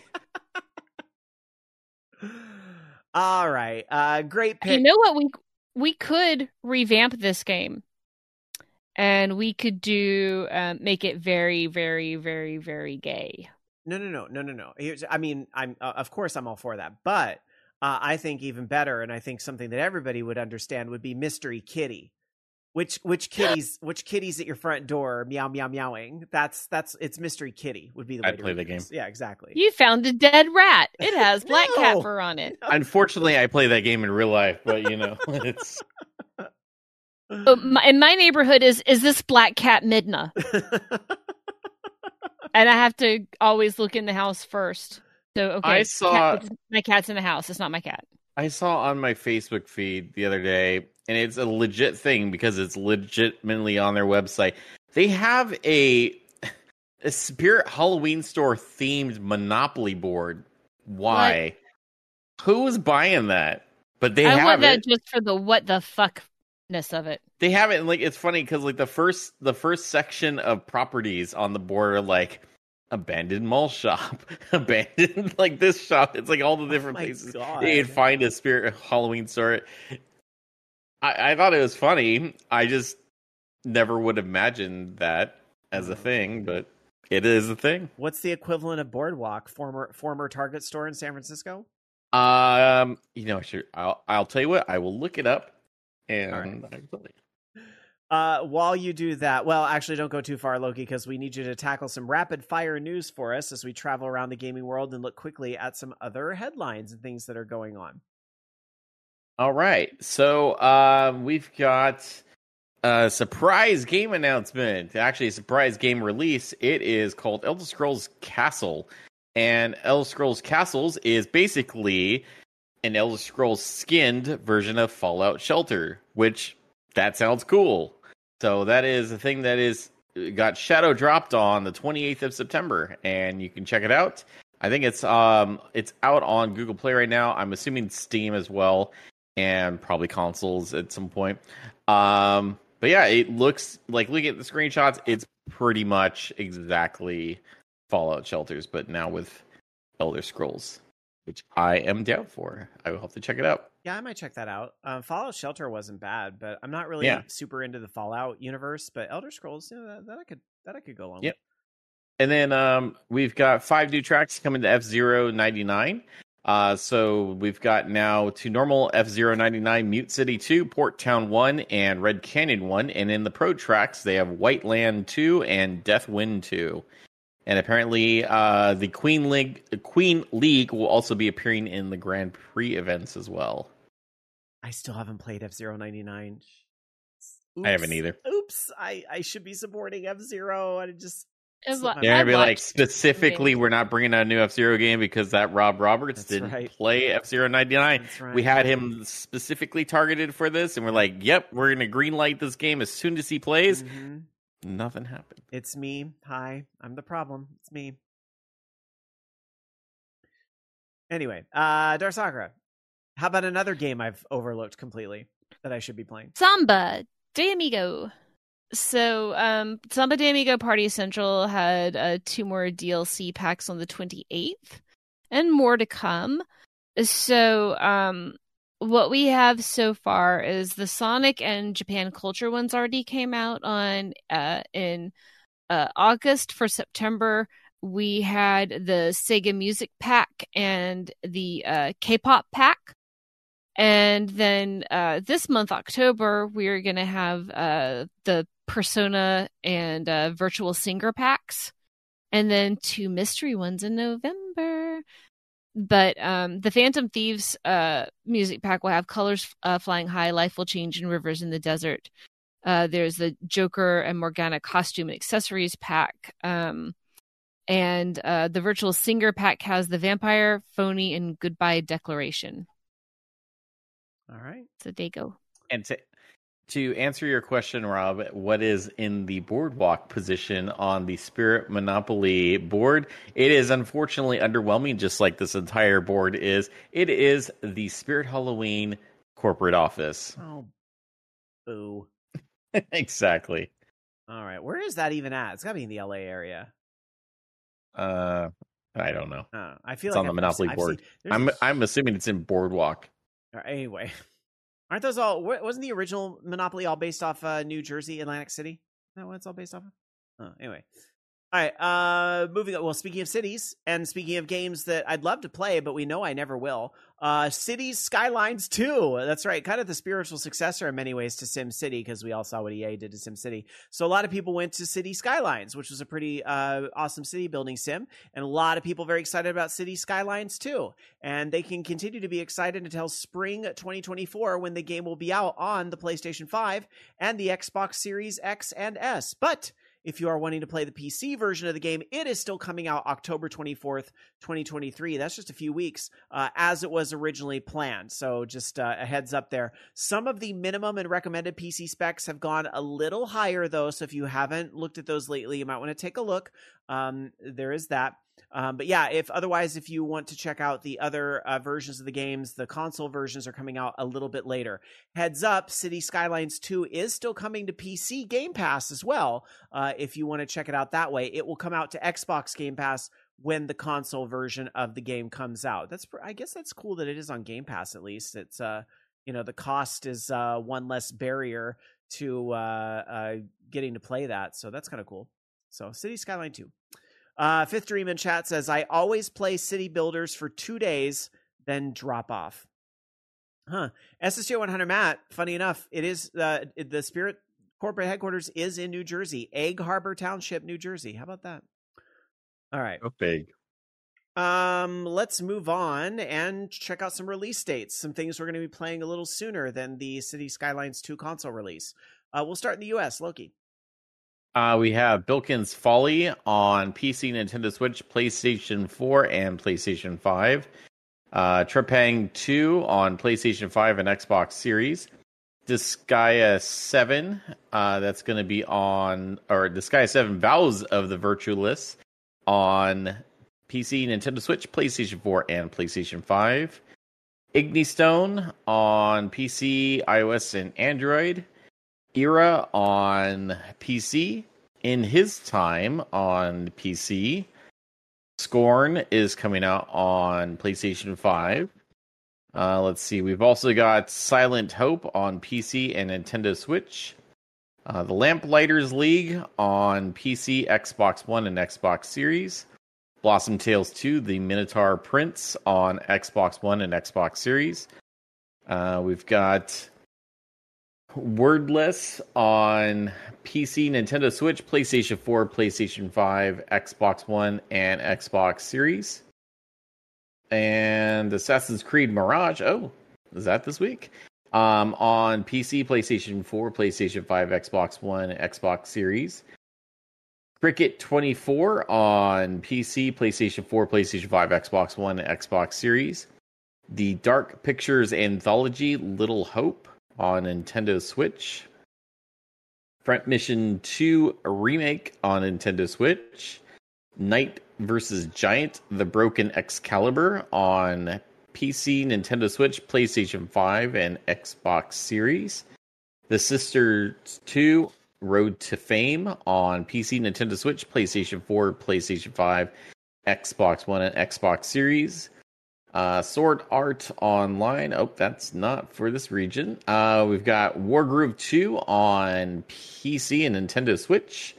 All right. Uh, great pick. You know what? We we could revamp this game, and we could do um, make it very, very, very, very gay. No, no, no, no, no, no. Here's, I mean, I'm uh, of course I'm all for that, but uh, I think even better, and I think something that everybody would understand would be Mystery Kitty. Which which kitties which kitties at your front door meow meow meowing? That's that's it's Mystery Kitty would be the way I'd to play read the game. this. Yeah, exactly. You found a dead rat. It has black No. cat fur on it. Unfortunately, I play that game in real life, but you know, it's Oh, my, in my neighborhood is is this black cat Midna, and I have to always look in the house first. So okay, I saw- cat, my cat's in the house. It's not my cat. I saw on my Facebook feed the other day, and it's a legit thing because it's legitimately on their website. They have a a Spirit Halloween store themed Monopoly board. Why? Who's buying that? But they I have want that it. just for the what the fuckness of it. They have it, and like it's funny because like the first the first section of properties on the board are like abandoned mall shop, abandoned like this shop. It's like all the different Oh my places God. you can find a Spirit Halloween store. I, I thought it was funny. I just never would have imagined that as a thing, but it is a thing. What's the equivalent of Boardwalk, former former Target store in San Francisco? Um, you know, sure. I'll I'll tell you what. I will look it up, and All right. I'll tell you. Uh, while you do that, well, actually, don't go too far, Loki, because we need you to tackle some rapid fire news for us as we travel around the gaming world and look quickly at some other headlines and things that are going on. All right, so um, we've got a surprise game announcement. Actually, a surprise game release. It is called Elder Scrolls Castle, and Elder Scrolls Castles is basically an Elder Scrolls skinned version of Fallout Shelter, which that sounds cool. So that is a thing that is got shadow dropped on the twenty-eighth of September, and you can check it out. I think it's um it's out on Google Play right now. I'm assuming Steam as well, and probably consoles at some point. Um, but yeah, it looks like, look at the screenshots. It's pretty much exactly Fallout Shelters, but now with Elder Scrolls, which I am down for. I will have to check it out. Yeah, I might check that out. Um, Fallout Shelter wasn't bad, but I'm not really Yeah. super into the Fallout universe. But Elder Scrolls, you know, that, that I could that I could go along Yep. with. And then um, we've got five new tracks coming to F-Zero ninety-nine. Uh, so we've got now to normal F-Zero ninety-nine, Mute City two, Port Town one, and Red Canyon one. And in the pro tracks, they have White Land two and Death Wind two. And apparently uh, the Queen League, the Queen League will also be appearing in the Grand Prix events as well. I still haven't played F-Zero ninety-nine. Oops. I haven't either. Oops, I, I should be supporting F-Zero. I just... I've slipped wa- my They're I gonna be like, watched- specifically, we're not bringing out a new F-Zero game because that Rob Roberts That's didn't right. play F-Zero ninety-nine. That's right. We had him specifically targeted for this, and we're like, yep, we're gonna green light this game as soon as he plays. Mhm. Nothing happened. It's me. Hi, I'm the problem. It's me. Anyway, uh, Darsakra, how about another game I've overlooked completely that I should be playing? Samba de Amigo. So, um, Samba de Amigo Party Central had uh, two more D L C packs on the twenty-eighth, and more to come. So, um, what we have so far is the Sonic and Japan Culture ones already came out on uh, in uh, August. For September, we had the Sega Music Pack and the uh, K-pop pack. And then uh, this month, October, we're going to have uh, the Persona and uh, Virtual Singer packs. And then two mystery ones in November. But um, the Phantom Thieves uh, music pack will have Colors uh, Flying High, Life Will Change, and Rivers in the Desert. Uh, there's the Joker and Morgana costume and accessories pack. Um, and uh, the Virtual Singer pack has the Vampire, Phony, and Goodbye Declaration. All right. So there you go. And to to answer your question, Rob, what is in the boardwalk position on the Spirit Monopoly board? It is unfortunately underwhelming, just like this entire board is. It is the Spirit Halloween corporate office. Oh, boo. Exactly. All right. Where is that even at? It's got to be in the L A area. Uh, I don't know. Uh, I feel It's like on the I've- Monopoly I've board. seen- there's I'm a- I'm assuming it's in boardwalk. Uh, Anyway, aren't those all? wa- Wasn't the original Monopoly all based off uh, New Jersey, Atlantic City? Is that what it's all based off of? Oh, anyway, all right. Uh, moving on. Well, speaking of cities and speaking of games that I'd love to play, but we know I never will. Uh, Cities Skylines two. That's right. Kind of the spiritual successor in many ways to Sim City, because we all saw what E A did to Sim City. So a lot of people went to City Skylines, which was a pretty uh, awesome city building sim, and a lot of people very excited about City Skylines two. And they can continue to be excited until spring twenty twenty-four, when the game will be out on the PlayStation five and the Xbox Series X and S. But if you are wanting to play the P C version of the game, it is still coming out October twenty-fourth, twenty twenty-three. That's just a few weeks, uh, as it was originally planned. So just uh, a heads up there. Some of the minimum and recommended P C specs have gone a little higher, though. So if you haven't looked at those lately, you might want to take a look. Um, there is that. Um, but yeah, if otherwise, if you want to check out the other uh, versions of the games, the console versions are coming out a little bit later. Heads up, City Skylines two is still coming to P C Game Pass as well. Uh, if you want to check it out that way, it will come out to Xbox Game Pass when the console version of the game comes out. That's, I guess that's cool that it is on Game Pass, at least. It's, uh, you know, the cost is uh, one less barrier to uh, uh, getting to play that. So that's kind of cool. So City Skyline two. Uh, Fifth Dream in chat says, I always play City Builders for two days, then drop off. Huh. S S G one hundred Matt, funny enough, it is uh, the Spirit corporate headquarters is in New Jersey, Egg Harbor Township, New Jersey. How about that? All right. Oh, big. Um, let's move on and check out some release dates. Some things we're going to be playing a little sooner than the City Skylines two console release. Uh, we'll start in the U S. Loki. Uh, we have Bilkins Folly on P C, Nintendo Switch, PlayStation four, and PlayStation five. Uh, Trepang two on PlayStation five and Xbox Series. Disgaea seven, uh, that's going to be on, or Disgaea seven Vows of the Virtueless on P C, Nintendo Switch, PlayStation four, and PlayStation five. Ignistone on P C, iOS, and Android. Era on P C. In His Time on P C. Scorn is coming out on PlayStation five. Uh, let's see. We've also got Silent Hope on P C and Nintendo Switch. Uh, the Lamplighters League on P C, Xbox One, and Xbox Series. Blossom Tales two, The Minotaur Prince on Xbox One and Xbox Series. Uh, we've got Wordless on P C, Nintendo Switch, PlayStation four, PlayStation five, Xbox One, and Xbox Series. And Assassin's Creed Mirage, oh, is that this week? Um, on P C, PlayStation four, PlayStation five, Xbox One, Xbox Series. Cricket twenty-four on P C, PlayStation four, PlayStation five, Xbox One, and Xbox Series. The Dark Pictures Anthology Little Hope on Nintendo Switch. Front Mission two Remake on Nintendo Switch. Knight versus. Giant, The Broken Excalibur on P C, Nintendo Switch, PlayStation five, and Xbox Series. The Sisters two Road to Fame on P C, Nintendo Switch, PlayStation four, PlayStation five, Xbox One, and Xbox Series. Uh, Sword Art Online. Oh, that's not for this region. Uh, we've got Wargroove two on P C and Nintendo Switch.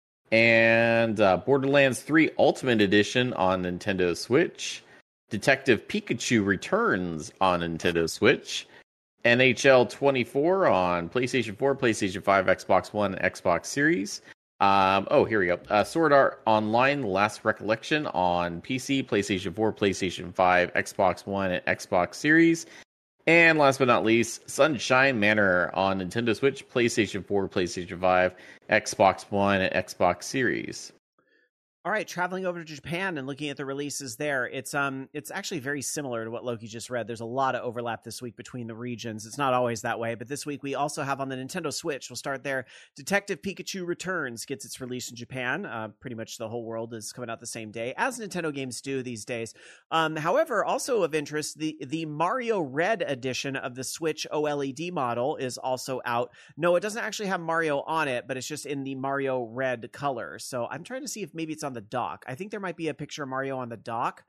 And uh, Borderlands three Ultimate Edition on Nintendo Switch. Detective Pikachu Returns on Nintendo Switch. N H L twenty-four on PlayStation four, PlayStation five, Xbox One, Xbox Series. Um, oh, here we go. Uh, Sword Art Online Last Recollection on P C, PlayStation four, PlayStation five, Xbox One, and Xbox Series. And last but not least, Sunshine Manor on Nintendo Switch, PlayStation four, PlayStation five, Xbox One, and Xbox Series. All right, traveling over to Japan and looking at the releases there, it's um, it's actually very similar to what Loki just read. There's a lot of overlap this week between the regions. It's not always that way, but this week we also have on the Nintendo Switch, we'll start there, Detective Pikachu Returns gets its release in Japan. Uh, pretty much the whole world is coming out the same day, as Nintendo games do these days. Um, however, also of interest, the, the Mario Red edition of the Switch OLED model is also out. No, it doesn't actually have Mario on it, but it's just in the Mario Red color. So I'm trying to see if maybe it's on the dock. I think there might be a picture of Mario on the dock.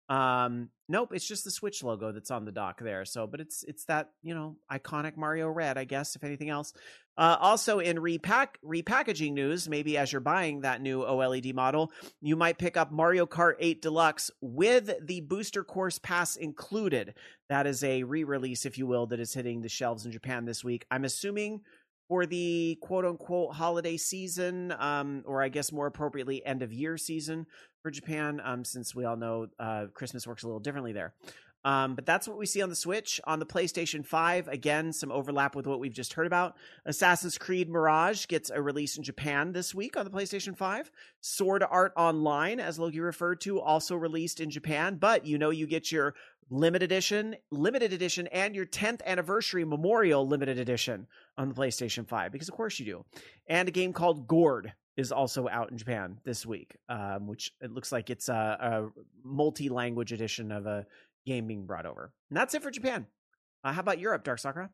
Um, nope, it's just the Switch logo that's on the dock there. So, but it's it's that, you know, iconic Mario Red, I guess, if anything else. Uh, also in repack repackaging news, maybe as you're buying that new OLED model, you might pick up Mario Kart eight Deluxe with the Booster Course Pass included. That is a re-release, if you will, that is hitting the shelves in Japan this week. I'm assuming for the quote-unquote holiday season, um, or I guess more appropriately, end-of-year season for Japan, um, since we all know uh, Christmas works a little differently there. Um, but that's what we see on the Switch. On the PlayStation five, again, some overlap with what we've just heard about. Assassin's Creed Mirage gets a release in Japan this week on the PlayStation five. Sword Art Online, as Loki referred to, also released in Japan. But you know you get your limited edition, limited edition, and your tenth anniversary memorial limited edition on the PlayStation five, because of course you do. And a game called Gourd is also out in Japan this week, um, which it looks like it's a, a multi-language edition of a game being brought over. And that's it for Japan. Uh, how about Europe, Dark Sakura?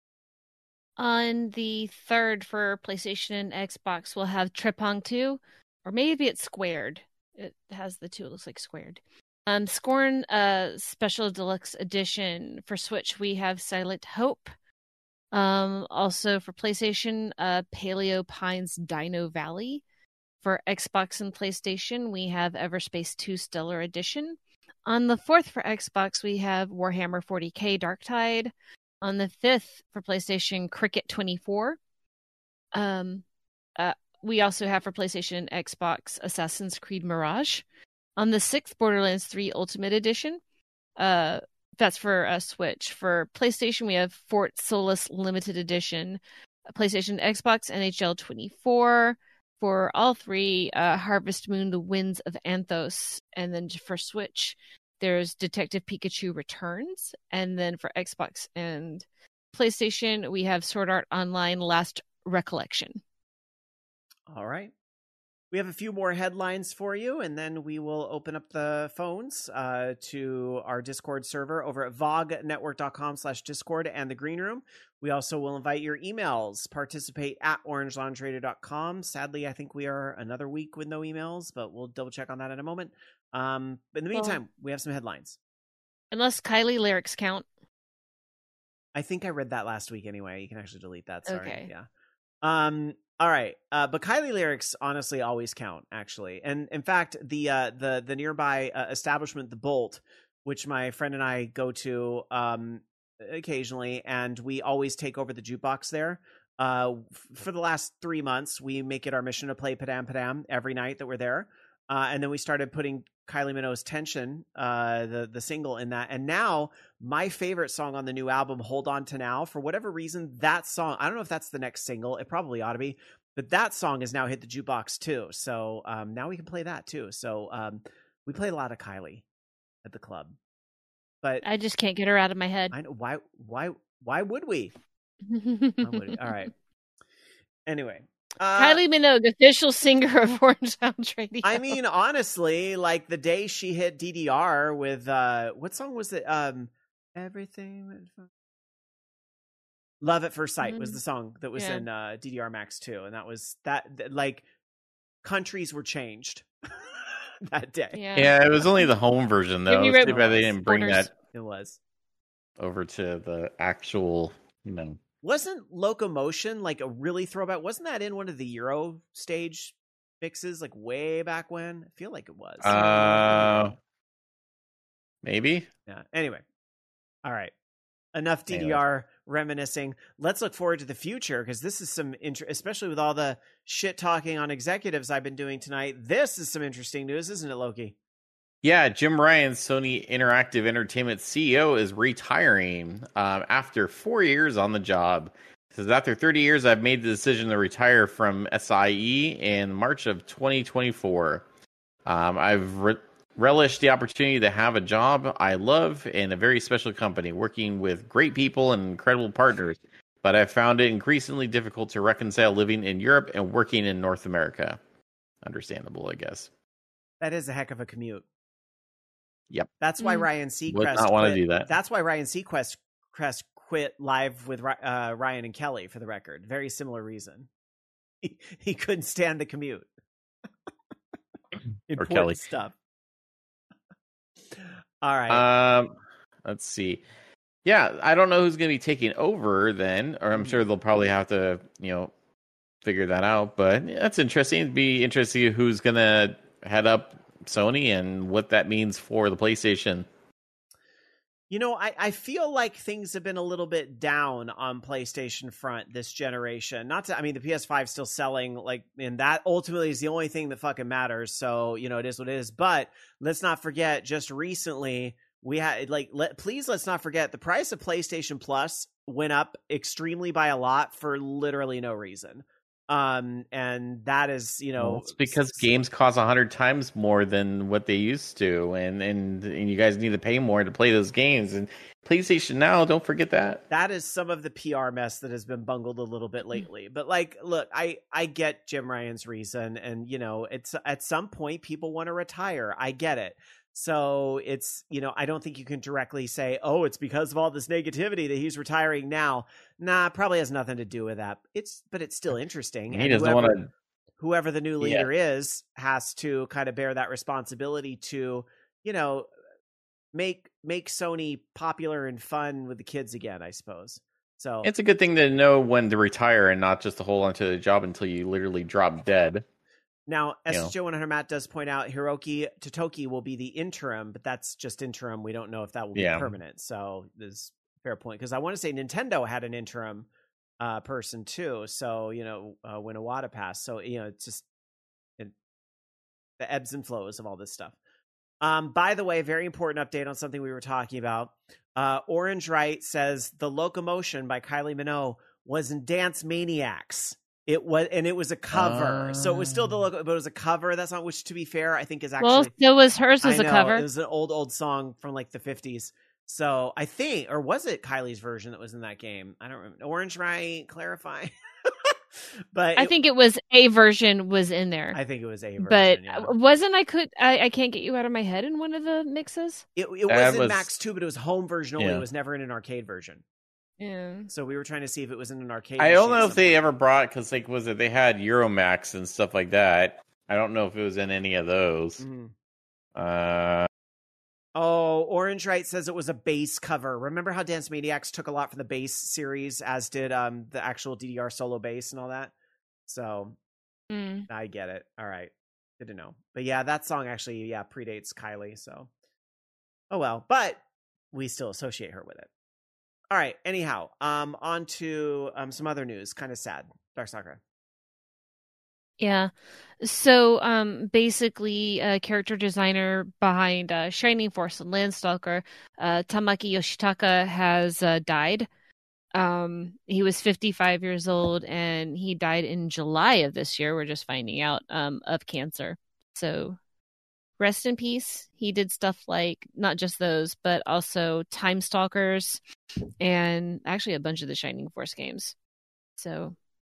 On the third for PlayStation and Xbox, we'll have Trepang two, or maybe it's Squared. It has the two, it looks like Squared. Um, Scorn uh, Special Deluxe Edition. For Switch, we have Silent Hope. Um, also for PlayStation, uh, Paleo Pines Dino Valley. For Xbox and PlayStation, we have Everspace two Stellar Edition. On the fourth for Xbox, we have Warhammer forty K Darktide. On the fifth for PlayStation, Cricket twenty-four. Um, uh, we also have for PlayStation and Xbox, Assassin's Creed Mirage. On the sixth, Borderlands three Ultimate Edition. Uh, that's for a Switch. For PlayStation, we have Fort Solis Limited Edition. PlayStation, Xbox, N H L twenty-four. For all three, uh, Harvest Moon, The Winds of Anthos. And then for Switch, there's Detective Pikachu Returns. And then for Xbox and PlayStation, we have Sword Art Online Last Recollection. All right. We have a few more headlines for you, and then we will open up the phones uh, to our Discord server over at vognetwork.com slash Discord and the Green Room. We also will invite your emails. Participate at orange lounge radio dot com. Sadly, I think we are another week with no emails, but we'll double check on that in a moment. Um, but in the meantime, well, we have some headlines. Unless Kylie lyrics count. I think I read that last week anyway. You can actually delete that. Sorry. Okay. Yeah. Um, all right. Uh, but Kylie lyrics honestly always count, actually. And in fact, the uh, the the nearby uh, establishment, The Bolt, which my friend and I go to um, occasionally, and we always take over the jukebox there. Uh, f- for the last three months, we make it our mission to play Padam Padam every night that we're there. Uh, and then we started putting Kylie Minogue's Tension, uh, the, the single in that. And now my favorite song on the new album, Hold On To Now, for whatever reason, that song, I don't know if that's the next single. It probably ought to be. But that song has now hit the jukebox too. So um, now we can play that too. So um, we play a lot of Kylie at the club. But I just can't get her out of my head. I know, why, why, why would we? Why would we? All right. Anyway. Uh, Kylie Minogue, official singer of Orange Lounge Radio. I mean, honestly, like the day she hit D D R with uh, what song was it? Um, Everything. Love at First Sight mm-hmm. was the song that was yeah. in uh, D D R Max two, and that was that. Like, countries were changed that day. Yeah. yeah, it was only the home version though. It's too bad they didn't bring Corners. that. It was over to the actual, you know. Wasn't Locomotion like a really throwback? Wasn't that in one of the Euro stage mixes like way back when? I feel like it was. Uh, maybe. Yeah. Anyway. All right. Enough D D R anyway. reminiscing. Let's look forward to the future because this is some, int- especially with all the shit talking on executives I've been doing tonight. This is some interesting news, isn't it, Loki? Yeah, Jim Ryan, Sony Interactive Entertainment C E O, is retiring um, after four years on the job. He says, after thirty years, I've made the decision to retire from S I E in March of twenty twenty-four. Um, I've re- relished the opportunity to have a job I love in a very special company, working with great people and incredible partners. But I've found it increasingly difficult to reconcile living in Europe and working in North America. Understandable, I guess. That is a heck of a commute. Yep. That's why Ryan Seacrest would not want to do that. That's why Ryan Seacrest Crest quit live with uh, Ryan and Kelly, for the record. Very similar reason. He, he couldn't stand the commute. Or Kelly stuff. All right. Um, let's see. Yeah, I don't know who's going to be taking over then, or I'm sure they'll probably have to, you know, figure that out. But yeah, that's interesting. It'd be interesting who's going to head up Sony and what that means for the PlayStation. You know, I, I feel like things have been a little bit down on PlayStation front this generation. Not to, I mean, the P S five is still selling, like, and that ultimately is the only thing that fucking matters. So, you know, it is what it is. But let's not forget, just recently, we had, like, let, please let's not forget, the price of PlayStation Plus went up extremely by a lot for literally no reason. Um, and that is, you know, well, it's because s- games cost a hundred times more than what they used to, and, and and you guys need to pay more to play those games. And PlayStation Now, don't forget that. That is some of the P R mess that has been bungled a little bit lately. But like, look, I I get Jim Ryan's reason, and you know, it's at some point people want to retire. I get it. So it's, you know, I don't think you can directly say, oh, it's because of all this negativity that he's retiring now. Nah, probably has nothing to do with that. It's, but it's still interesting. He and doesn't whoever, want to. Whoever the new leader yeah. is has to kind of bear that responsibility to, you know, make make Sony popular and fun with the kids again, I suppose. So it's a good thing to know when to retire and not just to hold onto the job until you literally drop dead. Now, S S J one hundred Matt does point out Hiroki Totoki will be the interim, but that's just interim. We don't know if that will be yeah. permanent. So there's a fair point. Because I want to say Nintendo had an interim uh, person too. So, you know, uh, when Iwata passed. So, you know, it's just it, the ebbs and flows of all this stuff. Um, by the way, very important update on something we were talking about. Uh, Orange Right says the Locomotion by Kylie Minogue was in Dance Maniacs. It was, and it was a cover, uh, so it was still the logo, but it was a cover. That song, which to be fair, I think is actually well, so was hers was I know, a cover. It was an old, old song from like the fifties. So I think, or was it Kylie's version that was in that game? I don't remember. Orange Right, clarify. but I it, think it was a version was in there. I think it was a version. But yeah. wasn't I could I, I can't get you out of my head in one of the mixes? It, it That was in was- Max two, but it was home version only. Yeah. It was never in an arcade version. Yeah. So we were trying to see if it was in an arcade. I don't machine know if they somewhere. ever brought because like was it they had Euromax and stuff like that. I don't know if it was in any of those. Mhm. Uh, Oh, Orange Right says it was a base cover. Remember how Dance Maniacs took a lot from the base series, as did um the actual D D R solo bass and all that. So Mm. I get it. All right, good to know. But yeah, that song actually yeah predates Kylie. So oh well, but we still associate her with it. All right. Anyhow, um, on to um some other news. Kind of sad. Dark Sakura. Yeah. So um basically a character designer behind uh, Shining Force and Landstalker, uh Tamaki Yoshitaka has uh, died. Um he was fifty-five years old and he died in July of this year. We're just finding out um of cancer. So rest in peace. He did stuff like not just those, but also Time Stalkers and actually a bunch of the Shining Force games. So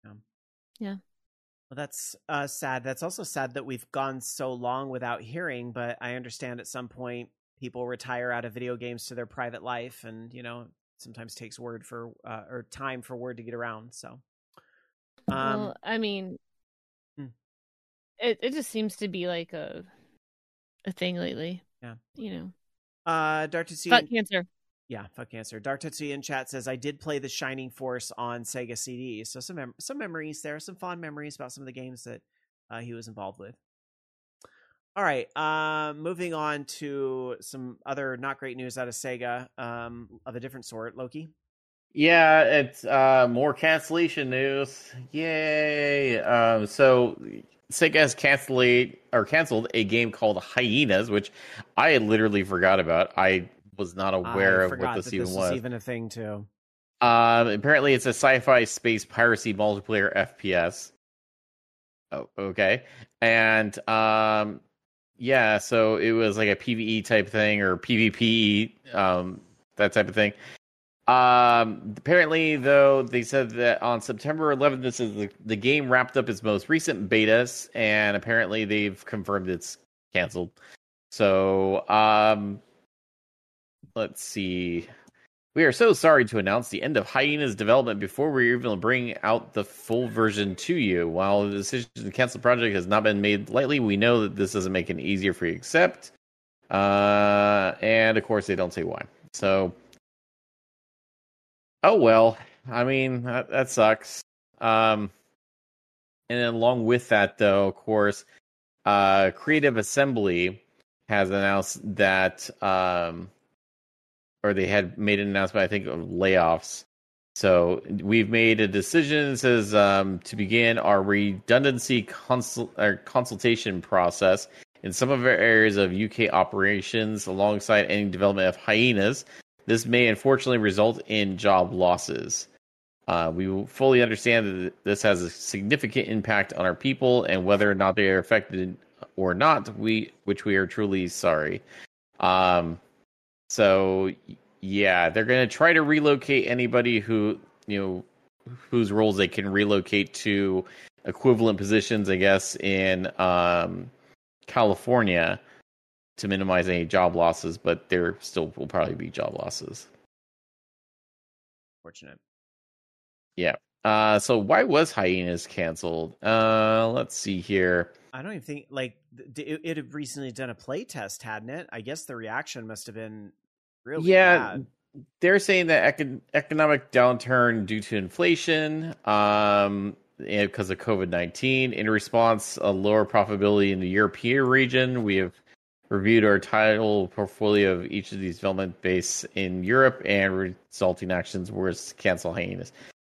Well, that's uh, sad. That's also sad that we've gone so long without hearing, but I understand at some point people retire out of video games to their private life, and, you know, sometimes takes word for, uh, or time for word to get around, so. Um, well, I mean, Hmm. it it just seems to be like a a thing lately. Yeah. You know, uh, Dark Tetsuya, fuck cancer. yeah, fuck cancer. Dark Tetsuya in chat says, I did play the Shining Force on Sega C D, so some mem- some memories there, some fond memories about some of the games that uh, he was involved with. All right, uh, moving on to some other not great news out of Sega, um, of a different sort. Loki? yeah, it's uh, more cancellation news. Yay! Um, so Sega has canceled or canceled a game called Hyenas, which I literally forgot about. I was not aware I of forgot what this that even this was. was even a thing, too. Um, apparently, it's a sci-fi space piracy multiplayer F P S. Oh, okay. And um, yeah, so it was like a PvE type thing or PvP, um, that type of thing. Um, apparently, though, they said that on September eleventh, this is the, the game wrapped up its most recent betas, and apparently they've confirmed it's canceled. So, um, let's see. We are so sorry to announce the end of Hyena's development before we even bring out the full version to you. While the decision to cancel the project has not been made lightly, we know that this doesn't make it easier for you to accept. Uh, and, of course, they don't say why. So, oh, well. I mean, that, that sucks. Um, and then along with that, though, of course, uh, Creative Assembly has announced that... Um, or they had made an announcement, I think, of layoffs. So we've made a decision, says, um, to begin our redundancy consul- or consultation process in some of our areas of U K operations alongside any development of Hyenas. This may unfortunately result in job losses. Uh, we will fully understand that this has a significant impact on our people and whether or not they are affected or not, we which we are truly sorry. Um, So, yeah, they're going to try to relocate anybody who, you know, whose roles they can relocate to equivalent positions, I guess, in um, California to minimize any job losses, but there still will probably be job losses. Fortunate. Yeah. Uh, so why was Hyenas canceled? Uh, let's see here. I don't even think, like, th- it, it had recently done a play test, hadn't it? I guess the reaction must have been really Yeah, bad. they're saying that econ- economic downturn due to inflation, um, and because of COVID nineteen. In response, a lower profitability in the European region. We have reviewed our title portfolio of each of these development based in Europe, and resulting actions were to cancel Hyenas.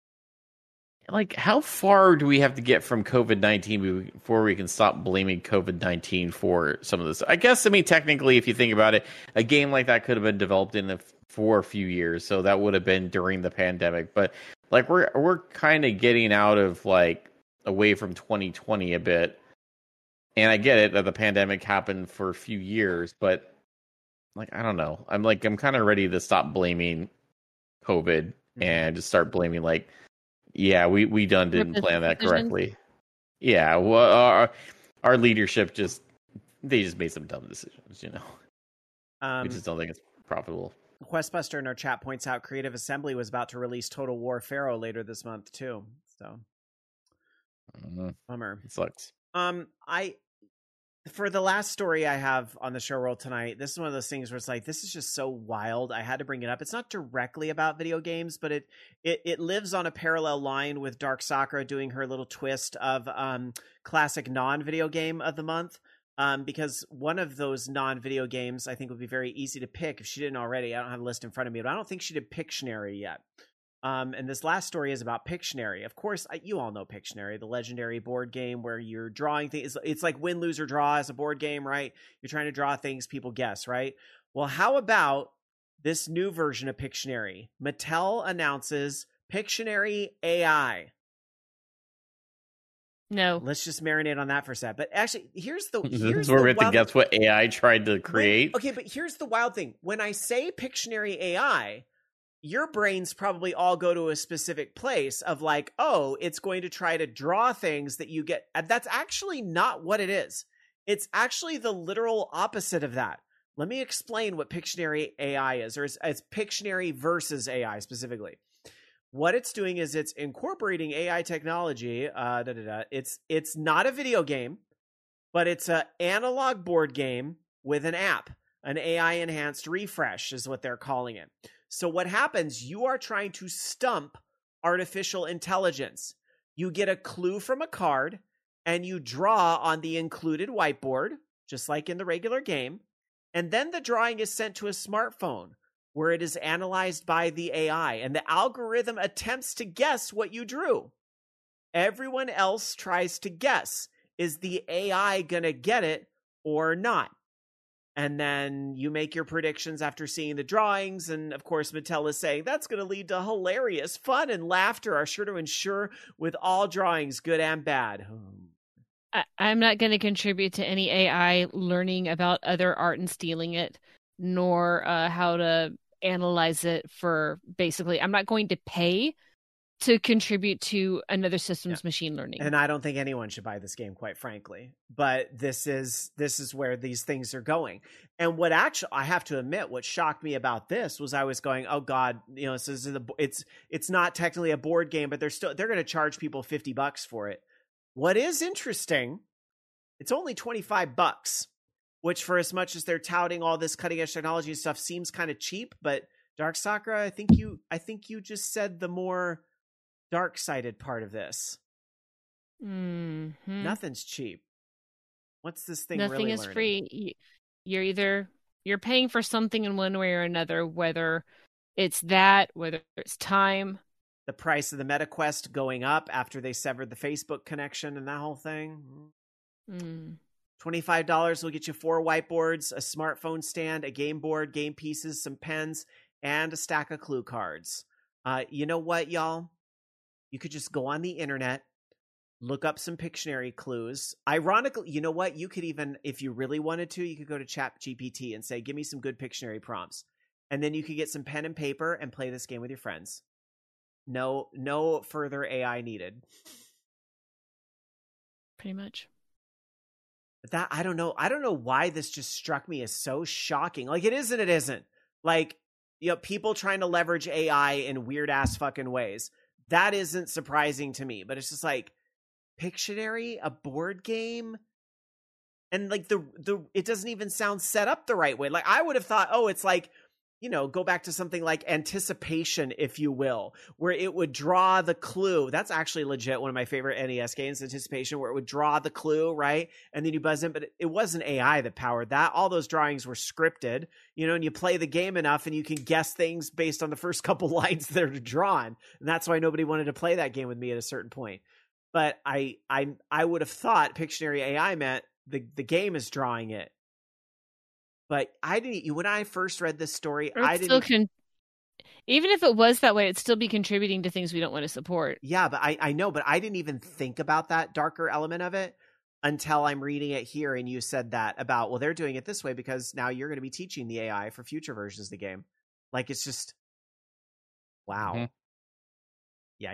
Like, how far do we have to get from COVID nineteen before we can stop blaming COVID nineteen for some of this? I guess, I mean, technically, if you think about it, a game like that could have been developed in a, for a few years, so that would have been during the pandemic. But, like, we're we're kind of getting out of, like, away from twenty twenty a bit. And I get it that the pandemic happened for a few years, but, like, I don't know. I'm, like, I'm kind of ready to stop blaming COVID and just start blaming, like, Yeah, we we done didn't Purpose plan that decisions? correctly. Yeah, well, our our leadership just they just made some dumb decisions. You know, Um, we just don't think it's profitable. Questbuster in our chat points out Creative Assembly was about to release Total War Pharaoh later this month too. So, Uh, bummer. it sucks. Um, I for the last story I have on the show roll tonight, this is one of those things where it's like, this is just so wild. I had to bring it up. It's not directly about video games, but it it it lives on a parallel line with Dark Sakura doing her little twist of um classic non-video game of the month. Um, because one of those non-video games I think would be very easy to pick if she didn't already. I don't have a list in front of me, but I don't think she did Pictionary yet. Um, and this last story is about Pictionary. Of course, I, you all know Pictionary, the legendary board game where you're drawing things. It's like win, lose, or draw as a board game, right? You're trying to draw things people guess, right? Well, how about this new version of Pictionary? Mattel announces Pictionary A I. No. Let's just marinate on that for a sec. But actually, here's the This here's is where the we have to wild- guess what A I tried to create. When- okay, but here's the wild thing. When I say Pictionary A I, your brains probably all go to a specific place of like, oh, it's going to try to draw things that you get. And that's actually not what it is. It's actually the literal opposite of that. Let me explain what Pictionary A I is, or it's, it's Pictionary versus A I specifically. What it's doing is it's incorporating A I technology. Uh, da, da, da. It's it's not a video game, but it's an analog board game with an app. An A I enhanced refresh is what they're calling it. So what happens, you are trying to stump artificial intelligence. You get a clue from a card and you draw on the included whiteboard, just like in the regular game. And then the drawing is sent to a smartphone where it is analyzed by the A I and the algorithm attempts to guess what you drew. Everyone else tries to guess. Is the A I going to get it or not? And then you make your predictions after seeing the drawings. And of course, Mattel is saying that's going to lead to hilarious fun and laughter are sure to ensure with all drawings, good and bad. I, I'm not going to contribute to any A I learning about other art and stealing it, nor uh, how to analyze it for basically, I'm not going to pay to contribute to another system's yeah. machine learning. And I don't think anyone should buy this game, quite frankly. But this is this is where these things are going. And what actually, I have to admit, what shocked me about this was I was going, oh God, you know, this is a, it's it's not technically a board game, but they're still they're going to charge people fifty bucks for it. What is interesting, it's only twenty-five bucks, which for as much as they're touting all this cutting edge technology and stuff seems kind of cheap. But Dark Sakura, I think you I think you just said the more dark-sided part of this. Mm-hmm. Nothing's cheap. What's this thing Nothing really is learning? free. You're either you're paying for something in one way or another, whether it's that, whether it's time. The price of the MetaQuest going up after they severed the Facebook connection and that whole thing. Mm. twenty-five dollars will get you four whiteboards, a smartphone stand, a game board, game pieces, some pens, and a stack of clue cards. Uh, you know what, y'all? You could just go on the internet, look up some Pictionary clues. Ironically, you know what? You could even, if you really wanted to, you could go to Chat G P T and say, give me some good Pictionary prompts. And then you could get some pen and paper and play this game with your friends. No, no further A I needed. Pretty much. But that, I don't know. I don't know why this just struck me as so shocking. Like it is and it isn't. Like, you know, people trying to leverage A I in weird ass fucking ways. That isn't surprising to me, but it's just like Pictionary, a board game, and like the the it doesn't even sound set up the right way. Like I would have thought, oh, it's like, you know, go back to something like Anticipation, if you will, where it would draw the clue. That's actually legit one of my favorite N E S games, Anticipation, where it would draw the clue, right? And then you buzz in, but it wasn't A I that powered that. All those drawings were scripted, you know, and you play the game enough and you can guess things based on the first couple lines that are drawn. And that's why nobody wanted to play that game with me at a certain point. But I I I would have thought Pictionary A I meant the, the game is drawing it. But I didn't. When I first read this story, Or I it's didn't. still con- even if it was that way, it'd still be contributing to things we don't want to support. Yeah, but I, I know, but I didn't even think about that darker element of it until I'm reading it here. And you said that about, well, they're doing it this way because now you're going to be teaching the A I for future versions of the game. Like, it's just, wow. Mhm. Yike.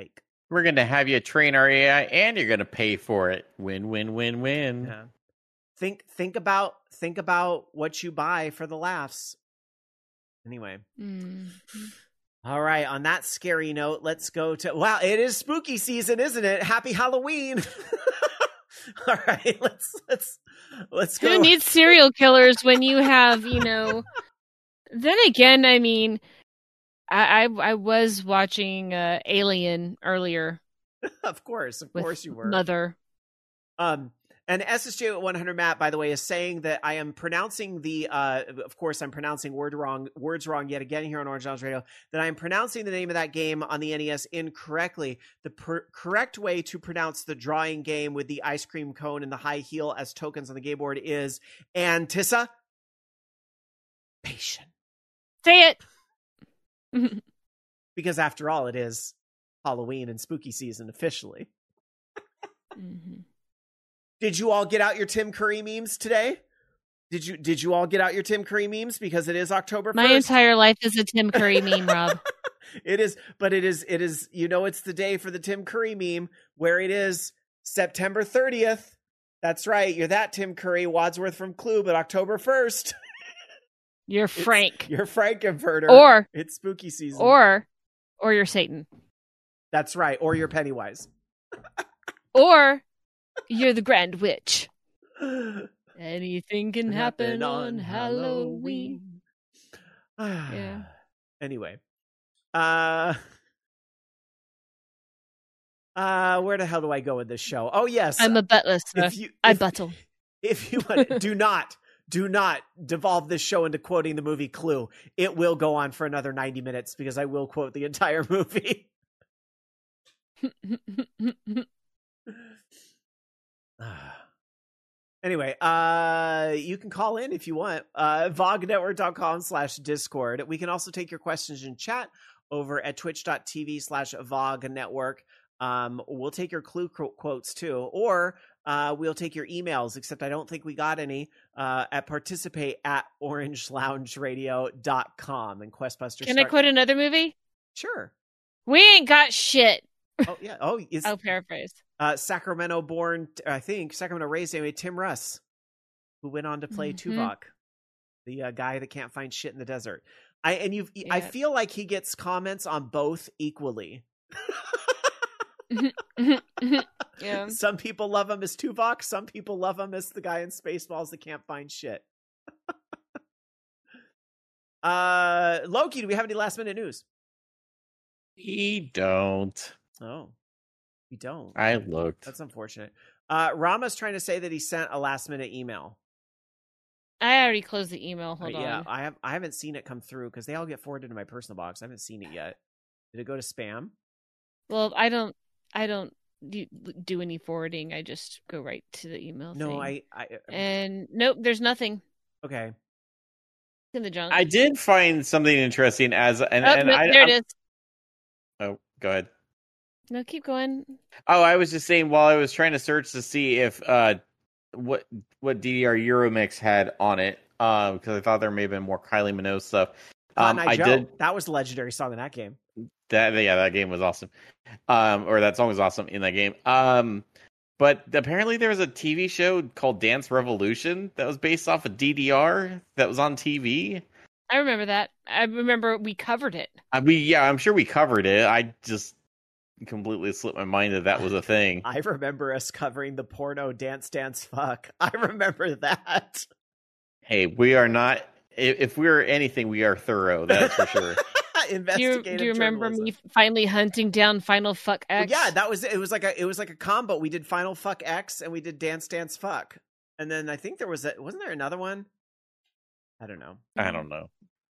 We're going to have you train our A I, and you're going to pay for it. Win, win, win, win. Yeah. Think think about think about what you buy for the laughs. Anyway. Mm. All right, on that scary note, let's go to wow, it is spooky season, isn't it? Happy Halloween. All right, let's let's let's go. Who needs serial killers when you have, you know? Then again, I mean, I I, I was watching uh, Alien earlier. Of course, of course you were. Mother. Um, and S S J one hundred Matt, by the way, is saying that I am pronouncing the. Uh, of course, I'm pronouncing word wrong, words wrong yet again here on Orange Lounge Radio. That I am pronouncing the name of that game on the N E S incorrectly. The per- correct way to pronounce the drawing game with the ice cream cone and the high heel as tokens on the game board is Anticipation. Say it. Because after all, it is Halloween and spooky season officially. Mm-hmm. Did you all get out your Tim Curry memes today? Did you Did you all get out your Tim Curry memes because it is October first? My entire life is a Tim Curry meme, Rob. It is, but it is it is. You know, it's the day for the Tim Curry meme where it is September thirtieth. That's right. You're that Tim Curry, Wadsworth from Clue, but October first. You're Frank. You're Frankenfurter. Or it's spooky season. Or or you're Satan. That's right. Or you're Pennywise. Or you're the Grand Witch. Anything can happen, happen on Halloween. Halloween. Yeah. Anyway. Uh Uh where the hell do I go with this show? Oh yes. I'm a butler, sir. If you, if, I buttle. If you want, do not do not devolve this show into quoting the movie Clue. It will go on for another ninety minutes because I will quote the entire movie. Anyway, uh, you can call in if you want. Uh, vognetwork.com slash Discord. We can also take your questions in chat over at twitch.tv slash vognetwork. Um, we'll take your Clue quotes too, or uh, we'll take your emails, except I don't think we got any, uh, at participate at orange lounge radio dot com. And Questbuster. Can start- I quote another movie? Sure. We ain't got shit. Oh, yeah. Oh, is, I'll paraphrase. Uh, Sacramento born, I think, Sacramento raised anyway, Tim Russ, who went on to play Mm-hmm. Tuvok, the uh, guy that can't find shit in the desert. I and you, Yeah. I feel like he gets comments on both equally. Yeah. Some people love him as Tuvok. Some people love him as the guy in Spaceballs that can't find shit. uh, Loki, do we have any last minute news? We don't. Oh, we don't. I looked. That's unfortunate. Uh, Rama's trying to say that he sent a last minute email. I already closed the email. Hold Uh, on. yeah, I have. I haven't seen it come through because they all get forwarded to my personal box. I haven't seen it yet. Did it go to spam? Well, I don't. I don't do, do any forwarding. I just go right to the email. No, thing. I. I And nope, there's nothing. okay. It's in the junk. I did find something interesting as and, Oh, and nope, I, there I'm- it is. Oh, go ahead. No, keep going. Oh, I was just saying while I was trying to search to see if uh what what D D R Euromix had on it, um, because I thought there may have been more Kylie Minogue stuff. Um, Cotton Eye I Joe. did That was the legendary song in that game. that. Yeah, that game was awesome. Um, or that song was awesome in that game. Um, but apparently there was a T V show called Dance Revolution that was based off of D D R that was on T V. I remember that. I remember we covered it. I mean, yeah, I'm sure we covered it. I just completely slipped my mind that that was a thing. I remember us covering the porno Dance Dance Fuck. I remember that. Hey, we are not. If, if we're anything, we are thorough. That's for sure. Do you, Investigative do you remember journalism. me finally hunting down Final Fuck Well, X? yeah, that was it. Was like a it was like a combo. We did Final Fuck X and we did Dance Dance Fuck, and then I think there was a wasn't there another one? I don't know. I don't know.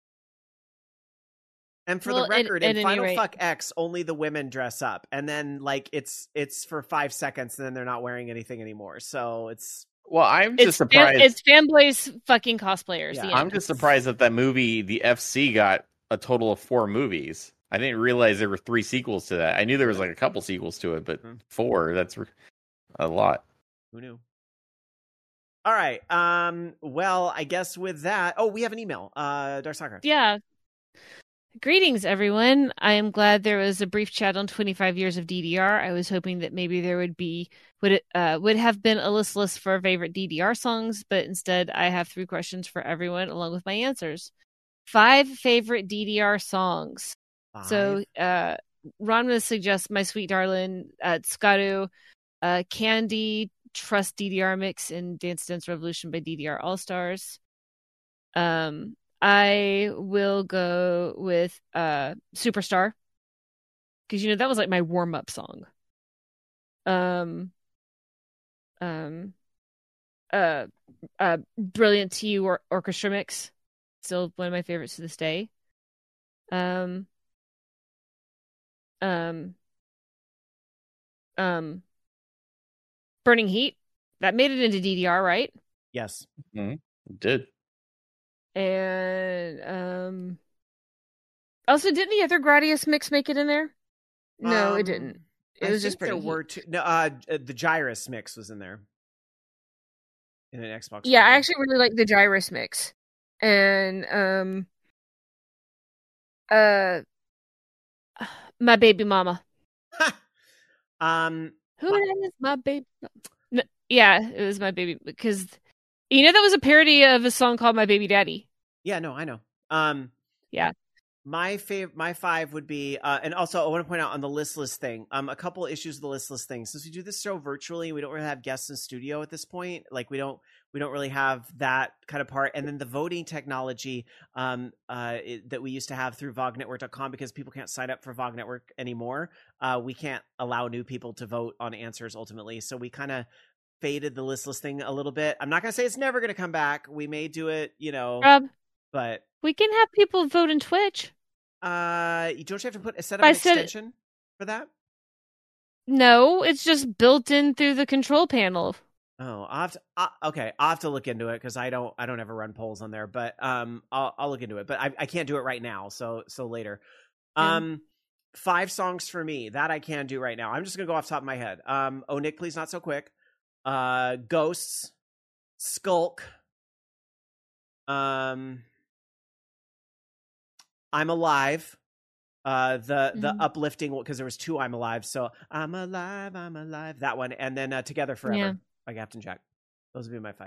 And for Well, the record, at- in at any Final rate- Fuck X, only the women dress up, and then like it's it's for five seconds, and then they're not wearing anything anymore. So it's Well, I'm just It's surprised. fan, it's fanboys fucking cosplayers. Yeah, the I'm end. just surprised that that movie, the F C, got a total of four movies. I didn't realize there were three sequels to that. I knew there was like a couple sequels to it, but Mhm. four, that's a lot. who knew? All right. Um. Well, I guess with that. Oh, we have an email. Uh, Dark Sakura. Yeah. Greetings, everyone. I am glad there was a brief chat on twenty-five years of D D R. I was hoping that maybe there would be would it uh, would have been a list list for favorite D D R songs, but instead I have three questions for everyone along with my answers. Five favorite D D R songs. Five. So, uh, Ronma suggests "My Sweet Darling," uh, Tsukaru, uh, "Candy," "Trust D D R Mix," and "Dance Dance Revolution" by D D R All Stars. Um. I will go with uh, Superstar because you know that was like my warm up song. Um, um, uh, uh, Brilliant to You or- Orchestra Mix, still one of my favorites to this day. Um, um, um, Burning Heat, that made it into D D R, right? Yes, mm-hmm. It did. And um also, didn't the other Gradius mix make it in there? No, um, it didn't. It I was think just pretty there were two. No, uh, the Gyrus mix was in there in an Xbox. Yeah, version. I actually really like the Gyrus mix, and um, uh, My Baby Mama. um, Who is my baby? No, yeah, it was My Baby because you know that was a parody of a song called My Baby Daddy. Yeah, no, I know. Um, yeah. My fav- my five would be, uh, and also I want to point out on the listless thing, um, a couple issues with the listless thing. Since we do this show virtually, we don't really have guests in studio at this point. Like we don't, we don't really have that kind of part. And then the voting technology, um, uh, it, that we used to have through vog network dot com, because people can't sign up for Vog Network anymore. Uh, we can't allow new people to vote on answers ultimately. So we kind of faded the listless thing a little bit. I'm not going to say it's never going to come back. We may do it, you know, Rob, but we can have people vote in Twitch. Uh, you don't you have to put a set up an I said- extension for that? No, it's just built in through the control panel. Oh, I'll have to, uh, okay, I'll have to look into it because I don't I don't ever run polls on there, but um, I'll I'll look into it. But I I can't do it right now, so so later. Yeah. Um, five songs for me that I can do right now. I'm just gonna go off the top of my head. Um, Oh Nick, Please Not So Quick. Uh, Ghosts, Skulk. Um. I'm Alive, uh, the the Mhm. uplifting, because there was two I'm Alive. So I'm alive, I'm alive, that one, and then uh, Together Forever Yeah. by Captain Jack. Those would be my five.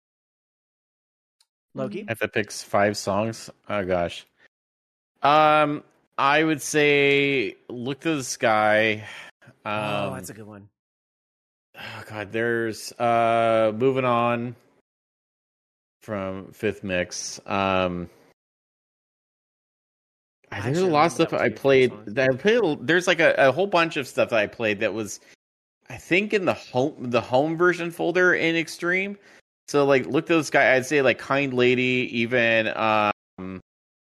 Loki, Mhm. If it picks five songs, oh gosh. Um, I would say "Look to the Sky." Um, oh, that's a good one. Oh god, there's uh Moving On from Fifth Mix. Um I there's a actually lot of remember stuff that was I one of your played favorite songs. that I played there's like a, a whole bunch of stuff that I played that was I think in the home the home version folder in Extreme. So like Look to the Sky, I'd say like Kind Lady, even um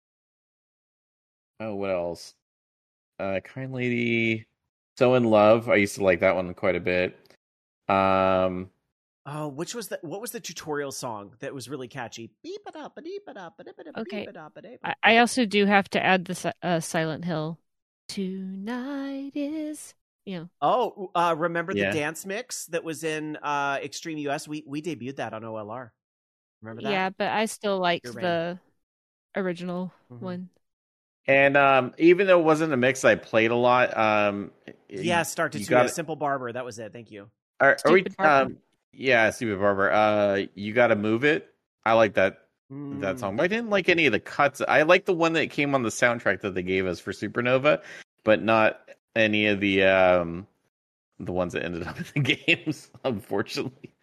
oh what else? Uh Kind Lady, So in Love. I used to like that one quite a bit. Um Oh, which was the what was the tutorial song that was really catchy? Beep it up, beep it up, beep it up, Okay. beep it up, beep it I, up. I also do have to add the si- uh, Silent Hill. Tonight is, you know. Oh, uh, remember Yeah. the dance mix that was in uh, Extreme U S? We we debuted that on O L R. Remember that? Yeah, but I still liked You're right. the original Mhm. one. And um, even though it wasn't a mix I played a lot, um, Yeah, Start to you Two. got Yeah, Simple Barber. That was it. Thank you. Are, are we? Stupid Barber. Um, yeah, Stupid Barber. Uh, You Gotta Move It. I like that that Mm. song, but I didn't like any of the cuts. I like the one that came on the soundtrack that they gave us for Supernova, but not any of the um the ones that ended up in the games. Unfortunately,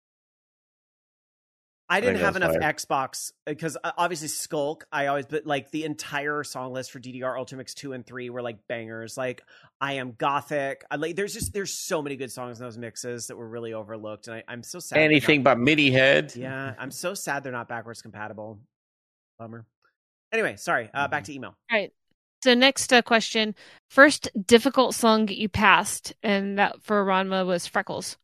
I didn't think have that's enough Xbox because uh, obviously Skulk. I always, but like the entire song list for D D R Ultimix two and three were like bangers. Like I Am Gothic. I like. There's just there's so many good songs in those mixes that were really overlooked, and I, I'm so sad. they're anything not- but MIDI head. Yeah, I'm so sad they're not backwards compatible. Bummer. Anyway, sorry. Uh, back to email. All right. So next uh, question. First difficult song you passed, and that for Ranma was Freckles.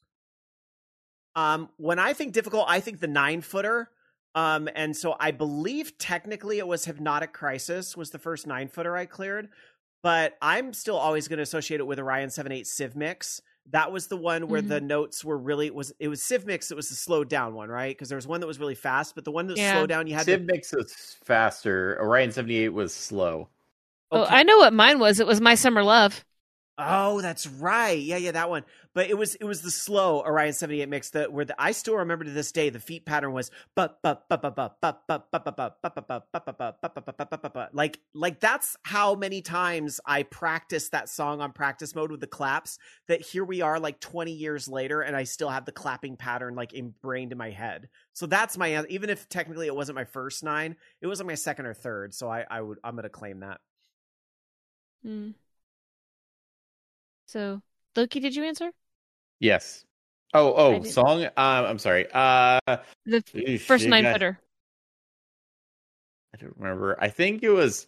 Um, when I think difficult, I think the nine footer. Um, and so I believe technically it was Hypnotic Crisis was the first nine footer I cleared, but I'm still always going to associate it with Orion seven eight Civ Mix That was the one where Mhm. the notes were really was it was Civ Mix. It was the slowed down one, right? Because there was one that was really fast, but the one that was Yeah. slowed down, you had Civ to. Mix was faster. Orion seventy-eight was slow. Oh, Okay. I know what mine was. It was My Summer Love. Oh, that's right. Yeah, yeah, that one. But it was it was the slow Orion seventy-eight mix that where the I still remember to this day the feet pattern was but but but but but but but but but but but but but but but like like that's how many times I practiced that song on practice mode with the claps that here we are like twenty years later and I still have the clapping pattern like ingrained in my head. So that's my even if technically it wasn't my first nine, it was like my second or third. So I I would I'm gonna claim that. Hmm. So, Loki, did you answer? Yes. Oh, I oh, didn't. song. Um, I'm sorry. Uh, The oof, first you nine got- footer. I don't remember. I think it was.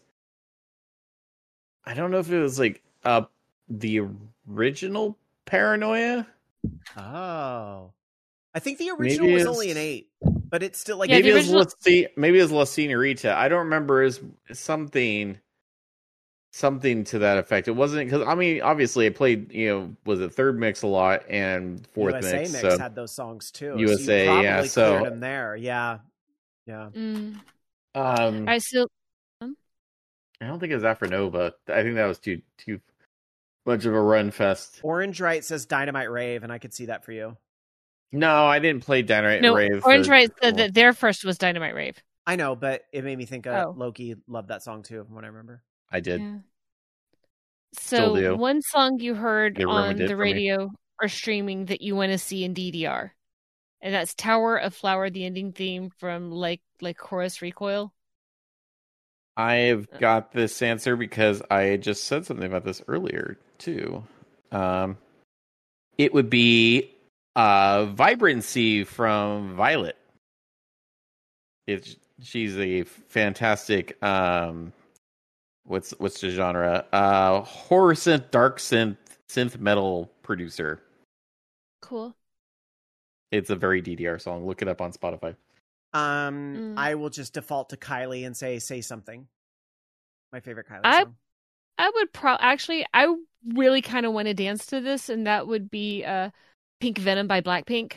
I don't know if it was like uh the original Paranoia. Oh. I think the original Maybe was it's- only an eight, but it's still like Yeah, maybe the it was original- La Se- maybe it was La Senorita. I don't remember. Is something. Something to that effect. It wasn't because I mean, obviously, I played. You know, was it third mix a lot and fourth U S A mix. Mix so had those songs too. U S A, so you probably yeah, so- cleared them there. Yeah, yeah. Mm. um, All right, so I don't think it was Afronova. I think that was too too much of a run fest. Orange Right says Dynamite Rave, and I could see that for you. No, I didn't play Dynamite no, Rave. Orange the- Right said that their first was Dynamite Rave. I know, but it made me think uh, Oh. Loki loved that song too, from what I remember. I did. Yeah. Still So do. one song you heard They ruined on it the for me. radio or streaming that you want to see in D D R, and that's Tower of Flower, the ending theme from like like Chorus Recoil. I've got this answer because I just said something about this earlier too. Um, it would be uh, Vibrancy from Violet. It's she's a fantastic um, what's what's the genre? Uh, horror synth, dark synth, synth metal producer. Cool. It's a very D D R song. Look it up on Spotify. Um, Mm. I will just default to Kylie and say "Say Something." My favorite Kylie I- song. I would pro actually I really kind of want to dance to this, and that would be uh Pink Venom by Blackpink.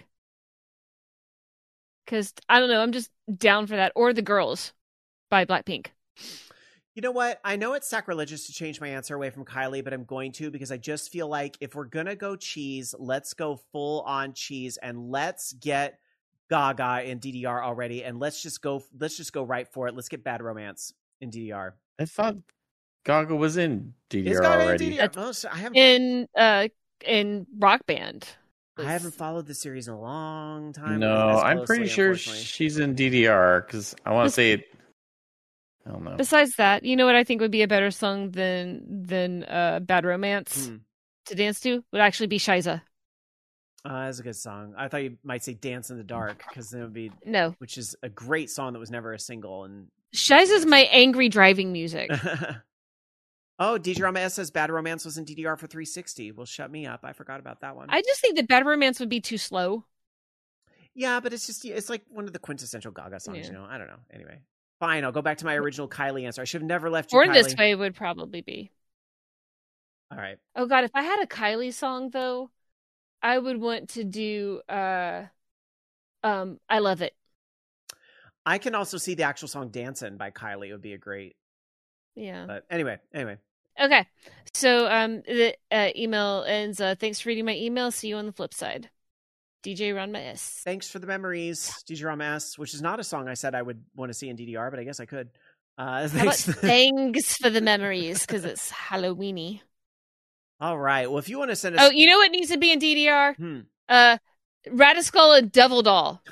Because I don't know, I'm just down for that, or The Girls by Blackpink. You know what? I know it's sacrilegious to change my answer away from Kylie, but I'm going to because I just feel like if we're gonna go cheese, let's go full on cheese and let's get Gaga in D D R already, and let's just go. Let's just go right for it. Let's get Bad Romance in D D R. I thought Gaga was in D D R Is Gaga in already. D D R? Oh, so I haven't. In uh in Rock Band. I haven't followed the series in a long time. No, as I'm pretty closely, sure unfortunately. she's in D D R because I want to Bes- say it. I don't know. Besides that, you know what I think would be a better song than than uh Bad Romance Hmm. to dance to would actually be Shiza. Uh, that's a good song. I thought you might say "Dance in the Dark" because then it would be, No, which is a great song that was never a single. And Shiza's my angry driving music. oh, D J Rama S says "Bad Romance" was in D D R for three sixty. Well, shut me up. I forgot about that one. I just think that Bad Romance would be too slow. Yeah, but it's just it's like one of the quintessential Gaga songs. Yeah. You know, I don't know. Anyway, fine. I'll go back to my original Kylie answer. I should have never left you. Born Kylie. This Way would probably be. All right. Oh god, if I had a Kylie song though, I would want to do uh um I Love It. I can also see the actual song "Dancin'" by Kylie. It would be a great. Yeah. But anyway, anyway. Okay. So um the uh, email ends uh thanks for reading my email. See you on the flip side. D J Ranma S. Thanks for the memories, D J Rama S, which is not a song I said I would want to see in D D R, but I guess I could. Uh, How about thanks. thanks for the memories because it's Halloweeny. All right. Well, if you want to send us, Oh, you know what needs to be in D D R? Hmm. Uh, Radiskull and Devil Doll.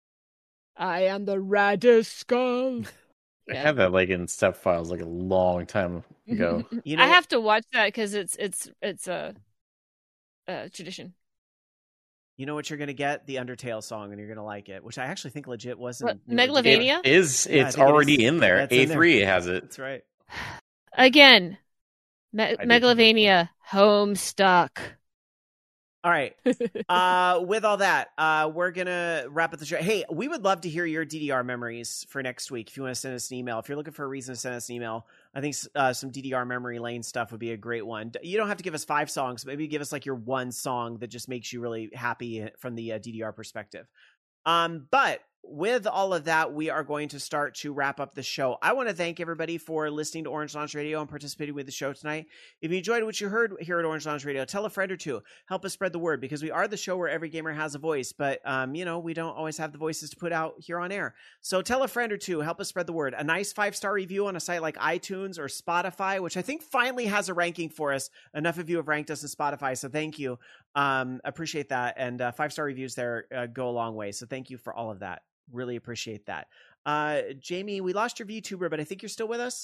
I am the Radiskull. I Yeah. had that like in step files like a long time ago. You know, I have to watch that because it's it's it's a, a tradition. you know what you're gonna get? The Undertale song, and you're gonna like it, which I actually think legit was in What, newer Megalovania? D D R. It is Yeah, I it's think it already is. in there. That's in A there. three has it. That's right. Again, Me- I did. Megalovania, Homestuck. All right. Uh, with all that, uh, we're going to wrap up the show. Hey, we would love to hear your D D R memories for next week. If you want to send us an email, if you're looking for a reason to send us an email, I think uh, some D D R memory lane stuff would be a great one. You don't have to give us five songs. Maybe give us like your one song that just makes you really happy from the uh, D D R perspective. Um, but with all of that, we are going to start to wrap up the show. I want to thank everybody for listening to Orange Lounge Radio and participating with the show tonight. If you enjoyed what you heard here at Orange Lounge Radio, tell a friend or two. Help us spread the word, because we are the show where every gamer has a voice, but um, you know, we don't always have the voices to put out here on air. So tell a friend or two. Help us spread the word. A nice five-star review on a site like iTunes or Spotify, which I think finally has a ranking for us. Enough of you have ranked us in Spotify, so thank you. Um, appreciate that. And uh, five-star reviews there uh, go a long way. So thank you for all of that. Really appreciate that. Uh, Jamie, we lost your VTuber, but I think you're still with us.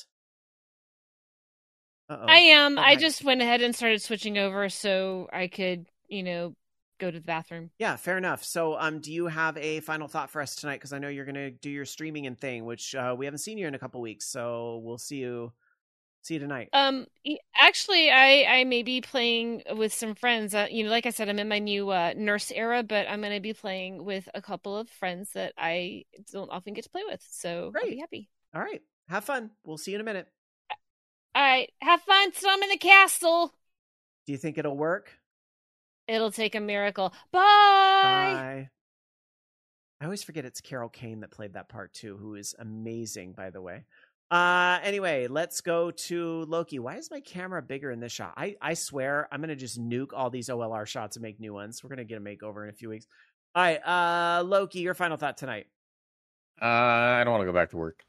Uh-oh. I am. Oh, I hi. just went ahead and started switching over so I could, you know, go to the bathroom. Yeah, fair enough. So, um, do you have a final thought for us tonight? Because I know you're going to do your streaming and thing, which uh, we haven't seen you in a couple weeks. So we'll see you. See you tonight. Um, e- actually, I I may be playing with some friends. Uh, you know, like I said, I'm in my new uh, nurse era, but I'm going to be playing with a couple of friends that I don't often get to play with. So Great. I'll be happy. All right. Have fun. We'll see you in a minute. All right, have fun. So I'm in the castle. Do you think it'll work? It'll take a miracle. Bye. Bye. I always forget it's Carol Kane that played that part too, who is amazing, by the way. Uh, anyway, let's go to Loki. Why is my camera bigger in this shot? I, I swear I'm going to just nuke all these O L R shots and make new ones. We're going to get a makeover in a few weeks. All right. Uh, Loki, your final thought tonight. Uh, I don't want to go back to work.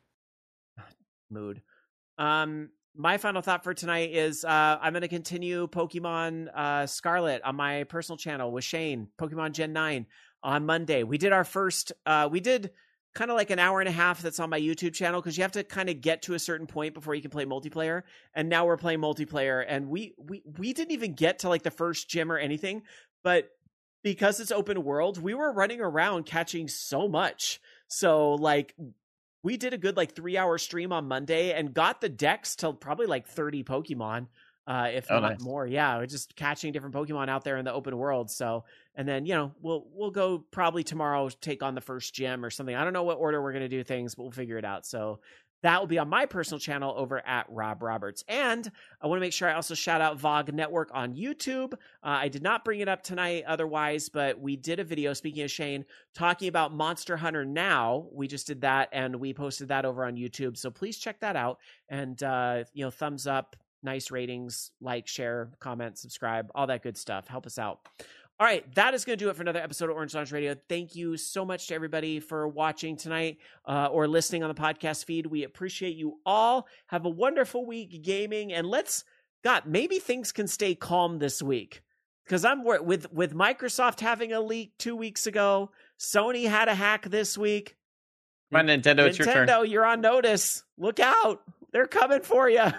Mood. Um, my final thought for tonight is uh, I'm going to continue Pokemon uh, Scarlet on my personal channel with Shane, Pokemon Gen nine on Monday. We did our first, uh, we did kind of like an hour and a half that's on my YouTube channel, because you have to kind of get to a certain point before you can play multiplayer. And now we're playing multiplayer, and we we we didn't even get to like the first gym or anything, but because it's open world, we were running around catching so much. So like we did a good like three hour stream on Monday and got the decks till probably like thirty Pokemon. Uh, if Oh, not nice. more. Yeah, we're just catching different Pokemon out there in the open world. So, and then, you know, we'll we'll go probably tomorrow take on the first gym or something. I don't know what order we're going to do things, but we'll figure it out. So that will be on my personal channel over at Rob Roberts. And I want to make sure I also shout out Vogue Network on YouTube. Uh, I did not bring it up tonight otherwise, but we did a video, speaking of Shane, talking about Monster Hunter Now. We just did that, and we posted that over on YouTube. So please check that out. And, uh, you know, thumbs up. Nice ratings, like, share, comment, subscribe, all that good stuff. Help us out. All right, that is going to do it for another episode of Orange Lounge Radio. Thank you so much to everybody for watching tonight uh, or listening on the podcast feed. We appreciate you all. Have a wonderful week gaming, and let's, God, maybe things can stay calm this week, because I'm with with Microsoft having a leak two weeks ago. Sony had a hack this week. Come on, Nintendo, it's your turn. Nintendo, you're on notice. Look out. They're coming for you.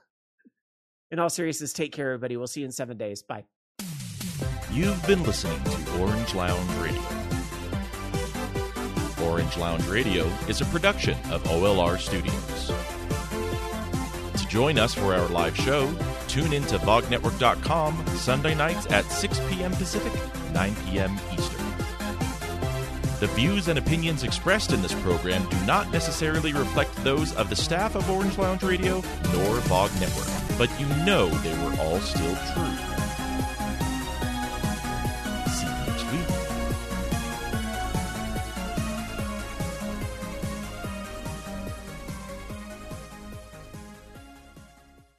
In all seriousness, take care, everybody. We'll see you in seven days. Bye. You've been listening to Orange Lounge Radio. Orange Lounge Radio is a production of O L R Studios. To join us for our live show, tune in to Vogue Network dot com Sunday nights at six p.m. Pacific, nine p.m. Eastern. The views and opinions expressed in this program do not necessarily reflect those of the staff of Orange Lounge Radio nor Vogue Network, but you know they were all still true.